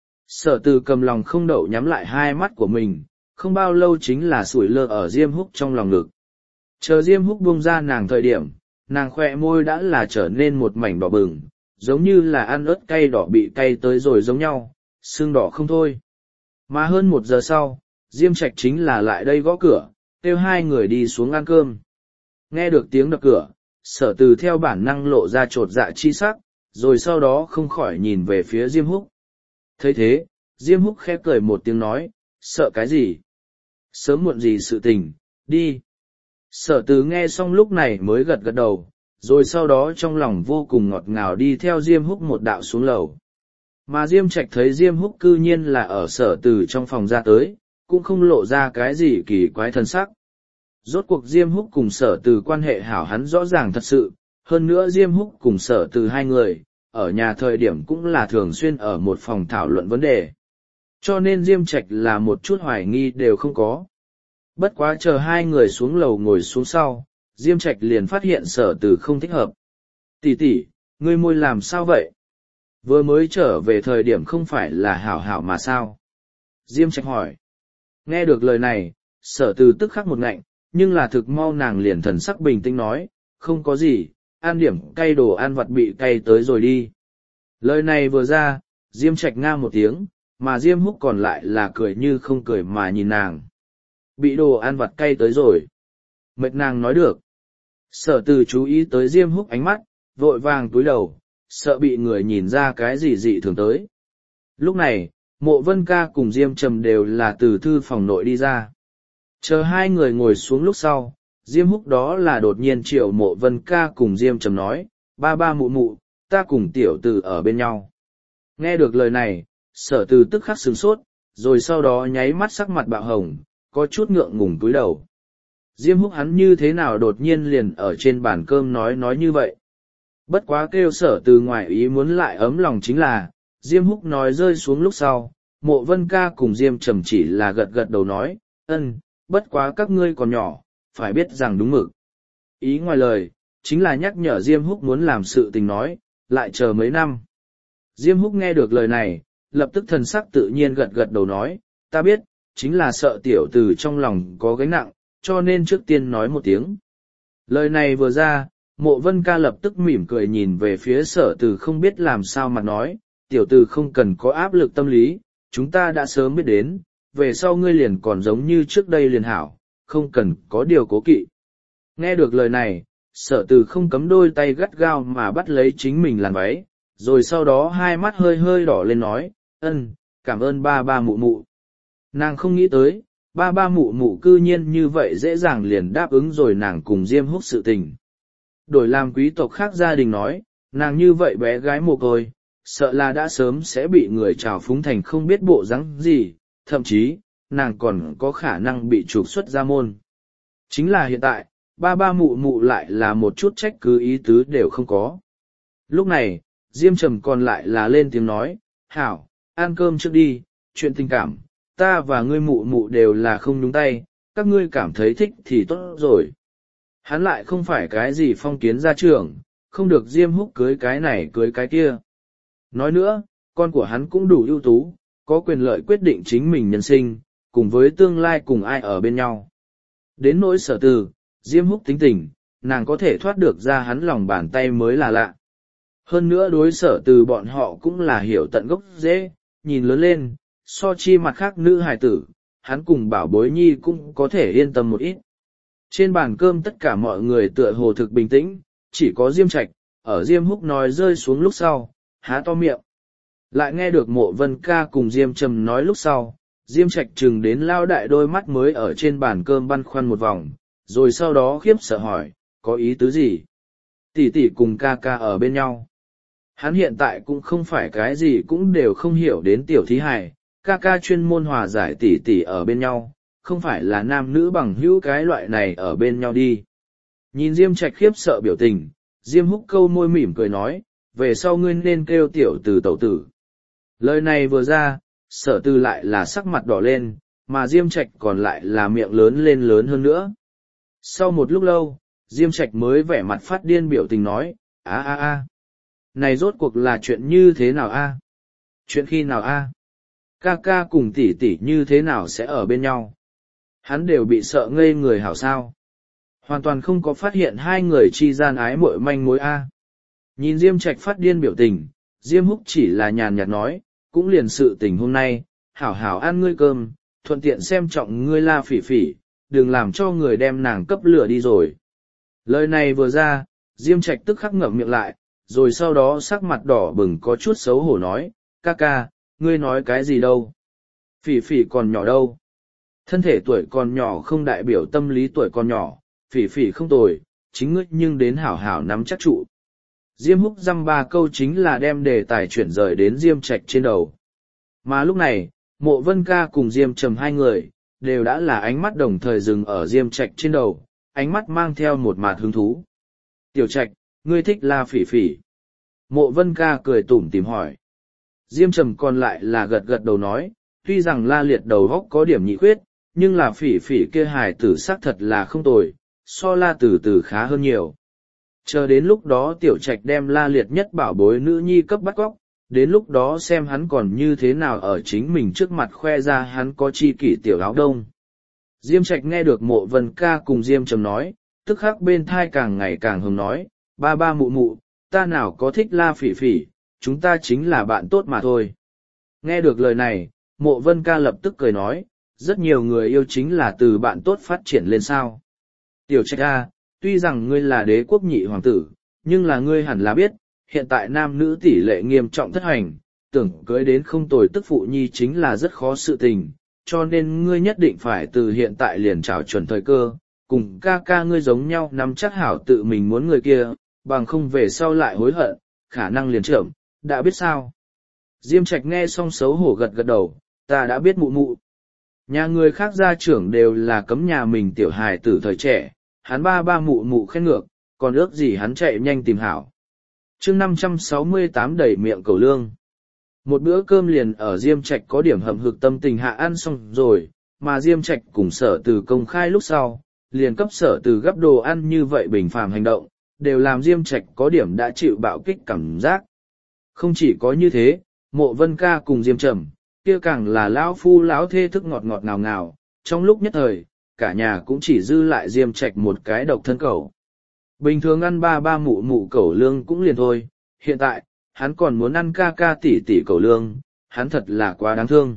Sở Từ cầm lòng không đậu nhắm lại hai mắt của mình, không bao lâu chính là sủi lơ ở Diêm Húc trong lòng ngực. Chờ Diêm Húc buông ra nàng thời điểm, nàng khoe môi đã là trở nên một mảnh đỏ bừng, giống như là ăn ớt cay đỏ bị cay tới rồi giống nhau, sưng đỏ không thôi. Mà hơn một giờ sau, Diêm Trạch chính là lại đây gõ cửa, kêu hai người đi xuống ăn cơm. Nghe được tiếng đập cửa, Sở Từ theo bản năng lộ ra chột dạ chi sắc, rồi sau đó không khỏi nhìn về phía Diêm Húc. Thấy thế, Diêm Húc khẽ cười một tiếng nói, sợ cái gì? Sớm muộn gì sự tình, đi. Sở Từ nghe xong lúc này mới gật gật đầu, rồi sau đó trong lòng vô cùng ngọt ngào đi theo Diêm Húc một đạo xuống lầu. Mà Diêm Trạch thấy Diêm Húc cư nhiên là ở Sở Từ trong phòng ra tới, cũng không lộ ra cái gì kỳ quái thân sắc. Rốt cuộc Diêm Húc cùng Sở Từ quan hệ hảo hắn rõ ràng thật sự, hơn nữa Diêm Húc cùng Sở Từ hai người, ở nhà thời điểm cũng là thường xuyên ở một phòng thảo luận vấn đề. Cho nên Diêm Trạch là một chút hoài nghi đều không có. Bất quá chờ hai người xuống lầu ngồi xuống sau, Diêm Trạch liền phát hiện Sở Từ không thích hợp. Tỷ tỷ, ngươi môi làm sao vậy? Vừa mới trở về thời điểm không phải là hảo hảo mà sao? Diêm Trạch hỏi. Nghe được lời này, Sở Từ tức khắc một ngạnh, nhưng là thực mau nàng liền thần sắc bình tĩnh nói, không có gì, ăn điểm cay đồ ăn vặt bị cay tới rồi đi. Lời này vừa ra, Diêm Trạch nga một tiếng, mà Diêm Húc còn lại là cười như không cười mà nhìn nàng. Bị đồ ăn vặt cay tới rồi. Mệt nàng nói được. Sở Từ chú ý tới Diêm Húc ánh mắt, vội vàng túi đầu, sợ bị người nhìn ra cái gì dị thường tới. Lúc này, Mộ Vân Ca cùng Diêm Trầm đều là từ thư phòng nội đi ra. Chờ hai người ngồi xuống lúc sau, Diêm Húc đó là đột nhiên triệu Mộ Vân Ca cùng Diêm Trầm nói, ba ba mụ mụ, ta cùng tiểu tử ở bên nhau. Nghe được lời này, Sở Từ tức khắc sửng sốt, rồi sau đó nháy mắt sắc mặt bạo hồng, có chút ngượng ngùng túi đầu. Diêm Húc hắn như thế nào đột nhiên liền ở trên bàn cơm nói nói như vậy. Bất quá kêu Sở Từ ngoài ý muốn lại ấm lòng chính là, Diêm Húc nói rơi xuống lúc sau, Mộ Vân Ca cùng Diêm Trầm chỉ là gật gật đầu nói, ân, bất quá các ngươi còn nhỏ, phải biết rằng đúng mực. Ý ngoài lời, chính là nhắc nhở Diêm Húc muốn làm sự tình nói, lại chờ mấy năm. Diêm Húc nghe được lời này, lập tức thần sắc tự nhiên gật gật đầu nói, ta biết, chính là sợ tiểu tử trong lòng có gánh nặng, cho nên trước tiên nói một tiếng. Lời này vừa ra, Mộ Vân Ca lập tức mỉm cười nhìn về phía Sở Từ không biết làm sao mà nói, tiểu tử không cần có áp lực tâm lý, chúng ta đã sớm biết đến, về sau ngươi liền còn giống như trước đây liền hảo, không cần có điều cố kỵ. Nghe được lời này, Sở Từ không cấm đôi tay gắt gao mà bắt lấy chính mình làn váy, rồi sau đó hai mắt hơi hơi đỏ lên nói, ân, cảm ơn ba ba mụ mụ. Nàng không nghĩ tới, ba ba mụ mụ cư nhiên như vậy dễ dàng liền đáp ứng rồi nàng cùng Diêm Húc sự tình. Đổi làm quý tộc khác gia đình nói, nàng như vậy bé gái mồ côi, sợ là đã sớm sẽ bị người trào phúng thành không biết bộ dáng gì, thậm chí, nàng còn có khả năng bị trục xuất ra môn. Chính là hiện tại, ba ba mụ mụ lại là một chút trách cứ ý tứ đều không có. Lúc này, Diêm Trầm còn lại là lên tiếng nói, hảo, ăn cơm trước đi, chuyện tình cảm, ta và ngươi mụ mụ đều là không nhúng tay, các ngươi cảm thấy thích thì tốt rồi. Hắn lại không phải cái gì phong kiến gia trưởng, không được Diêm Húc cưới cái này cưới cái kia. Nói nữa, con của hắn cũng đủ ưu tú, có quyền lợi quyết định chính mình nhân sinh, cùng với tương lai cùng ai ở bên nhau. Đến nỗi Sở Từ, Diêm Húc tính tình, nàng có thể thoát được ra hắn lòng bàn tay mới là lạ. Hơn nữa đối sở từ bọn họ cũng là hiểu tận gốc dễ, nhìn lớn lên, so chi mặt khác nữ hài tử, hắn cùng bảo bối nhi cũng có thể yên tâm một ít. Trên bàn cơm tất cả mọi người tựa hồ thực bình tĩnh, chỉ có Diêm Trạch, ở Diêm Húc nói rơi xuống lúc sau, há to miệng. Lại nghe được Mộ Vân Ca cùng Diêm Trầm nói lúc sau, Diêm Trạch chừng đến lao đại đôi mắt mới ở trên bàn cơm băn khoăn một vòng, rồi sau đó khiếp sợ hỏi, có ý tứ gì? Tỷ tỷ cùng ca ca ở bên nhau. Hắn hiện tại cũng không phải cái gì cũng đều không hiểu đến tiểu thí hài, ca ca chuyên môn hòa giải tỷ tỷ ở bên nhau, không phải là nam nữ bằng hữu cái loại này ở bên nhau đi. Nhìn Diêm Trạch khiếp sợ biểu tình, Diêm Húc câu môi mỉm cười nói, về sau ngươi nên kêu tiểu từ tẩu tử. Lời này vừa ra, sở từ lại là sắc mặt đỏ lên, mà Diêm Trạch còn lại là miệng lớn lên lớn hơn nữa. Sau một lúc lâu, Diêm Trạch mới vẻ mặt phát điên biểu tình nói, a a a, này rốt cuộc là chuyện như thế nào a? Chuyện khi nào a? Ca ca cùng tỷ tỷ như thế nào sẽ ở bên nhau? Hắn đều bị sợ ngây người hảo sao. Hoàn toàn không có phát hiện hai người chi gian ái muội manh mối a. Nhìn Diêm Trạch phát điên biểu tình, Diêm Húc chỉ là nhàn nhạt nói, cũng liền sự tình hôm nay, hảo hảo ăn ngươi cơm, thuận tiện xem trọng ngươi La Phỉ Phỉ, đừng làm cho người đem nàng cấp lửa đi rồi. Lời này vừa ra, Diêm Trạch tức khắc ngậm miệng lại, rồi sau đó sắc mặt đỏ bừng có chút xấu hổ nói, ca ca, ngươi nói cái gì đâu? Phỉ Phỉ còn nhỏ đâu? Thân thể tuổi còn nhỏ không đại biểu tâm lý tuổi còn nhỏ, Phỉ Phỉ không tồi, chính ngươi nhưng đến hảo hảo nắm chắc trụ. Diêm Húc dăm ba câu chính là đem đề tài chuyển rời đến Diêm Trạch trên đầu. Mà lúc này, Mộ Vân Ca cùng Diêm Trầm hai người, đều đã là ánh mắt đồng thời dừng ở Diêm Trạch trên đầu, ánh mắt mang theo một mạt hứng thú. Tiểu Trạch, ngươi thích La Phỉ Phỉ. Mộ Vân Ca cười tủm tỉm hỏi. Diêm Trầm còn lại là gật gật đầu nói, tuy rằng La Liệt đầu góc có điểm nhị khuyết, nhưng là Phỉ Phỉ kia hài tử xác thật là không tồi, so La Tử Tử khá hơn nhiều. Chờ đến lúc đó Tiểu Trạch đem La Liệt nhất bảo bối nữ nhi cấp bắt góc, đến lúc đó xem hắn còn như thế nào ở chính mình trước mặt khoe ra hắn có chi kỷ tiểu áo đông. Diêm Trạch nghe được Mộ Vân Ca cùng Diêm Trầm nói, tức khắc bên thai càng ngày càng hứng nói, ba ba mụ mụ, ta nào có thích La Phỉ Phỉ, chúng ta chính là bạn tốt mà thôi. Nghe được lời này, Mộ Vân Ca lập tức cười nói, rất nhiều người yêu chính là từ bạn tốt phát triển lên sao. Tiểu Trạch A, tuy rằng ngươi là đế quốc nhị hoàng tử, nhưng là ngươi hẳn là biết, hiện tại nam nữ tỷ lệ nghiêm trọng thất hành, tưởng cưới đến không tồi tức phụ nhi chính là rất khó sự tình, cho nên ngươi nhất định phải từ hiện tại liền trảo chuẩn thời cơ, cùng ca ca ngươi giống nhau nắm chắc hảo tự mình muốn người kia, bằng không về sau lại hối hận, khả năng liền trưởng, đã biết sao. Diêm Trạch nghe xong xấu hổ gật gật đầu, ta đã biết mụ mụ. Nhà người khác gia trưởng đều là cấm nhà mình tiểu hài tử thời trẻ, hắn ba ba mụ mụ khen ngược, còn ước gì hắn chạy nhanh tìm hảo. chương năm trăm sáu mươi tám đẩy miệng cầu lương. Một bữa cơm liền ở Diêm Trạch có điểm hậm hực tâm tình hạ ăn xong rồi, mà Diêm Trạch cùng sở từ công khai lúc sau, liền cấp sở từ gấp đồ ăn như vậy bình phàm hành động, đều làm Diêm Trạch có điểm đã chịu bạo kích cảm giác. Không chỉ có như thế, Mộ Vân Ca cùng Diêm Trầm, kia càng là lão phu lão thê thức ngọt ngọt ngào ngào, trong lúc nhất thời, cả nhà cũng chỉ dư lại Diêm Trạch một cái độc thân cẩu. Bình thường ăn ba ba mụ mụ cẩu lương cũng liền thôi, hiện tại, hắn còn muốn ăn ca ca tỷ tỷ cẩu lương, hắn thật là quá đáng thương.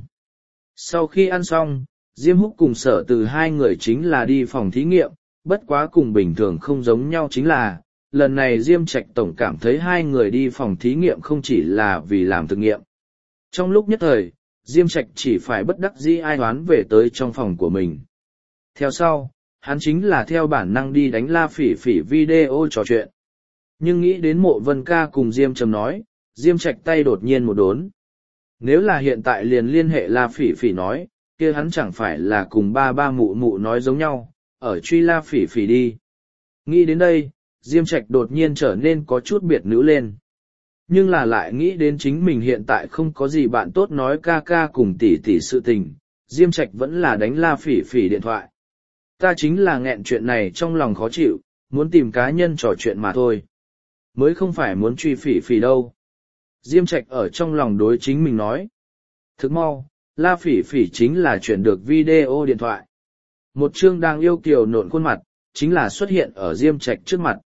Sau khi ăn xong, Diêm Húc cùng sở từ hai người chính là đi phòng thí nghiệm, bất quá cùng bình thường không giống nhau chính là, lần này Diêm Trạch tổng cảm thấy hai người đi phòng thí nghiệm không chỉ là vì làm thực nghiệm. Trong lúc nhất thời, Diêm Trạch chỉ phải bất đắc dĩ ai oán về tới trong phòng của mình. Theo sau, hắn chính là theo bản năng đi đánh La Phỉ Phỉ video trò chuyện. Nhưng nghĩ đến Mộ Vân Ca cùng Diêm Trầm nói, Diêm Trạch tay đột nhiên một đốn. Nếu là hiện tại liền liên hệ La Phỉ Phỉ nói, kia hắn chẳng phải là cùng ba ba mụ mụ nói giống nhau, ở truy La Phỉ Phỉ đi. Nghĩ đến đây, Diêm Trạch đột nhiên trở nên có chút biệt nữ lên. Nhưng là lại nghĩ đến chính mình hiện tại không có gì bạn tốt nói ca ca cùng tỷ tỷ sự tình, Diêm Trạch vẫn là đánh La Phỉ Phỉ điện thoại. Ta chính là nghẹn chuyện này trong lòng khó chịu, muốn tìm cá nhân trò chuyện mà thôi. Mới không phải muốn truy Phỉ Phỉ đâu. Diêm Trạch ở trong lòng đối chính mình nói. Thức mau, La Phỉ Phỉ chính là chuyển được video điện thoại. Một chương đang yêu kiều nộn khuôn mặt, chính là xuất hiện ở Diêm Trạch trước mặt.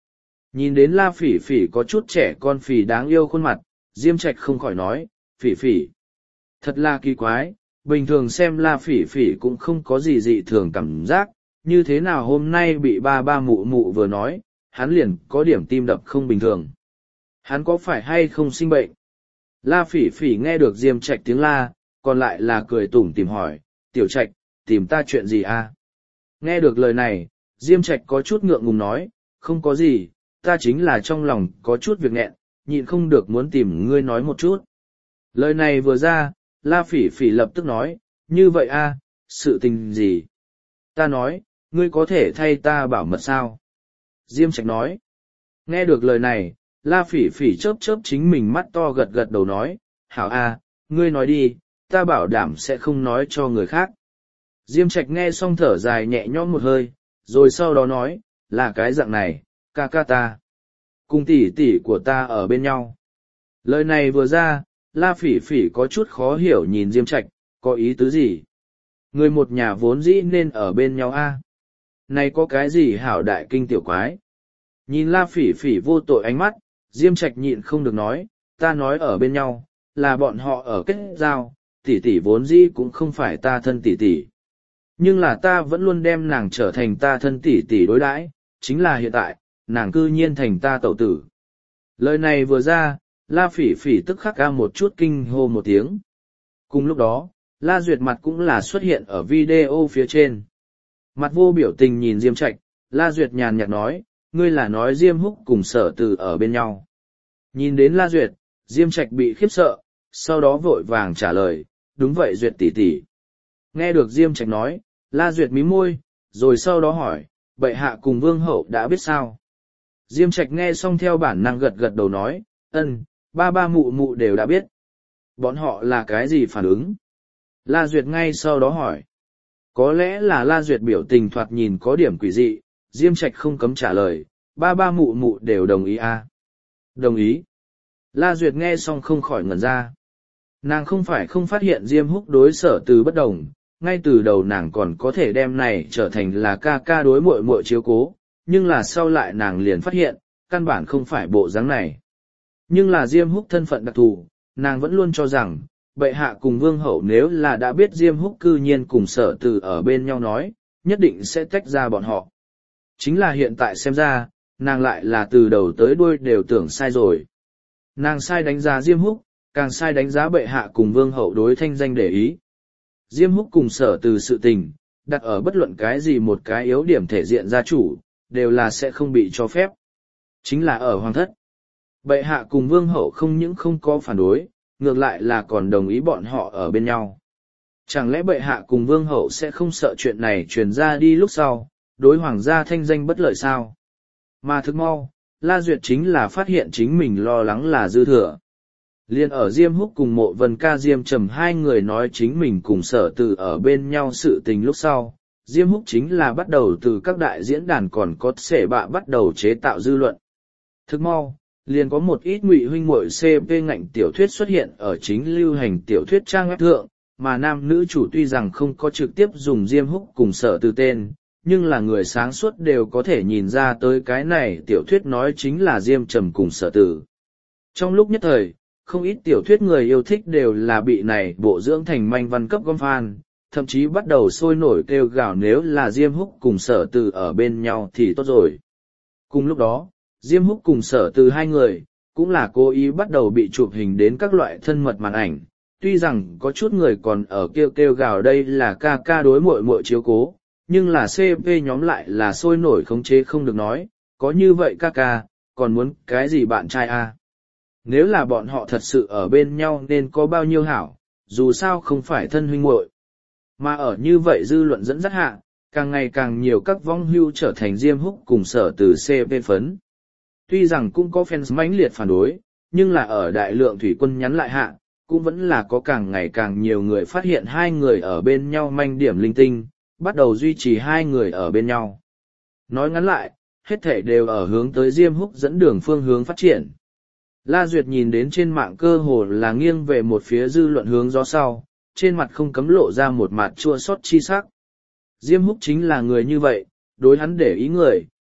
Nhìn đến La Phỉ Phỉ có chút trẻ con phì đáng yêu khuôn mặt, Diêm Trạch không khỏi nói, Phỉ Phỉ. Thật là kỳ quái, bình thường xem La Phỉ Phỉ cũng không có gì dị thường cảm giác, như thế nào hôm nay bị ba ba mụ mụ vừa nói, hắn liền có điểm tim đập không bình thường. Hắn có phải hay không sinh bệnh? La Phỉ Phỉ nghe được Diêm Trạch tiếng la, còn lại là cười tủm tìm hỏi, Tiểu Trạch, tìm ta chuyện gì à? Nghe được lời này, Diêm Trạch có chút ngượng ngùng nói, không có gì, ta chính là trong lòng có chút việc nghẹn, nhịn không được muốn tìm ngươi nói một chút. Lời này vừa ra, La Phỉ Phỉ lập tức nói, như vậy a, sự tình gì? Ta nói, ngươi có thể thay ta bảo mật sao? Diêm Trạch nói. Nghe được lời này, La Phỉ Phỉ chớp chớp chính mình mắt to gật gật đầu nói, hảo a, ngươi nói đi, ta bảo đảm sẽ không nói cho người khác. Diêm Trạch nghe xong thở dài nhẹ nhõm một hơi, rồi sau đó nói, là cái dạng này, ca ca ta. Cùng tỷ tỷ của ta ở bên nhau. Lời này vừa ra, La Phỉ Phỉ có chút khó hiểu nhìn Diêm Trạch, có ý tứ gì? Người một nhà vốn dĩ nên ở bên nhau a. Này có cái gì hảo đại kinh tiểu quái? Nhìn La Phỉ Phỉ vô tội ánh mắt, Diêm Trạch nhịn không được nói, ta nói ở bên nhau, là bọn họ ở kết giao, tỷ tỷ vốn dĩ cũng không phải ta thân tỷ tỷ. Nhưng là ta vẫn luôn đem nàng trở thành ta thân tỷ tỷ đối đãi, chính là hiện tại, nàng cư nhiên thành ta tẩu tử. Lời này vừa ra, La Phỉ Phỉ tức khắc ca một chút kinh hô một tiếng. Cùng lúc đó, La Duyệt mặt cũng là xuất hiện ở video phía trên. Mặt vô biểu tình nhìn Diêm Trạch, La Duyệt nhàn nhạt nói, ngươi là nói Diêm Húc cùng Sở Từ ở bên nhau. Nhìn đến La Duyệt, Diêm Trạch bị khiếp sợ, sau đó vội vàng trả lời, đúng vậy Duyệt tỷ tỷ. Nghe được Diêm Trạch nói, La Duyệt mím môi, rồi sau đó hỏi, bệ hạ cùng vương hậu đã biết sao? Diêm Trạch nghe xong theo bản năng gật gật đầu nói, ân, ba ba mụ mụ đều đã biết. Bọn họ là cái gì phản ứng? La Duyệt ngay sau đó hỏi. Có lẽ là La Duyệt biểu tình thoạt nhìn có điểm quỷ dị, Diêm Trạch không cấm trả lời, ba ba mụ mụ đều đồng ý à? Đồng ý. La Duyệt nghe xong không khỏi ngẩn ra. Nàng không phải không phát hiện Diêm Húc đối Sở Từ bất đồng, ngay từ đầu nàng còn có thể đem này trở thành là ca ca đối muội muội chiếu cố, nhưng là sau lại nàng liền phát hiện, căn bản không phải bộ dáng này. Nhưng là Diêm Húc thân phận đặc thù, nàng vẫn luôn cho rằng, bệ hạ cùng vương hậu nếu là đã biết Diêm Húc cư nhiên cùng Sở Từ ở bên nhau nói, nhất định sẽ tách ra bọn họ. Chính là hiện tại xem ra, nàng lại là từ đầu tới đuôi đều tưởng sai rồi. Nàng sai đánh giá Diêm Húc, càng sai đánh giá bệ hạ cùng vương hậu đối thanh danh để ý. Diêm Húc cùng Sở Từ sự tình, đặt ở bất luận cái gì một cái yếu điểm thể diện gia chủ, đều là sẽ không bị cho phép. Chính là ở hoàng thất. Bệ hạ cùng vương hậu không những không có phản đối, ngược lại là còn đồng ý bọn họ ở bên nhau. Chẳng lẽ bệ hạ cùng vương hậu sẽ không sợ chuyện này truyền ra đi lúc sau, đối hoàng gia thanh danh bất lợi sao? Mà thực mau, La Duyệt chính là phát hiện chính mình lo lắng là dư thừa. Liên ở Diêm Húc cùng Mộ Vân Ca Diêm Trầm hai người nói chính mình cùng Sở Từ ở bên nhau sự tình lúc sau, Diêm Húc chính là bắt đầu từ các đại diễn đàn còn có sể bạ bắt đầu chế tạo dư luận. Thực mau, liền có một ít ngụy huynh muội xê pê ngạnh tiểu thuyết xuất hiện ở chính lưu hành tiểu thuyết trang web thượng, mà nam nữ chủ tuy rằng không có trực tiếp dùng Diêm Húc cùng Sở Từ tên, nhưng là người sáng suốt đều có thể nhìn ra tới cái này tiểu thuyết nói chính là Diêm Trầm cùng Sở Từ. Trong lúc nhất thời, không ít tiểu thuyết người yêu thích đều là bị này bộ dưỡng thành manh văn cấp gom fan, thậm chí bắt đầu sôi nổi kêu gào nếu là Diêm Húc cùng Sở Từ ở bên nhau thì tốt rồi. Cùng lúc đó, Diêm Húc cùng Sở Từ hai người, cũng là cố ý bắt đầu bị chụp hình đến các loại thân mật màn ảnh, tuy rằng có chút người còn ở kêu kêu gào đây là ca ca đối muội muội chiếu cố, nhưng là xê pê nhóm lại là sôi nổi khống chế không được nói, có như vậy ca ca, còn muốn cái gì bạn trai a? Nếu là bọn họ thật sự ở bên nhau nên có bao nhiêu hảo, dù sao không phải thân huynh muội. Mà ở như vậy dư luận dẫn dắt hạ, càng ngày càng nhiều các vong hưu trở thành Diêm Húc cùng Sở Từ xê pê phấn. Tuy rằng cũng có fans mãnh liệt phản đối, nhưng là ở đại lượng thủy quân nhắn lại hạ, cũng vẫn là có càng ngày càng nhiều người phát hiện hai người ở bên nhau manh điểm linh tinh, bắt đầu duy trì hai người ở bên nhau. Nói ngắn lại, hết thể đều ở hướng tới Diêm Húc dẫn đường phương hướng phát triển. La Duyệt nhìn đến trên mạng cơ hồ là nghiêng về một phía dư luận hướng gió sau, trên mặt không cấm lộ ra một mặt chua xót chi sắc. Diêm Húc chính là người như vậy, đối hắn để ý người,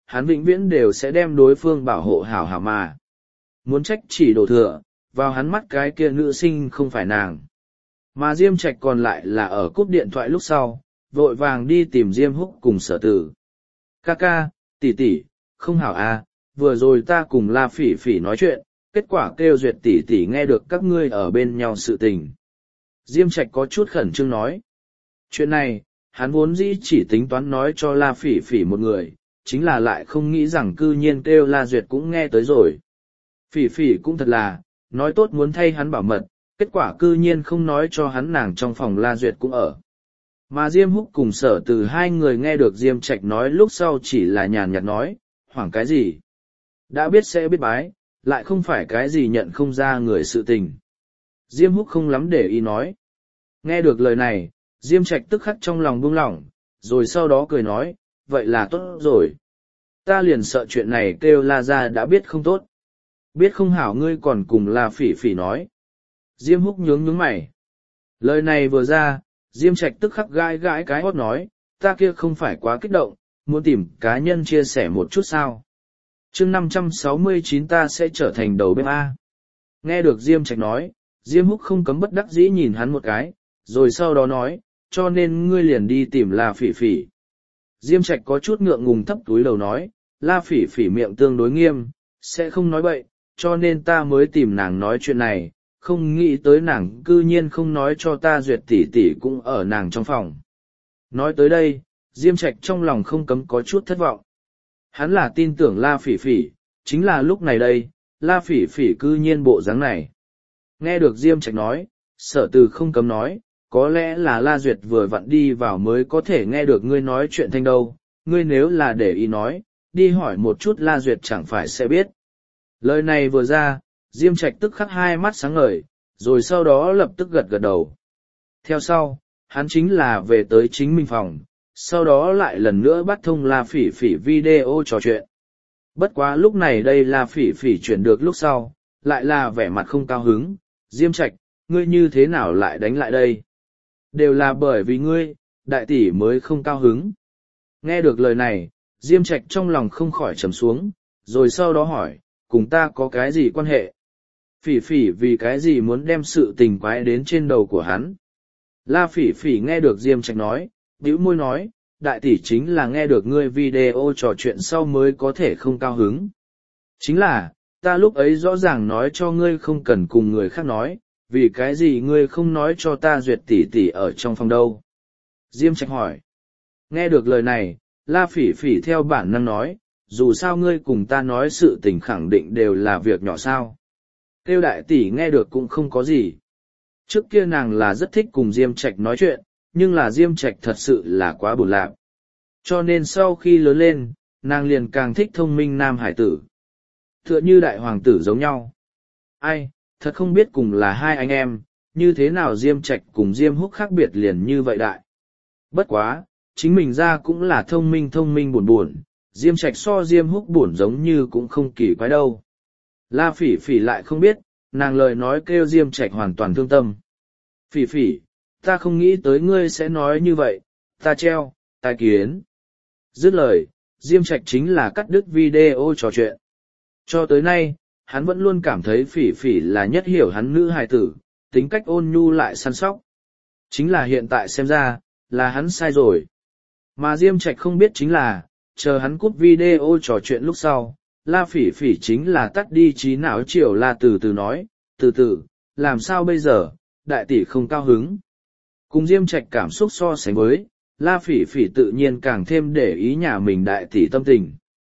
hắn vĩnh viễn đều sẽ đem đối phương bảo hộ hảo hảo mà. Muốn trách chỉ đổ thừa, vào hắn mắt cái kia nữ sinh không phải nàng. Mà Diêm Trạch còn lại là ở cúp điện thoại lúc sau, vội vàng đi tìm Diêm Húc cùng Sở Tử. Ca ca, tỷ tỷ, không hảo à, vừa rồi ta cùng La Phỉ Phỉ nói chuyện, kết quả kêu duyệt tỷ tỷ nghe được các ngươi ở bên nhau sự tình. Diêm Trạch có chút khẩn trương nói. Chuyện này, hắn vốn dĩ chỉ tính toán nói cho La Phỉ Phỉ một người, chính là lại không nghĩ rằng cư nhiên kêu La Duyệt cũng nghe tới rồi. Phỉ Phỉ cũng thật là, nói tốt muốn thay hắn bảo mật, kết quả cư nhiên không nói cho hắn nàng trong phòng La Duyệt cũng ở. Mà Diêm Húc cùng Sở Từ hai người nghe được Diêm Trạch nói lúc sau chỉ là nhàn nhạt nói, hoảng cái gì? Đã biết sẽ biết bái, lại không phải cái gì nhận không ra người sự tình. Diêm Húc không lắm để ý nói. Nghe được lời này, Diêm Trạch tức khắc trong lòng buông lỏng, rồi sau đó cười nói, vậy là tốt rồi. Ta liền sợ chuyện này kêu La ra đã biết không tốt. Biết không hảo ngươi còn cùng La Phỉ Phỉ nói. Diêm Húc nhướng nhướng mày. Lời này vừa ra, Diêm Trạch tức khắc gãi gãi cái hót nói, ta kia không phải quá kích động, muốn tìm cá nhân chia sẻ một chút sao. chương năm trăm sáu mươi chín ta sẽ trở thành đầu bếp A. Nghe được Diêm Trạch nói, Diêm Húc không cấm bất đắc dĩ nhìn hắn một cái, rồi sau đó nói, cho nên ngươi liền đi tìm La Phỉ Phỉ. Diêm Trạch có chút ngượng ngùng thấp túi đầu nói, La Phỉ Phỉ miệng tương đối nghiêm, sẽ không nói bậy, cho nên ta mới tìm nàng nói chuyện này, không nghĩ tới nàng cư nhiên không nói cho ta Duyệt tỷ tỷ cũng ở nàng trong phòng. Nói tới đây, Diêm Trạch trong lòng không cấm có chút thất vọng. Hắn là tin tưởng La Phỉ Phỉ, chính là lúc này đây, La Phỉ Phỉ cư nhiên bộ dáng này. Nghe được Diêm Trạch nói, Sở Từ không cấm nói, có lẽ là La Duyệt vừa vặn đi vào mới có thể nghe được ngươi nói chuyện thanh đâu, ngươi nếu là để ý nói, đi hỏi một chút La Duyệt chẳng phải sẽ biết. Lời này vừa ra, Diêm Trạch tức khắc hai mắt sáng ngời, rồi sau đó lập tức gật gật đầu. Theo sau, hắn chính là về tới chính mình phòng, sau đó lại lần nữa bắt thông La Phỉ Phỉ video trò chuyện. Bất quá lúc này đây La Phỉ Phỉ chuyển được lúc sau, lại là vẻ mặt không cao hứng, Diêm Trạch, ngươi như thế nào lại đánh lại đây? Đều là bởi vì ngươi, đại tỷ mới không cao hứng. Nghe được lời này, Diêm Trạch trong lòng không khỏi trầm xuống, rồi sau đó hỏi, cùng ta có cái gì quan hệ? Phỉ Phỉ vì cái gì muốn đem sự tình quái đến trên đầu của hắn? La Phỉ Phỉ nghe được Diêm Trạch nói, bĩu môi nói, đại tỷ chính là nghe được ngươi video trò chuyện sau mới có thể không cao hứng. Chính là, ta lúc ấy rõ ràng nói cho ngươi không cần cùng người khác nói, vì cái gì ngươi không nói cho ta Duyệt tỷ tỷ ở trong phòng đâu? Diêm Trạch hỏi. Nghe được lời này, La Phỉ Phỉ theo bản năng nói, dù sao ngươi cùng ta nói sự tình khẳng định đều là việc nhỏ sao. Tiêu đại tỷ nghe được cũng không có gì. Trước kia nàng là rất thích cùng Diêm Trạch nói chuyện, nhưng là Diêm Trạch thật sự là quá buồn lạc. Cho nên sau khi lớn lên, nàng liền càng thích thông minh nam hải tử. Tựa như đại hoàng tử giống nhau. Ai, thật không biết cùng là hai anh em, như thế nào Diêm Trạch cùng Diêm Húc khác biệt liền như vậy đại. Bất quá, chính mình ra cũng là thông minh thông minh buồn buồn, Diêm Trạch so Diêm Húc buồn giống như cũng không kỳ quái đâu. La Phỉ Phỉ lại không biết, nàng lời nói kêu Diêm Trạch hoàn toàn thương tâm. Phỉ Phỉ, ta không nghĩ tới ngươi sẽ nói như vậy, ta treo, tai kiến. Dứt lời, Diêm Trạch chính là cắt đứt video trò chuyện. Cho tới nay, hắn vẫn luôn cảm thấy Phỉ Phỉ là nhất hiểu hắn nữ hài tử, tính cách ôn nhu lại săn sóc. Chính là hiện tại xem ra, là hắn sai rồi. Mà Diêm Trạch không biết chính là, chờ hắn cút video trò chuyện lúc sau, La Phỉ Phỉ chính là tắt đi trí não chiều La từ từ nói, từ từ, làm sao bây giờ, đại tỷ không cao hứng. Cùng Diêm Trạch cảm xúc so sánh với, La Phỉ Phỉ tự nhiên càng thêm để ý nhà mình đại tỷ tâm tình.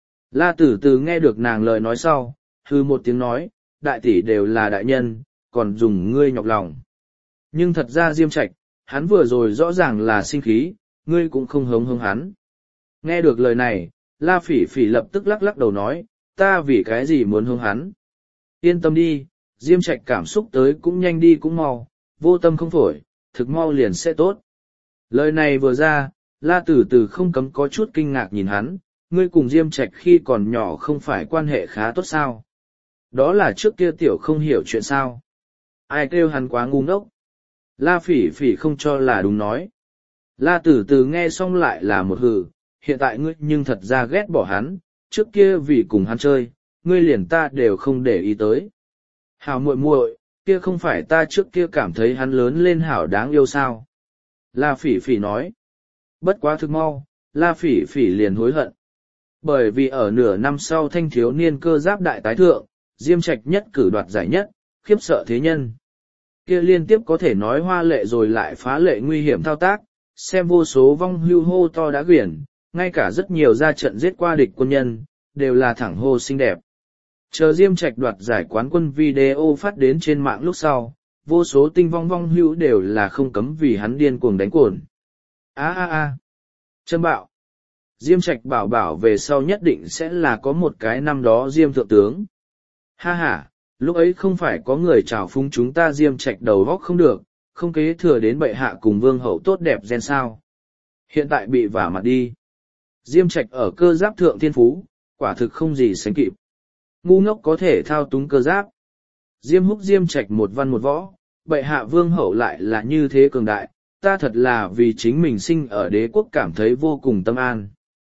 La từ từ nghe được nàng lời nói sau, hư một tiếng nói, đại tỷ đều là đại nhân, còn dùng ngươi nhọc lòng. Nhưng thật ra Diêm Trạch, hắn vừa rồi rõ ràng là sinh khí, ngươi cũng không hống hống hắn. Nghe được lời này, La Phỉ Phỉ lập tức lắc lắc đầu nói, ta vì cái gì muốn hống hắn. Yên tâm đi, Diêm Trạch cảm xúc tới cũng nhanh đi cũng mau, vô tâm không phổi, thực mau liền sẽ tốt. Lời này vừa ra, La Tử Tử không cấm có chút kinh ngạc nhìn hắn, ngươi cùng Diêm Trạch khi còn nhỏ không phải quan hệ khá tốt sao? Đó là trước kia tiểu không hiểu chuyện sao? Ai kêu hắn quá ngu ngốc? La Phỉ Phỉ không cho là đúng nói. La Tử Tử nghe xong lại là một hừ, hiện tại ngươi nhưng thật ra ghét bỏ hắn, trước kia vì cùng hắn chơi, ngươi liền ta đều không để ý tới. Hảo muội muội, kia không phải ta trước kia cảm thấy hắn lớn lên hảo đáng yêu sao. La Phỉ Phỉ nói. Bất quá thực mau, La Phỉ Phỉ liền hối hận. Bởi vì ở nửa năm sau thanh thiếu niên cơ giáp đại tái thượng, Diêm Trạch nhất cử đoạt giải nhất, khiếp sợ thế nhân. Kia liên tiếp có thể nói hoa lệ rồi lại phá lệ nguy hiểm thao tác, xem vô số vong hưu hô to đã quyển, ngay cả rất nhiều ra trận giết qua địch quân nhân, đều là thẳng hô xinh đẹp. Chờ Diêm Trạch đoạt giải quán quân video phát đến trên mạng lúc sau, vô số tinh vong vong hưu đều là không cấm vì hắn điên cuồng đánh cồn. A a a, châm bạo. Diêm Trạch bảo bảo về sau nhất định sẽ là có một cái năm đó Diêm thượng tướng. Ha ha, lúc ấy không phải có người trào phúng chúng ta Diêm Trạch đầu góc không được, không kế thừa đến bệ hạ cùng vương hậu tốt đẹp gen sao. Hiện tại bị vả mặt đi. Diêm Trạch ở cơ giáp thượng thiên phú, quả thực không gì sánh kịp. Ngu ngốc có thể thao túng cơ giáp. Diêm Húc Diêm Trạch một văn một võ, bệ hạ vương hậu lại là như thế cường đại, ta thật là vì chính mình sinh ở đế quốc cảm thấy vô cùng tâm an.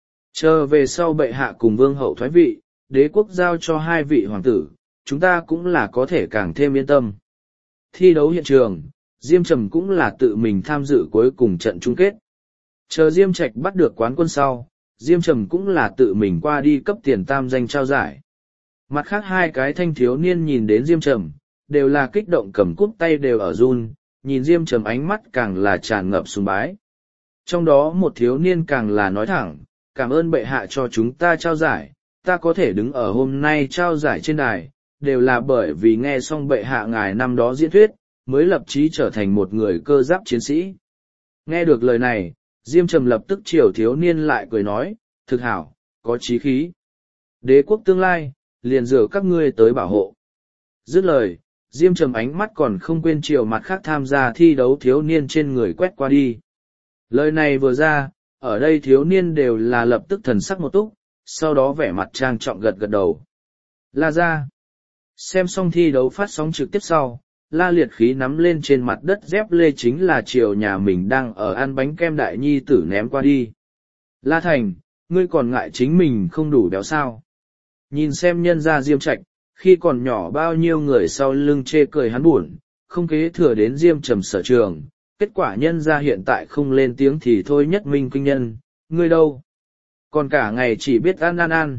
Chờ về sau bệ hạ cùng vương hậu thoái vị, đế quốc giao cho hai vị hoàng tử, chúng ta cũng là có thể càng thêm yên tâm. Thi đấu hiện trường, Diêm Trầm cũng là tự mình tham dự cuối cùng trận chung kết. Chờ Diêm Trạch bắt được quán quân sau, Diêm Trầm cũng là tự mình qua đi cấp tiền tam danh trao giải. Mặt khác hai cái thanh thiếu niên nhìn đến Diêm Trầm, đều là kích động cầm cúp tay đều ở run, nhìn Diêm Trầm ánh mắt càng là tràn ngập sùng bái. Trong đó một thiếu niên càng là nói thẳng, cảm ơn bệ hạ cho chúng ta trao giải, ta có thể đứng ở hôm nay trao giải trên đài, đều là bởi vì nghe xong bệ hạ ngài năm đó diễn thuyết, mới lập chí trở thành một người cơ giáp chiến sĩ. Nghe được lời này, Diêm Trầm lập tức chiều thiếu niên lại cười nói, thực hảo, có chí khí. Đế quốc tương lai, liền dựa các ngươi tới bảo hộ. Dứt lời, Diêm Trầm ánh mắt còn không quên chiều mặt khác tham gia thi đấu thiếu niên trên người quét qua đi. Lời này vừa ra, ở đây thiếu niên đều là lập tức thần sắc một túc, sau đó vẻ mặt trang trọng gật gật đầu. La ra. Xem xong thi đấu phát sóng trực tiếp sau, La Liệt khí nắm lên trên mặt đất dép lê chính là chiều nhà mình đang ở ăn bánh kem đại nhi tử ném qua đi. La Thành, ngươi còn ngại chính mình không đủ béo sao. Nhìn xem nhân gia Diêm Trạch, khi còn nhỏ bao nhiêu người sau lưng chê cười hắn buồn, không kế thừa đến Diêm Trầm sở trường, kết quả nhân gia hiện tại không lên tiếng thì thôi nhất minh kinh nhân, ngươi đâu? Còn cả ngày chỉ biết ăn ăn ăn.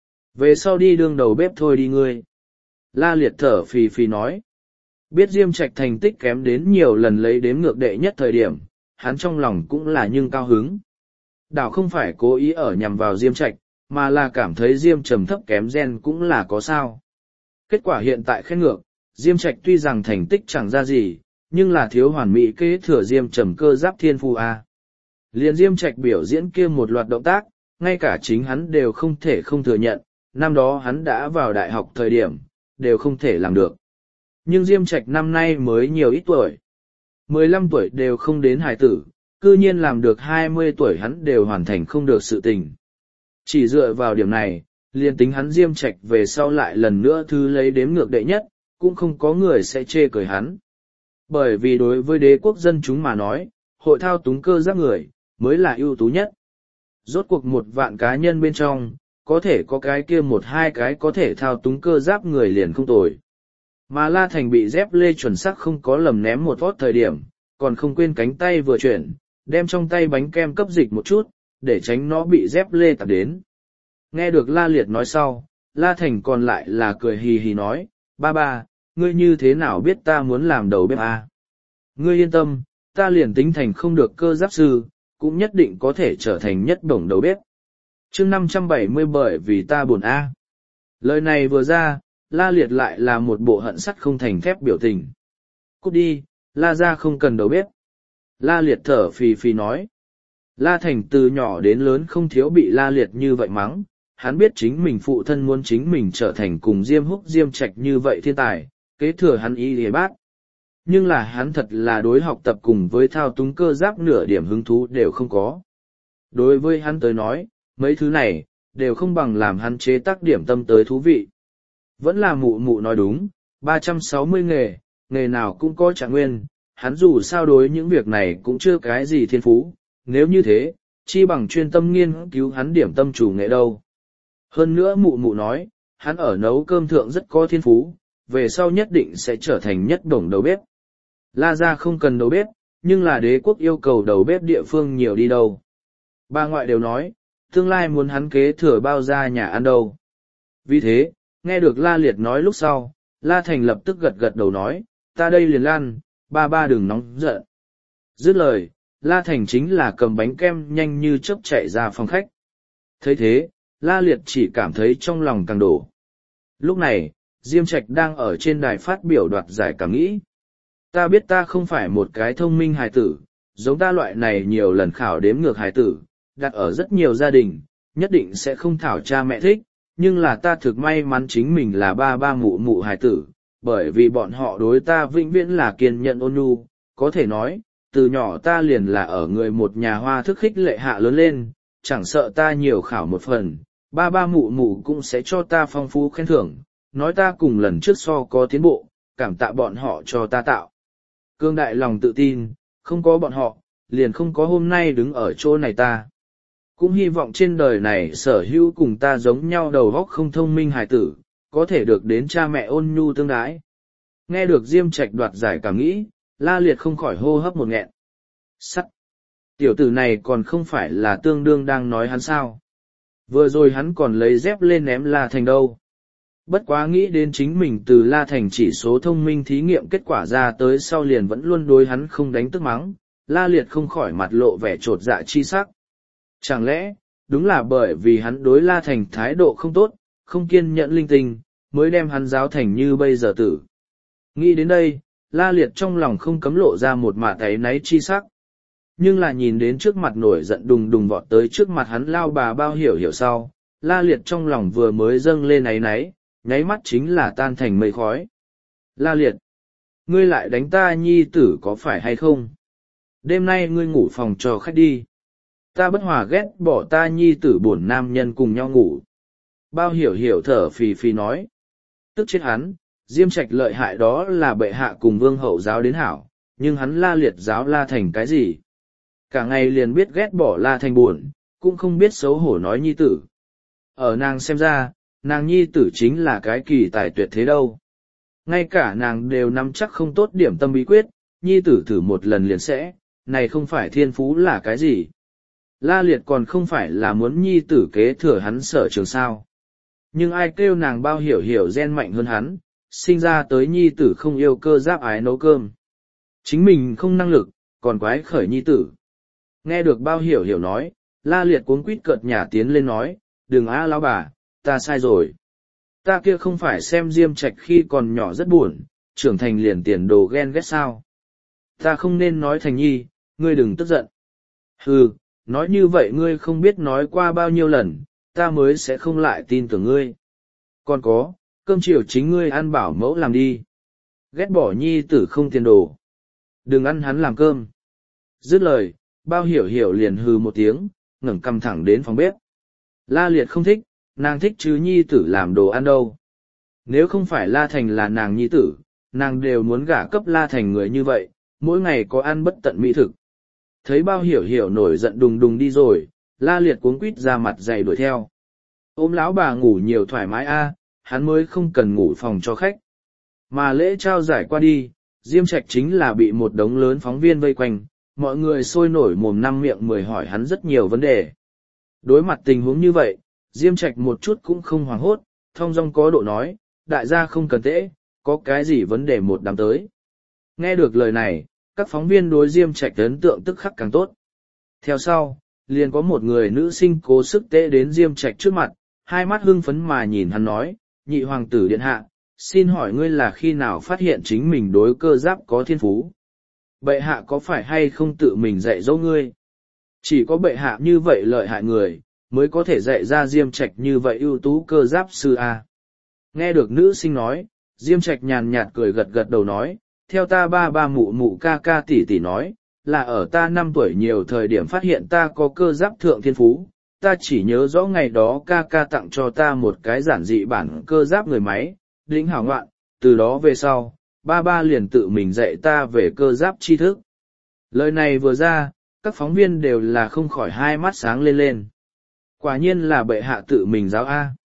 Về sau đi đương đầu bếp thôi đi ngươi. La Liệt thở phì phì nói. Biết Diêm Trạch thành tích kém đến nhiều lần lấy đếm ngược đệ nhất thời điểm, hắn trong lòng cũng là nhưng cao hứng. Đảo không phải cố ý ở nhằm vào Diêm Trạch, mà là cảm thấy Diêm Trầm thấp kém gen cũng là có sao. Kết quả hiện tại khen ngược, Diêm Trạch tuy rằng thành tích chẳng ra gì, nhưng là thiếu hoàn mỹ kế thừa Diêm Trầm cơ giáp thiên phu a. Liên Diêm Trạch biểu diễn kia một loạt động tác, ngay cả chính hắn đều không thể không thừa nhận, năm đó hắn đã vào đại học thời điểm, đều không thể làm được. Nhưng Diêm Trạch năm nay mới nhiều ít tuổi. mười lăm tuổi đều không đến hài tử, cư nhiên làm được hai mươi tuổi hắn đều hoàn thành không được sự tình. Chỉ dựa vào điểm này, liền tính hắn Diêm Trạch về sau lại lần nữa thứ lấy đếm ngược đệ nhất, cũng không có người sẽ chê cười hắn. Bởi vì đối với đế quốc dân chúng mà nói, hội thao túng cơ giáp người, mới là ưu tú nhất. Rốt cuộc một vạn cá nhân bên trong, có thể có cái kia một hai cái có thể thao túng cơ giáp người liền không tồi. Mà La Thành bị dép lê chuẩn xác không có lầm ném một vót thời điểm, còn không quên cánh tay vừa chuyển, đem trong tay bánh kem cấp dịch một chút, để tránh nó bị dép lê tạp đến. Nghe được La Liệt nói sau, La Thành còn lại là cười hì hì nói, ba ba, ngươi như thế nào biết ta muốn làm đầu bếp à? Ngươi yên tâm, ta liền tính thành không được cơ giáp sư, cũng nhất định có thể trở thành nhất đồng đầu bếp. chương năm trăm bảy mươi bởi vì ta buồn a. Lời này vừa ra, La Liệt lại là một bộ hận sắt không thành thép biểu tình. Cút đi, La ra không cần đầu bếp. La Liệt thở phì phì nói. La Thành từ nhỏ đến lớn không thiếu bị La Liệt như vậy mắng, hắn biết chính mình phụ thân muốn chính mình trở thành cùng Diêm Húc Diêm Trạch như vậy thiên tài, kế thừa hắn y lìa bát. Nhưng là hắn thật là đối học tập cùng với thao túng cơ giáp nửa điểm hứng thú đều không có. Đối với hắn tới nói, mấy thứ này, đều không bằng làm hắn chế tác điểm tâm tới thú vị. Vẫn là mụ mụ nói đúng, ba trăm sáu mươi nghề, nghề nào cũng có trạng nguyên, hắn dù sao đối những việc này cũng chưa cái gì thiên phú, nếu như thế, chi bằng chuyên tâm nghiên cứu hắn điểm tâm chủ nghệ đâu. Hơn nữa mụ mụ nói, hắn ở nấu cơm thượng rất có thiên phú, về sau nhất định sẽ trở thành nhất đồng đầu bếp. La gia không cần đầu bếp, nhưng là đế quốc yêu cầu đầu bếp địa phương nhiều đi đâu. Bà ngoại đều nói, tương lai muốn hắn kế thừa bao gia nhà ăn đâu. Vì thế, nghe được La Liệt nói lúc sau, La Thành lập tức gật gật đầu nói, ta đây liền lan, ba ba đừng nóng giận. Dứt lời, La Thành chính là cầm bánh kem nhanh như chớp chạy ra phòng khách. Thấy thế, La Liệt chỉ cảm thấy trong lòng càng đổ. Lúc này, Diêm Trạch đang ở trên đài phát biểu đoạt giải cảm nghĩ. Ta biết ta không phải một cái thông minh hài tử, giống ta loại này nhiều lần khảo đếm ngược hài tử, đặt ở rất nhiều gia đình, nhất định sẽ không thảo cha mẹ thích, nhưng là ta thực may mắn chính mình là ba ba mụ mụ hài tử, bởi vì bọn họ đối ta vĩnh viễn là kiên nhẫn ôn nhu, có thể nói, từ nhỏ ta liền là ở người một nhà hoa thức khích lệ hạ lớn lên, chẳng sợ ta nhiều khảo một phần, ba ba mụ mụ cũng sẽ cho ta phong phú khen thưởng, nói ta cùng lần trước so có tiến bộ, cảm tạ bọn họ cho ta tạo. Cương đại lòng tự tin, không có bọn họ, liền không có hôm nay đứng ở chỗ này ta. Cũng hy vọng trên đời này sở hữu cùng ta giống nhau đầu óc không thông minh hài tử, có thể được đến cha mẹ ôn nhu tương đái. Nghe được Diêm Trạch đoạt giải cảm nghĩ, La Liệt không khỏi hô hấp một nghẹn. Sắt! Tiểu tử này còn không phải là tương đương đang nói hắn sao. Vừa rồi hắn còn lấy dép lên ném La Thành đâu. Bất quá nghĩ đến chính mình từ La Thành chỉ số thông minh thí nghiệm kết quả ra tới sau liền vẫn luôn đối hắn không đánh tức mắng, La Liệt không khỏi mặt lộ vẻ trột dạ chi sắc. Chẳng lẽ, đúng là bởi vì hắn đối La Thành thái độ không tốt, không kiên nhẫn linh tinh, mới đem hắn giáo thành như bây giờ tử. Nghĩ đến đây, La Liệt trong lòng không cấm lộ ra một mạ táy náy chi sắc. Nhưng là nhìn đến trước mặt nổi giận đùng đùng vọt tới trước mặt hắn lao bà bao hiểu hiểu sau, La Liệt trong lòng vừa mới dâng lên náy náy, nháy mắt chính là tan thành mây khói. La Liệt! Ngươi lại đánh ta nhi tử có phải hay không? Đêm nay ngươi ngủ phòng cho khách đi. Ta bất hòa ghét bỏ ta nhi tử bổn nam nhân cùng nhau ngủ. Bao hiểu hiểu thở phì phì nói. Tức chết hắn, Diêm Trạch lợi hại đó là bệ hạ cùng vương hậu giáo đến hảo, nhưng hắn La Liệt giáo La Thành cái gì? Cả ngày liền biết ghét bỏ La Thành buồn, cũng không biết xấu hổ nói nhi tử. Ở nàng xem ra, nàng nhi tử chính là cái kỳ tài tuyệt thế đâu. Ngay cả nàng đều nắm chắc không tốt điểm tâm bí quyết, nhi tử thử một lần liền sẽ, này không phải thiên phú là cái gì. La Liệt còn không phải là muốn nhi tử kế thừa hắn sở trường sao. Nhưng ai kêu nàng bao hiểu hiểu gen mạnh hơn hắn, sinh ra tới nhi tử không yêu cơ giáp ái nấu cơm. Chính mình không năng lực, còn quái khởi nhi tử. Nghe được bao hiểu hiểu nói, La Liệt cuống quýt cợt nhả tiến lên nói, đừng á lão bà, ta sai rồi. Ta kia không phải xem Diêm Trạch khi còn nhỏ rất buồn, trưởng thành liền tiền đồ ghen ghét sao. Ta không nên nói thành nhi, ngươi đừng tức giận. Hừ, nói như vậy ngươi không biết nói qua bao nhiêu lần, ta mới sẽ không lại tin tưởng ngươi. Còn có, cơm chiều chính ngươi ăn bảo mẫu làm đi. Ghét bỏ nhi tử không tiền đồ. Đừng ăn hắn làm cơm. Dứt lời, bao hiểu hiểu liền hừ một tiếng, ngẩng cằm thẳng đến phòng bếp. La Liệt không thích, nàng thích chứ nhi tử làm đồ ăn đâu. Nếu không phải La Thành là nàng nhi tử, nàng đều muốn gả cấp La Thành người như vậy, mỗi ngày có ăn bất tận mỹ thực. Thấy bao hiểu hiểu nổi giận đùng đùng đi rồi, La Liệt cuống quýt ra mặt dày đuổi theo. Ôm lão bà ngủ nhiều thoải mái a, hắn mới không cần ngủ phòng cho khách. Mà lễ trao giải qua đi, Diêm Trạch chính là bị một đống lớn phóng viên vây quanh, mọi người sôi nổi mồm năm miệng mười hỏi hắn rất nhiều vấn đề. Đối mặt tình huống như vậy, Diêm Trạch một chút cũng không hoảng hốt, thong dong có độ nói, đại gia không cần tễ, có cái gì vấn đề một đám tới. Nghe được lời này, các phóng viên đối Diêm Trạch ấn tượng tức khắc càng tốt. Theo sau, liền có một người nữ sinh cố sức tễ đến Diêm Trạch trước mặt, hai mắt hưng phấn mà nhìn hắn nói, nhị hoàng tử điện hạ, xin hỏi ngươi là khi nào phát hiện chính mình đối cơ giáp có thiên phú? Bệ hạ có phải hay không tự mình dạy dỗ ngươi? Chỉ có bệ hạ như vậy lợi hại người, mới có thể dạy ra Diêm Trạch như vậy ưu tú cơ giáp sư A. Nghe được nữ sinh nói, Diêm Trạch nhàn nhạt cười gật gật đầu nói, theo ta ba ba mụ mụ ca ca tỷ tỷ nói, là ở ta năm tuổi nhiều thời điểm phát hiện ta có cơ giáp thượng thiên phú, ta chỉ nhớ rõ ngày đó ca ca tặng cho ta một cái giản dị bản cơ giáp người máy, đỉnh hảo ngoạn, từ đó về sau, ba ba liền tự mình dạy ta về cơ giáp tri thức. Lời này vừa ra, các phóng viên đều là không khỏi hai mắt sáng lên lên. Quả nhiên là bệ hạ tự mình giáo A.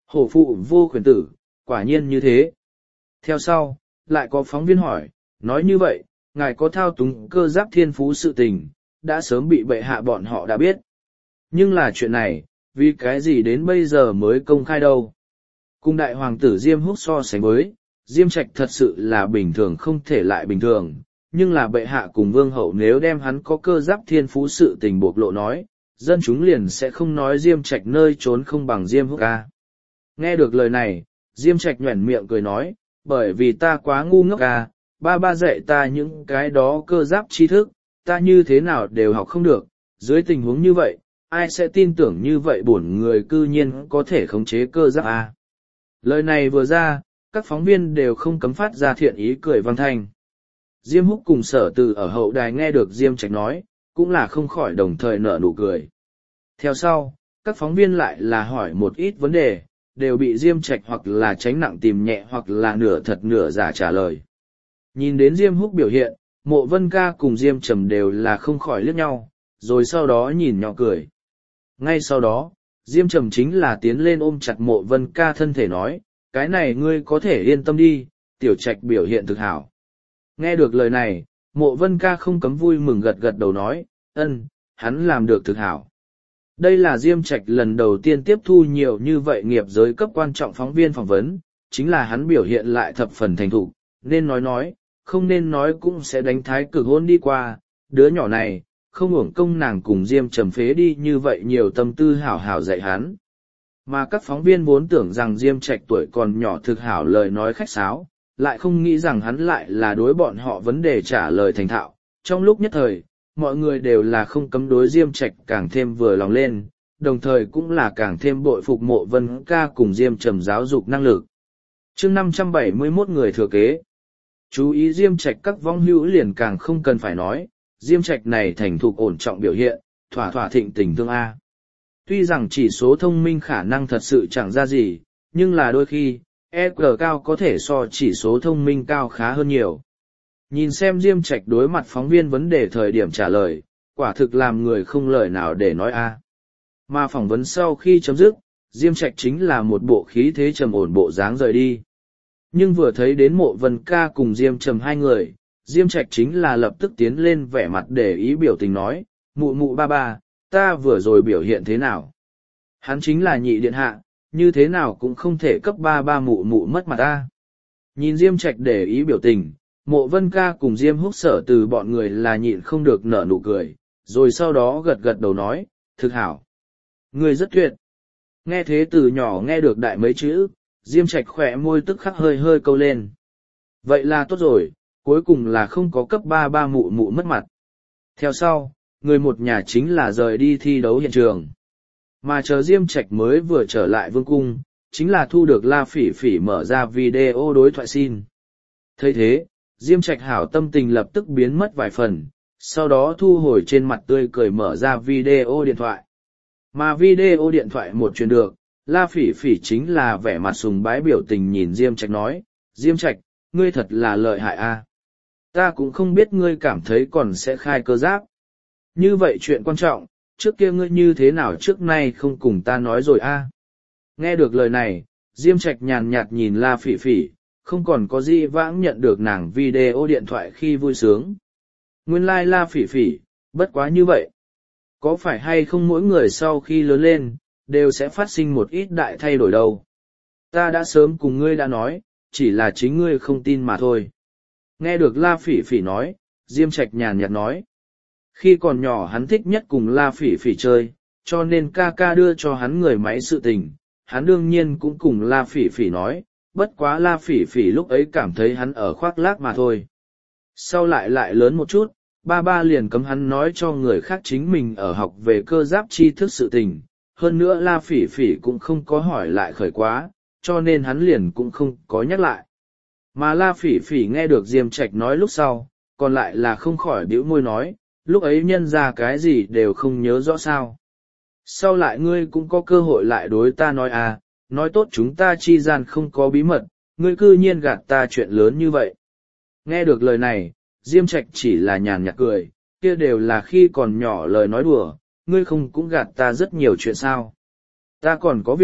Hổ phụ vô khuyển tử, quả nhiên như thế. Theo sau, lại có phóng viên hỏi, nói như vậy, ngài có thao túng cơ giáp thiên phú sự tình, đã sớm bị bệ hạ bọn họ đã biết. Nhưng là chuyện này, vì cái gì đến bây giờ mới công khai đâu. Cùng đại hoàng tử Diêm Húc so sánh với, Diêm Trạch thật sự là bình thường không thể lại bình thường, nhưng là bệ hạ cùng vương hậu nếu đem hắn có cơ giáp thiên phú sự tình bộc lộ nói, dân chúng liền sẽ không nói Diêm Trạch nơi trốn không bằng Diêm Húc ca. Nghe được lời này, Diêm Trạch nhoẻn miệng cười nói, bởi vì ta quá ngu ngốc ca, ba ba dạy ta những cái đó cơ giáp tri thức, ta như thế nào đều học không được, dưới tình huống như vậy, ai sẽ tin tưởng như vậy bổn người cư nhiên có thể khống chế cơ giáp a. Lời này vừa ra, các phóng viên đều không cấm phát ra thiện ý cười vang thanh. Diêm Húc cùng Sở Từ ở hậu đài nghe được Diêm Trạch nói, cũng là không khỏi đồng thời nở nụ cười. Theo sau, các phóng viên lại là hỏi một ít vấn đề, đều bị Diêm Trạch hoặc là tránh nặng tìm nhẹ hoặc là nửa thật nửa giả trả lời. Nhìn đến Diêm Húc biểu hiện, Mộ Vân Ca cùng Diêm Trầm đều là không khỏi liếc nhau, rồi sau đó nhìn nhỏ cười. Ngay sau đó, Diêm Trầm chính là tiến lên ôm chặt Mộ Vân Ca thân thể nói, cái này ngươi có thể yên tâm đi, Tiểu Trạch biểu hiện thực hảo. Nghe được lời này, Mộ Vân Ca không cấm vui mừng gật gật đầu nói, ân, hắn làm được thực hảo. Đây là Diêm Trạch lần đầu tiên tiếp thu nhiều như vậy nghiệp giới cấp quan trọng phóng viên phỏng vấn, chính là hắn biểu hiện lại thập phần thành thục, nên nói nói, không nên nói cũng sẽ đánh thái cực hôn đi qua, đứa nhỏ này, không uổng công nàng cùng Diêm Trầm phế đi như vậy nhiều tâm tư hảo hảo dạy hắn. Mà các phóng viên vốn tưởng rằng Diêm Trạch tuổi còn nhỏ thực hảo lời nói khách sáo, lại không nghĩ rằng hắn lại là đối bọn họ vấn đề trả lời thành thạo. Trong lúc nhất thời, mọi người đều là không cấm đối Diêm Trạch càng thêm vừa lòng lên, đồng thời cũng là càng thêm bội phục Mộ Vân Ca cùng Diêm Trầm giáo dục năng lực. Chương năm trăm bảy mươi mốt người thừa kế. Chú ý Diêm Trạch các vong hữu liền càng không cần phải nói, Diêm Trạch này thành thục ổn trọng biểu hiện, thỏa thỏa thịnh tình thương A. Tuy rằng chỉ số thông minh khả năng thật sự chẳng ra gì, nhưng là đôi khi, e quy cao có thể so chỉ số thông minh cao khá hơn nhiều. Nhìn xem Diêm Trạch đối mặt phóng viên vấn đề thời điểm trả lời, quả thực làm người không lời nào để nói A. Mà phỏng vấn sau khi chấm dứt, Diêm Trạch chính là một bộ khí thế trầm ổn bộ dáng rời đi. Nhưng vừa thấy đến Mộ Vân Ca cùng Diêm Trầm hai người, Diêm Trạch chính là lập tức tiến lên vẻ mặt để ý biểu tình nói, mụ mụ ba ba, ta vừa rồi biểu hiện thế nào? Hắn chính là nhị điện hạ, như thế nào cũng không thể cấp ba ba mụ mụ mất mặt ta. Nhìn Diêm Trạch để ý biểu tình, Mộ Vân Ca cùng Diêm Húc Sở Từ bọn người là nhịn không được nở nụ cười, rồi sau đó gật gật đầu nói, thực hảo. Người rất tuyệt. Nghe thế từ nhỏ nghe được đại mấy chữ, Diêm Trạch khỏe môi tức khắc hơi hơi câu lên. Vậy là tốt rồi, cuối cùng là không có cấp ba ba mụ mụ mất mặt. Theo sau, người một nhà chính là rời đi thi đấu hiện trường. Mà chờ Diêm Trạch mới vừa trở lại vương cung, chính là thu được La Phỉ Phỉ mở ra video đối thoại xin. Thấy thế, Diêm Trạch hảo tâm tình lập tức biến mất vài phần, sau đó thu hồi trên mặt tươi cười mở ra video điện thoại. Mà video điện thoại một truyền được, La Phỉ Phỉ chính là vẻ mặt sùng bái biểu tình nhìn Diêm Trạch nói, Diêm Trạch, ngươi thật là lợi hại a. Ta cũng không biết ngươi cảm thấy còn sẽ khai cơ giáp. Như vậy chuyện quan trọng, trước kia ngươi như thế nào trước nay không cùng ta nói rồi a. Nghe được lời này, Diêm Trạch nhàn nhạt nhìn La Phỉ Phỉ, không còn có gì vãng nhận được nàng video điện thoại khi vui sướng. Nguyên lai like La Phỉ Phỉ, bất quá như vậy. Có phải hay không mỗi người sau khi lớn lên, đều sẽ phát sinh một ít đại thay đổi đâu. Ta đã sớm cùng ngươi đã nói, chỉ là chính ngươi không tin mà thôi. Nghe được La Phỉ Phỉ nói, Diêm Trạch nhàn nhạt nói. Khi còn nhỏ hắn thích nhất cùng La Phỉ Phỉ chơi, cho nên ca ca đưa cho hắn người máy sự tình, hắn đương nhiên cũng cùng La Phỉ Phỉ nói, bất quá La Phỉ Phỉ lúc ấy cảm thấy hắn ở khoác lác mà thôi. Sau lại lại lớn một chút, ba ba liền cấm hắn nói cho người khác chính mình ở học về cơ giáp tri thức sự tình, hơn nữa La Phỉ Phỉ cũng không có hỏi lại khởi quá, cho nên hắn liền cũng không có nhắc lại. Mà La Phỉ Phỉ nghe được Diêm Trạch nói lúc sau, còn lại là không khỏi bĩu môi nói, lúc ấy nhân ra cái gì đều không nhớ rõ sao. Sau lại ngươi cũng có cơ hội lại đối ta nói à, nói tốt chúng ta chi gian không có bí mật, ngươi cư nhiên gạt ta chuyện lớn như vậy. Nghe được lời này, Diêm Trạch chỉ là nhàn nhạt cười, kia đều là khi còn nhỏ lời nói đùa, ngươi không cũng gạt ta rất nhiều chuyện sao. Ta còn có việc,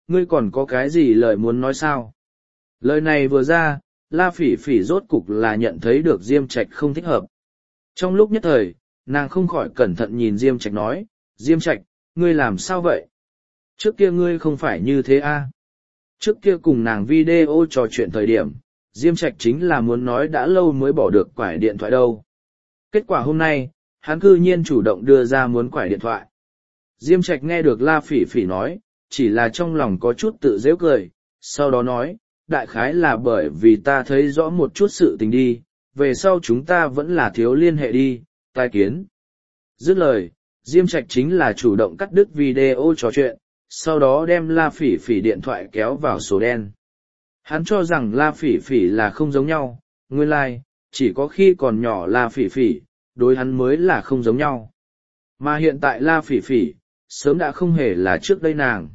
ngươi còn có cái gì lời muốn nói sao? Lời này vừa ra, La Phỉ Phỉ rốt cục là nhận thấy được Diêm Trạch không thích hợp. Trong lúc nhất thời, nàng không khỏi cẩn thận nhìn Diêm Trạch nói, Diêm Trạch, ngươi làm sao vậy? Trước kia ngươi không phải như thế a? À? Trước kia cùng nàng video trò chuyện thời điểm, Diêm Trạch chính là muốn nói đã lâu mới bỏ được quải điện thoại đâu. Kết quả hôm nay, hắn cư nhiên chủ động đưa ra muốn quải điện thoại. Diêm Trạch nghe được La Phỉ Phỉ nói, chỉ là trong lòng có chút tự giễu cười, sau đó nói, đại khái là bởi vì ta thấy rõ một chút sự tình đi, về sau chúng ta vẫn là thiếu liên hệ đi, tai kiến. Dứt lời, Diêm Trạch chính là chủ động cắt đứt video trò chuyện, sau đó đem La Phỉ Phỉ điện thoại kéo vào số đen. Hắn cho rằng La Phỉ Phỉ là không giống nhau, nguyên lai, like, chỉ có khi còn nhỏ La Phỉ Phỉ, đối hắn mới là không giống nhau. Mà hiện tại La Phỉ Phỉ, sớm đã không hề là trước đây nàng.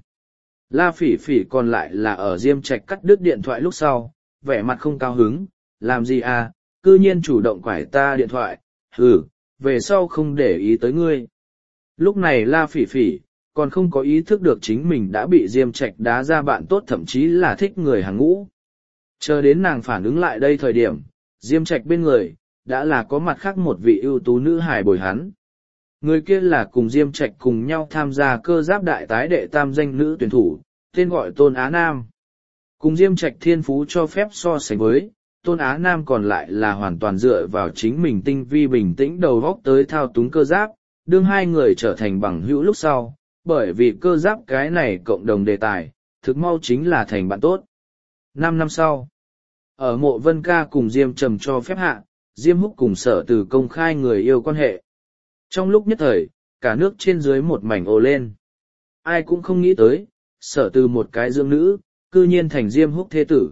La Phỉ Phỉ còn lại là ở Diêm Trạch cắt đứt điện thoại lúc sau, vẻ mặt không cao hứng, làm gì à, cư nhiên chủ động quải ta điện thoại, hừ, về sau không để ý tới ngươi. Lúc này La Phỉ Phỉ, còn không có ý thức được chính mình đã bị Diêm Trạch đá ra bạn tốt, thậm chí là thích người hàng ngũ. Chờ đến nàng phản ứng lại đây thời điểm, Diêm Trạch bên người, đã là có mặt khác một vị ưu tú nữ hài bồi hắn. Người kia là cùng Diêm Trạch cùng nhau tham gia cơ giáp đại tái đệ tam danh nữ tuyển thủ, tên gọi Tôn Á Nam. Cùng Diêm Trạch thiên phú cho phép so sánh với, Tôn Á Nam còn lại là hoàn toàn dựa vào chính mình tinh vi bình tĩnh đầu góc tới thao túng cơ giáp, đương hai người trở thành bằng hữu lúc sau, bởi vì cơ giáp cái này cộng đồng đề tài, thực mau chính là thành bạn tốt. Năm năm sau, ở Mộ Vân Ca cùng Diêm Trầm cho phép hạ, Diêm Húc cùng Sở Từ công khai người yêu quan hệ. Trong lúc nhất thời, cả nước trên dưới một mảnh ồ lên. Ai cũng không nghĩ tới, Sở Từ một cái dương nữ, cư nhiên thành Diêm Húc thế tử.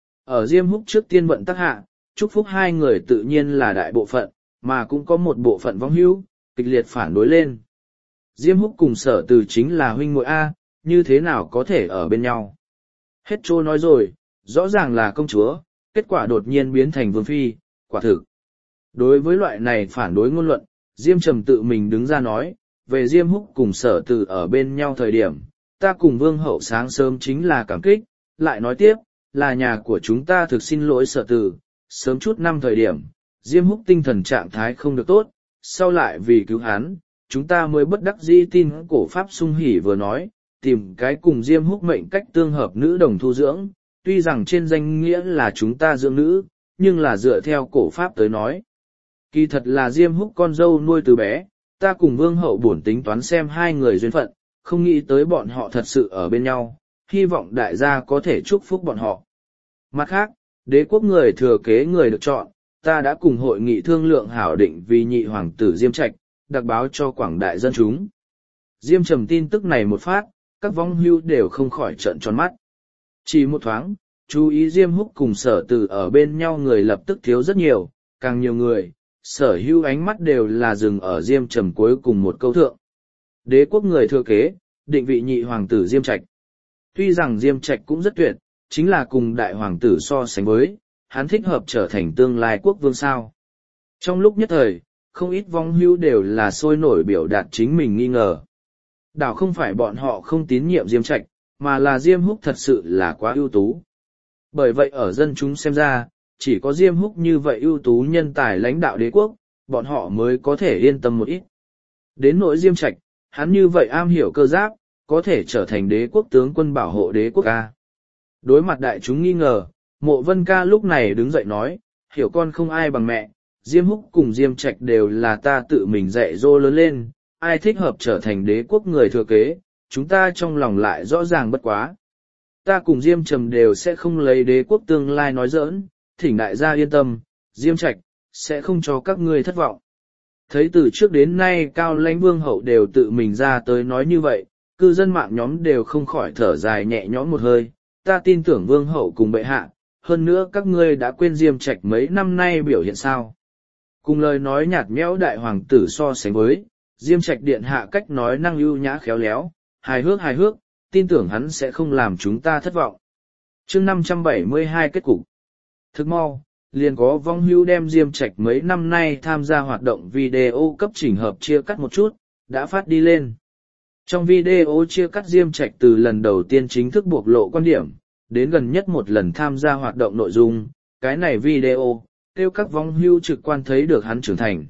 Ở Diêm Húc trước tiên vận tắc hạ, chúc phúc hai người tự nhiên là đại bộ phận, mà cũng có một bộ phận vong hữu, kịch liệt phản đối lên. Diêm Húc cùng Sở Từ chính là huynh muội A, như thế nào có thể ở bên nhau. Hết trô nói rồi, rõ ràng là công chúa, kết quả đột nhiên biến thành vương phi, quả thực. Đối với loại này phản đối ngôn luận, Diêm Trầm tự mình đứng ra nói, về Diêm Húc cùng Sở Từ ở bên nhau thời điểm, ta cùng Vương Hậu sáng sớm chính là cảm kích, lại nói tiếp, là nhà của chúng ta thực xin lỗi Sở Từ, sớm chút năm thời điểm, Diêm Húc tinh thần trạng thái không được tốt, sau lại vì cứu hắn, chúng ta mới bất đắc dĩ tin cổ pháp sung hỉ vừa nói, tìm cái cùng Diêm Húc mệnh cách tương hợp nữ đồng thu dưỡng, tuy rằng trên danh nghĩa là chúng ta dưỡng nữ, nhưng là dựa theo cổ pháp tới nói. Kỳ thật là Diêm Húc con dâu nuôi từ bé, ta cùng Vương Hậu bổn tính toán xem hai người duyên phận, không nghĩ tới bọn họ thật sự ở bên nhau, hy vọng đại gia có thể chúc phúc bọn họ. Mặt khác, đế quốc người thừa kế người được chọn, ta đã cùng hội nghị thương lượng hảo định vì nhị hoàng tử Diêm Trạch, đặc báo cho quảng đại dân chúng. Diêm Trầm tin tức này một phát, các vong hưu đều không khỏi trợn tròn mắt. Chỉ một thoáng, chú ý Diêm Húc cùng Sở Từ ở bên nhau người lập tức thiếu rất nhiều, càng nhiều người, sở hữu ánh mắt đều là dừng ở Diêm Trầm cuối cùng một câu thượng. Đế quốc người thừa kế, định vị nhị hoàng tử Diêm Trạch. Tuy rằng Diêm Trạch cũng rất tuyệt, chính là cùng đại hoàng tử so sánh với, hắn thích hợp trở thành tương lai quốc vương sao. Trong lúc nhất thời, không ít vong hưu đều là sôi nổi biểu đạt chính mình nghi ngờ. Đảo không phải bọn họ không tín nhiệm Diêm Trạch, mà là Diêm Húc thật sự là quá ưu tú. Bởi vậy ở dân chúng xem ra, chỉ có Diêm Húc như vậy ưu tú nhân tài lãnh đạo đế quốc, bọn họ mới có thể yên tâm một ít. Đến nỗi Diêm Trạch, hắn như vậy am hiểu cơ giáp, có thể trở thành đế quốc tướng quân bảo hộ đế quốc ca. Đối mặt đại chúng nghi ngờ, Mộ Vân Ca lúc này đứng dậy nói, hiểu con không ai bằng mẹ, Diêm Húc cùng Diêm Trạch đều là ta tự mình dạy dỗ lớn lên, ai thích hợp trở thành đế quốc người thừa kế, chúng ta trong lòng lại rõ ràng bất quá. Ta cùng Diêm Trầm đều sẽ không lấy đế quốc tương lai nói giỡn, thỉnh đại gia yên tâm, Diêm Trạch sẽ không cho các ngươi thất vọng. Thấy từ trước đến nay Cao Lãnh Vương Hậu đều tự mình ra tới nói như vậy, cư dân mạng nhóm đều không khỏi thở dài nhẹ nhõm một hơi, ta tin tưởng Vương Hậu cùng bệ hạ, hơn nữa các ngươi đã quên Diêm Trạch mấy năm nay biểu hiện sao. Cùng lời nói nhạt nhẽo đại hoàng tử so sánh với, Diêm Trạch điện hạ cách nói năng ưu nhã khéo léo, hài hước hài hước, tin tưởng hắn sẽ không làm chúng ta thất vọng. Chương năm trăm bảy mươi hai kết cục. Thức mau, liền có vong hưu đem Diêm Trạch mấy năm nay tham gia hoạt động video cấp chỉnh hợp chia cắt một chút, đã phát đi lên. Trong video chia cắt Diêm Trạch từ lần đầu tiên chính thức bộc lộ quan điểm, đến gần nhất một lần tham gia hoạt động nội dung, cái này video, kêu các vong hưu trực quan thấy được hắn trưởng thành.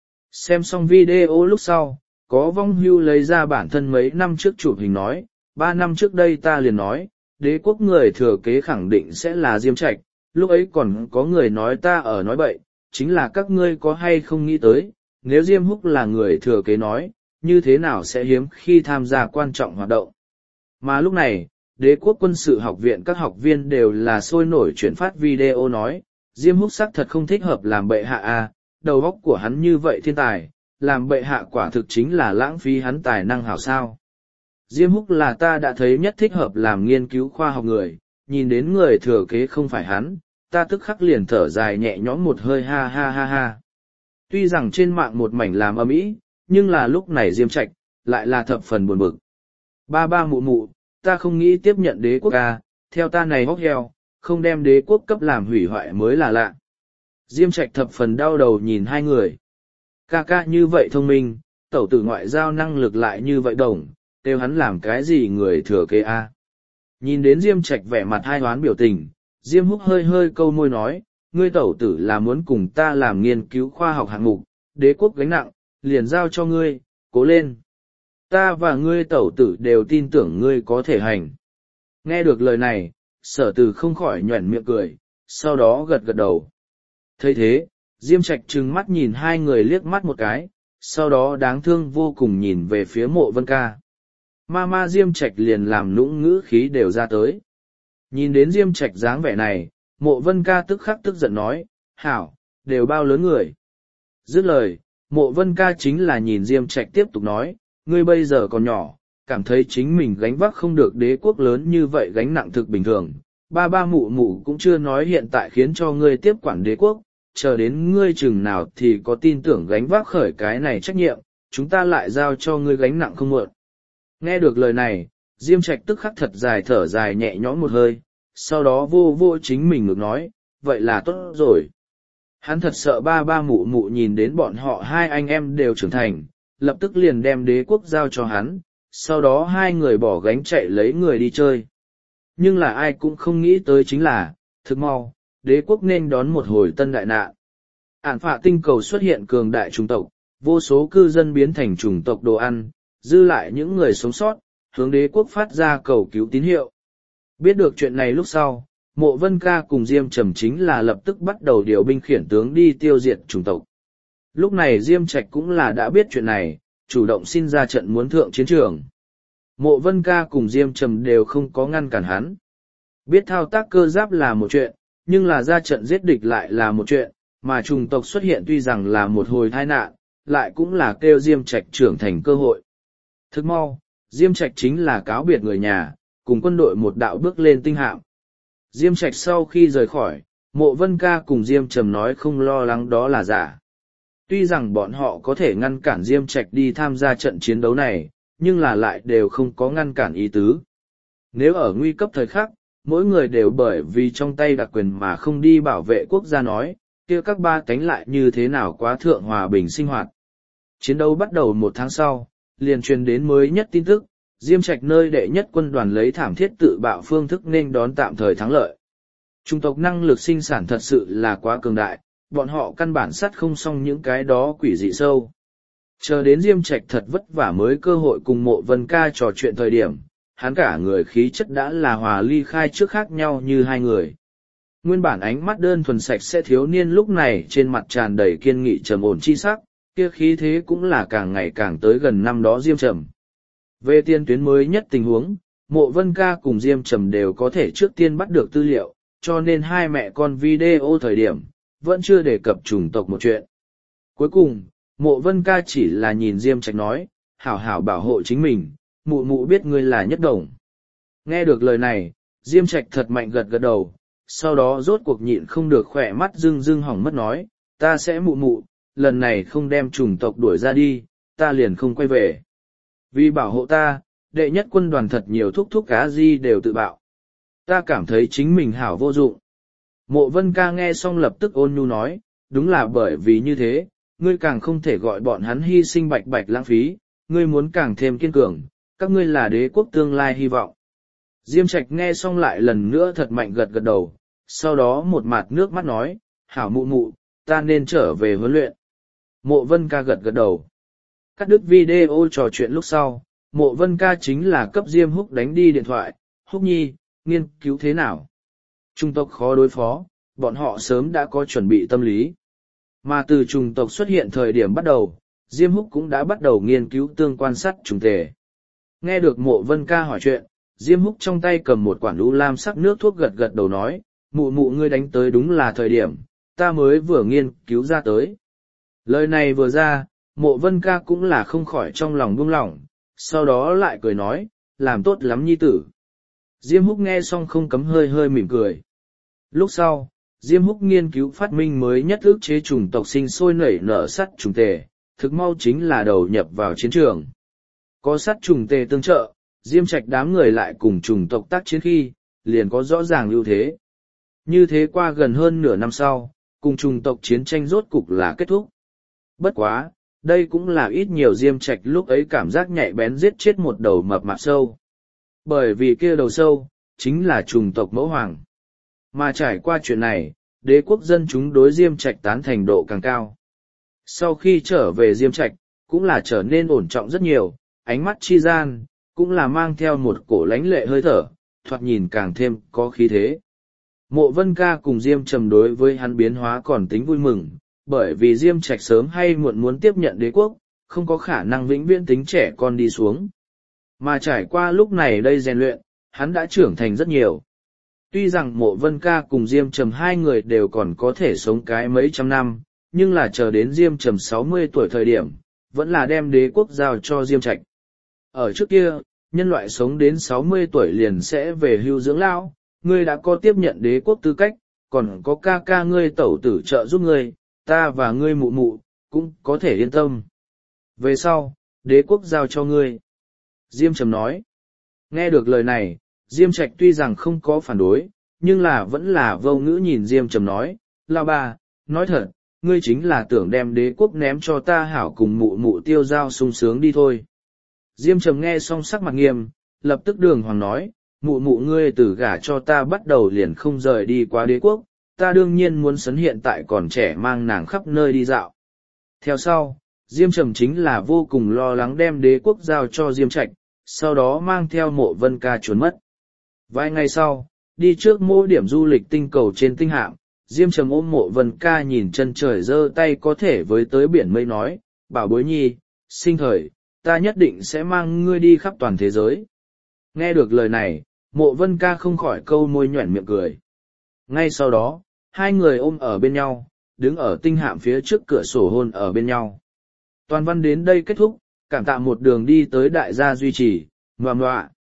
Xem xong video lúc sau, có vong hưu lấy ra bản thân mấy năm trước chụp hình nói, ba năm trước đây ta liền nói, đế quốc người thừa kế khẳng định sẽ là Diêm Trạch, lúc ấy còn có người nói ta ở nói bậy, chính là các ngươi có hay không nghĩ tới, nếu Diêm Húc là người thừa kế nói, như thế nào sẽ hiếm khi tham gia quan trọng hoạt động. Mà lúc này, đế quốc quân sự học viện các học viên đều là sôi nổi chuyển phát video nói, Diêm Húc xác thật không thích hợp làm bệ hạ a, đầu óc của hắn như vậy thiên tài, làm bệ hạ quả thực chính là lãng phí hắn tài năng hảo sao. Diêm Húc là ta đã thấy nhất thích hợp làm nghiên cứu khoa học người, nhìn đến người thừa kế không phải hắn, ta tức khắc liền thở dài nhẹ nhõm một hơi ha ha ha ha. Tuy rằng trên mạng một mảnh làm ầm ĩ, nhưng là lúc này Diêm Trạch lại là thập phần buồn bực. Ba ba mụ mụ, ta không nghĩ tiếp nhận đế quốc ca, theo ta này hóc heo, không đem đế quốc cấp làm hủy hoại mới là lạ. Diêm Trạch thập phần đau đầu nhìn hai người. Ca ca như vậy thông minh, tẩu tử ngoại giao năng lực lại như vậy đồng, kêu hắn làm cái gì người thừa kế a? Nhìn đến Diêm Trạch vẻ mặt hai hoán biểu tình, Diêm Húc hơi hơi câu môi nói, ngươi tẩu tử là muốn cùng ta làm nghiên cứu khoa học hạng mục, đế quốc gánh nặng, liền giao cho ngươi, cố lên. Ta và ngươi tẩu tử đều tin tưởng ngươi có thể hành. Nghe được lời này, sở từ không khỏi nhoẻn miệng cười, sau đó gật gật đầu. Thấy thế, Diêm Trạch trừng mắt nhìn hai người liếc mắt một cái, sau đó đáng thương vô cùng nhìn về phía Mộ Vân Ca. Ma ma Diêm Trạch liền làm nũng ngữ khí đều ra tới. Nhìn đến Diêm Trạch dáng vẻ này, Mộ Vân Ca tức khắc tức giận nói, hảo, đều bao lớn người. Dứt lời, Mộ Vân Ca chính là nhìn Diêm Trạch tiếp tục nói, ngươi bây giờ còn nhỏ, cảm thấy chính mình gánh vác không được đế quốc lớn như vậy gánh nặng thực bình thường. Ba ba mụ mụ cũng chưa nói hiện tại khiến cho ngươi tiếp quản đế quốc, chờ đến ngươi chừng nào thì có tin tưởng gánh vác khởi cái này trách nhiệm, chúng ta lại giao cho ngươi gánh nặng không muộn. Nghe được lời này, Diêm Trạch tức khắc thật dài thở dài nhẹ nhõm một hơi, sau đó vô vô chính mình ngược nói, vậy là tốt rồi. Hắn thật sợ ba ba mụ mụ nhìn đến bọn họ hai anh em đều trưởng thành, lập tức liền đem đế quốc giao cho hắn, sau đó hai người bỏ gánh chạy lấy người đi chơi. Nhưng là ai cũng không nghĩ tới chính là, thực mau, đế quốc nên đón một hồi tân đại nạn. Ản phạ tinh cầu xuất hiện cường đại chủng tộc, vô số cư dân biến thành chủng tộc đồ ăn, dư lại những người sống sót, hướng đế quốc phát ra cầu cứu tín hiệu. Biết được chuyện này lúc sau, Mộ Vân Ca cùng Diêm Trầm chính là lập tức bắt đầu điều binh khiển tướng đi tiêu diệt chủng tộc. Lúc này Diêm Trạch cũng là đã biết chuyện này, chủ động xin ra trận muốn thượng chiến trường. Mộ Vân Ca cùng Diêm Trầm đều không có ngăn cản hắn. Biết thao tác cơ giáp là một chuyện, nhưng là ra trận giết địch lại là một chuyện, mà chủng tộc xuất hiện tuy rằng là một hồi tai nạn, lại cũng là kêu Diêm Trạch trưởng thành cơ hội. Thức mau, Diêm Trạch chính là cáo biệt người nhà, cùng quân đội một đạo bước lên tinh hạm. Diêm Trạch sau khi rời khỏi, Mộ Vân Ca cùng Diêm Trầm nói không lo lắng đó là giả. Tuy rằng bọn họ có thể ngăn cản Diêm Trạch đi tham gia trận chiến đấu này, nhưng là lại đều không có ngăn cản ý tứ. Nếu ở nguy cấp thời khắc, mỗi người đều bởi vì trong tay đặc quyền mà không đi bảo vệ quốc gia nói, kia các ba cánh lại như thế nào quá thượng hòa bình sinh hoạt. Chiến đấu bắt đầu một tháng sau, liền truyền đến mới nhất tin tức, Diêm Trạch nơi đệ nhất quân đoàn lấy thảm thiết tự bạo phương thức nên đón tạm thời thắng lợi. Chủng tộc năng lực sinh sản thật sự là quá cường đại, bọn họ căn bản sắt không xong những cái đó quỷ dị sâu. Chờ đến Diêm Trạch thật vất vả mới cơ hội cùng Mộ Vân Ca trò chuyện thời điểm, hắn cả người khí chất đã là hòa ly khai trước khác nhau như hai người. Nguyên bản ánh mắt đơn thuần sạch sẽ thiếu niên lúc này trên mặt tràn đầy kiên nghị trầm ổn chi sắc, kia khí thế cũng là càng ngày càng tới gần năm đó Diêm Trầm. Về tiên tuyến mới nhất tình huống, Mộ Vân Ca cùng Diêm Trầm đều có thể trước tiên bắt được tư liệu, cho nên hai mẹ con video thời điểm, vẫn chưa đề cập chủng tộc một chuyện. Cuối cùng, Mộ Vân Ca chỉ là nhìn Diêm Trạch nói, hảo hảo bảo hộ chính mình, mụ mụ biết ngươi là nhất đồng. Nghe được lời này, Diêm Trạch thật mạnh gật gật đầu, sau đó rốt cuộc nhịn không được khỏe mắt rưng rưng hỏng mất nói, ta sẽ mụ mụ, lần này không đem chủng tộc đuổi ra đi, ta liền không quay về. Vì bảo hộ ta, đệ nhất quân đoàn thật nhiều thúc thúc cá di đều tự bạo. Ta cảm thấy chính mình hảo vô dụng. Mộ Vân Ca nghe xong lập tức ôn nhu nói, đúng là bởi vì như thế, ngươi càng không thể gọi bọn hắn hy sinh bạch bạch lãng phí, ngươi muốn càng thêm kiên cường, các ngươi là đế quốc tương lai hy vọng. Diêm Trạch nghe xong lại lần nữa thật mạnh gật gật đầu, sau đó một mặt nước mắt nói, hảo mụ mụ, ta nên trở về huấn luyện. Mộ Vân Ca gật gật đầu. Cắt đứt video trò chuyện lúc sau, Mộ Vân Ca chính là cấp Diêm Húc đánh đi điện thoại, Húc Nhi, nghiên cứu thế nào? Trung tộc khó đối phó, bọn họ sớm đã có chuẩn bị tâm lý. Mà từ trùng tộc xuất hiện thời điểm bắt đầu, Diêm Húc cũng đã bắt đầu nghiên cứu tương quan sát trùng tề. Nghe được Mộ Vân Ca hỏi chuyện, Diêm Húc trong tay cầm một quản lũ lam sắc nước thuốc gật gật đầu nói, mụ mụ ngươi đánh tới đúng là thời điểm, ta mới vừa nghiên cứu ra tới. Lời này vừa ra, Mộ Vân Ca cũng là không khỏi trong lòng buông lỏng, sau đó lại cười nói, làm tốt lắm nhi tử. Diêm Húc nghe xong không cấm hơi hơi mỉm cười. Lúc sau, Diêm Húc nghiên cứu phát minh mới nhất ức chế trùng tộc sinh sôi nảy nở sắt trùng tề, thực mau chính là đầu nhập vào chiến trường. Có sắt trùng tề tương trợ, Diêm Trạch đám người lại cùng trùng tộc tác chiến khi, liền có rõ ràng ưu thế. Như thế qua gần hơn nửa năm sau, cùng trùng tộc chiến tranh rốt cục là kết thúc. Bất quá, đây cũng là ít nhiều Diêm Trạch lúc ấy cảm giác nhạy bén giết chết một đầu mập mạp sâu. Bởi vì kia đầu sâu, chính là trùng tộc mẫu hoàng. Mà trải qua chuyện này, đế quốc dân chúng đối Diêm Trạch tán thành độ càng cao. Sau khi trở về Diêm Trạch, cũng là trở nên ổn trọng rất nhiều, ánh mắt chi gian, cũng là mang theo một cổ lãnh lệ hơi thở, thoạt nhìn càng thêm có khí thế. Mộ Vân Ca cùng Diêm Trầm đối với hắn biến hóa còn tính vui mừng, bởi vì Diêm Trạch sớm hay muộn muốn tiếp nhận đế quốc, không có khả năng vĩnh viễn tính trẻ con đi xuống. Mà trải qua lúc này đây rèn luyện, hắn đã trưởng thành rất nhiều. Tuy rằng Mộ Vân Ca cùng Diêm Trầm hai người đều còn có thể sống cái mấy trăm năm, nhưng là chờ đến Diêm Trầm sáu mươi tuổi thời điểm, vẫn là đem đế quốc giao cho Diêm Trạch. Ở trước kia, nhân loại sống đến sáu mươi tuổi liền sẽ về hưu dưỡng lão, ngươi đã có tiếp nhận đế quốc tư cách, còn có ca ca ngươi tẩu tử trợ giúp ngươi, ta và ngươi mụ mụ, cũng có thể yên tâm. Về sau, đế quốc giao cho ngươi. Diêm Trầm nói. Nghe được lời này, Diêm Trạch tuy rằng không có phản đối, nhưng là vẫn là vô ngữ nhìn Diêm Trầm nói, lao ba, nói thật, ngươi chính là tưởng đem đế quốc ném cho ta hảo cùng mụ mụ tiêu giao sung sướng đi thôi. Diêm Trầm nghe xong sắc mặt nghiêm, lập tức đường hoàng nói, mụ mụ ngươi từ gả cho ta bắt đầu liền không rời đi qua đế quốc, ta đương nhiên muốn sấn hiện tại còn trẻ mang nàng khắp nơi đi dạo. Theo sau, Diêm Trầm chính là vô cùng lo lắng đem đế quốc giao cho Diêm Trạch, sau đó mang theo Mộ Vân Ca trốn mất. Vài ngày sau, đi trước mỗi điểm du lịch tinh cầu trên tinh hạm, Diêm Trầm ôm Mộ Vân Ca nhìn chân trời giơ tay có thể với tới biển mây nói, bảo bối nhi, sinh thời, ta nhất định sẽ mang ngươi đi khắp toàn thế giới. Nghe được lời này, Mộ Vân Ca không khỏi câu môi nhoẻn miệng cười. Ngay sau đó, hai người ôm ở bên nhau, đứng ở tinh hạm phía trước cửa sổ hôn ở bên nhau. Toàn văn đến đây kết thúc, cảm tạ một đường đi tới đại gia duy trì, ngoà ngoạ.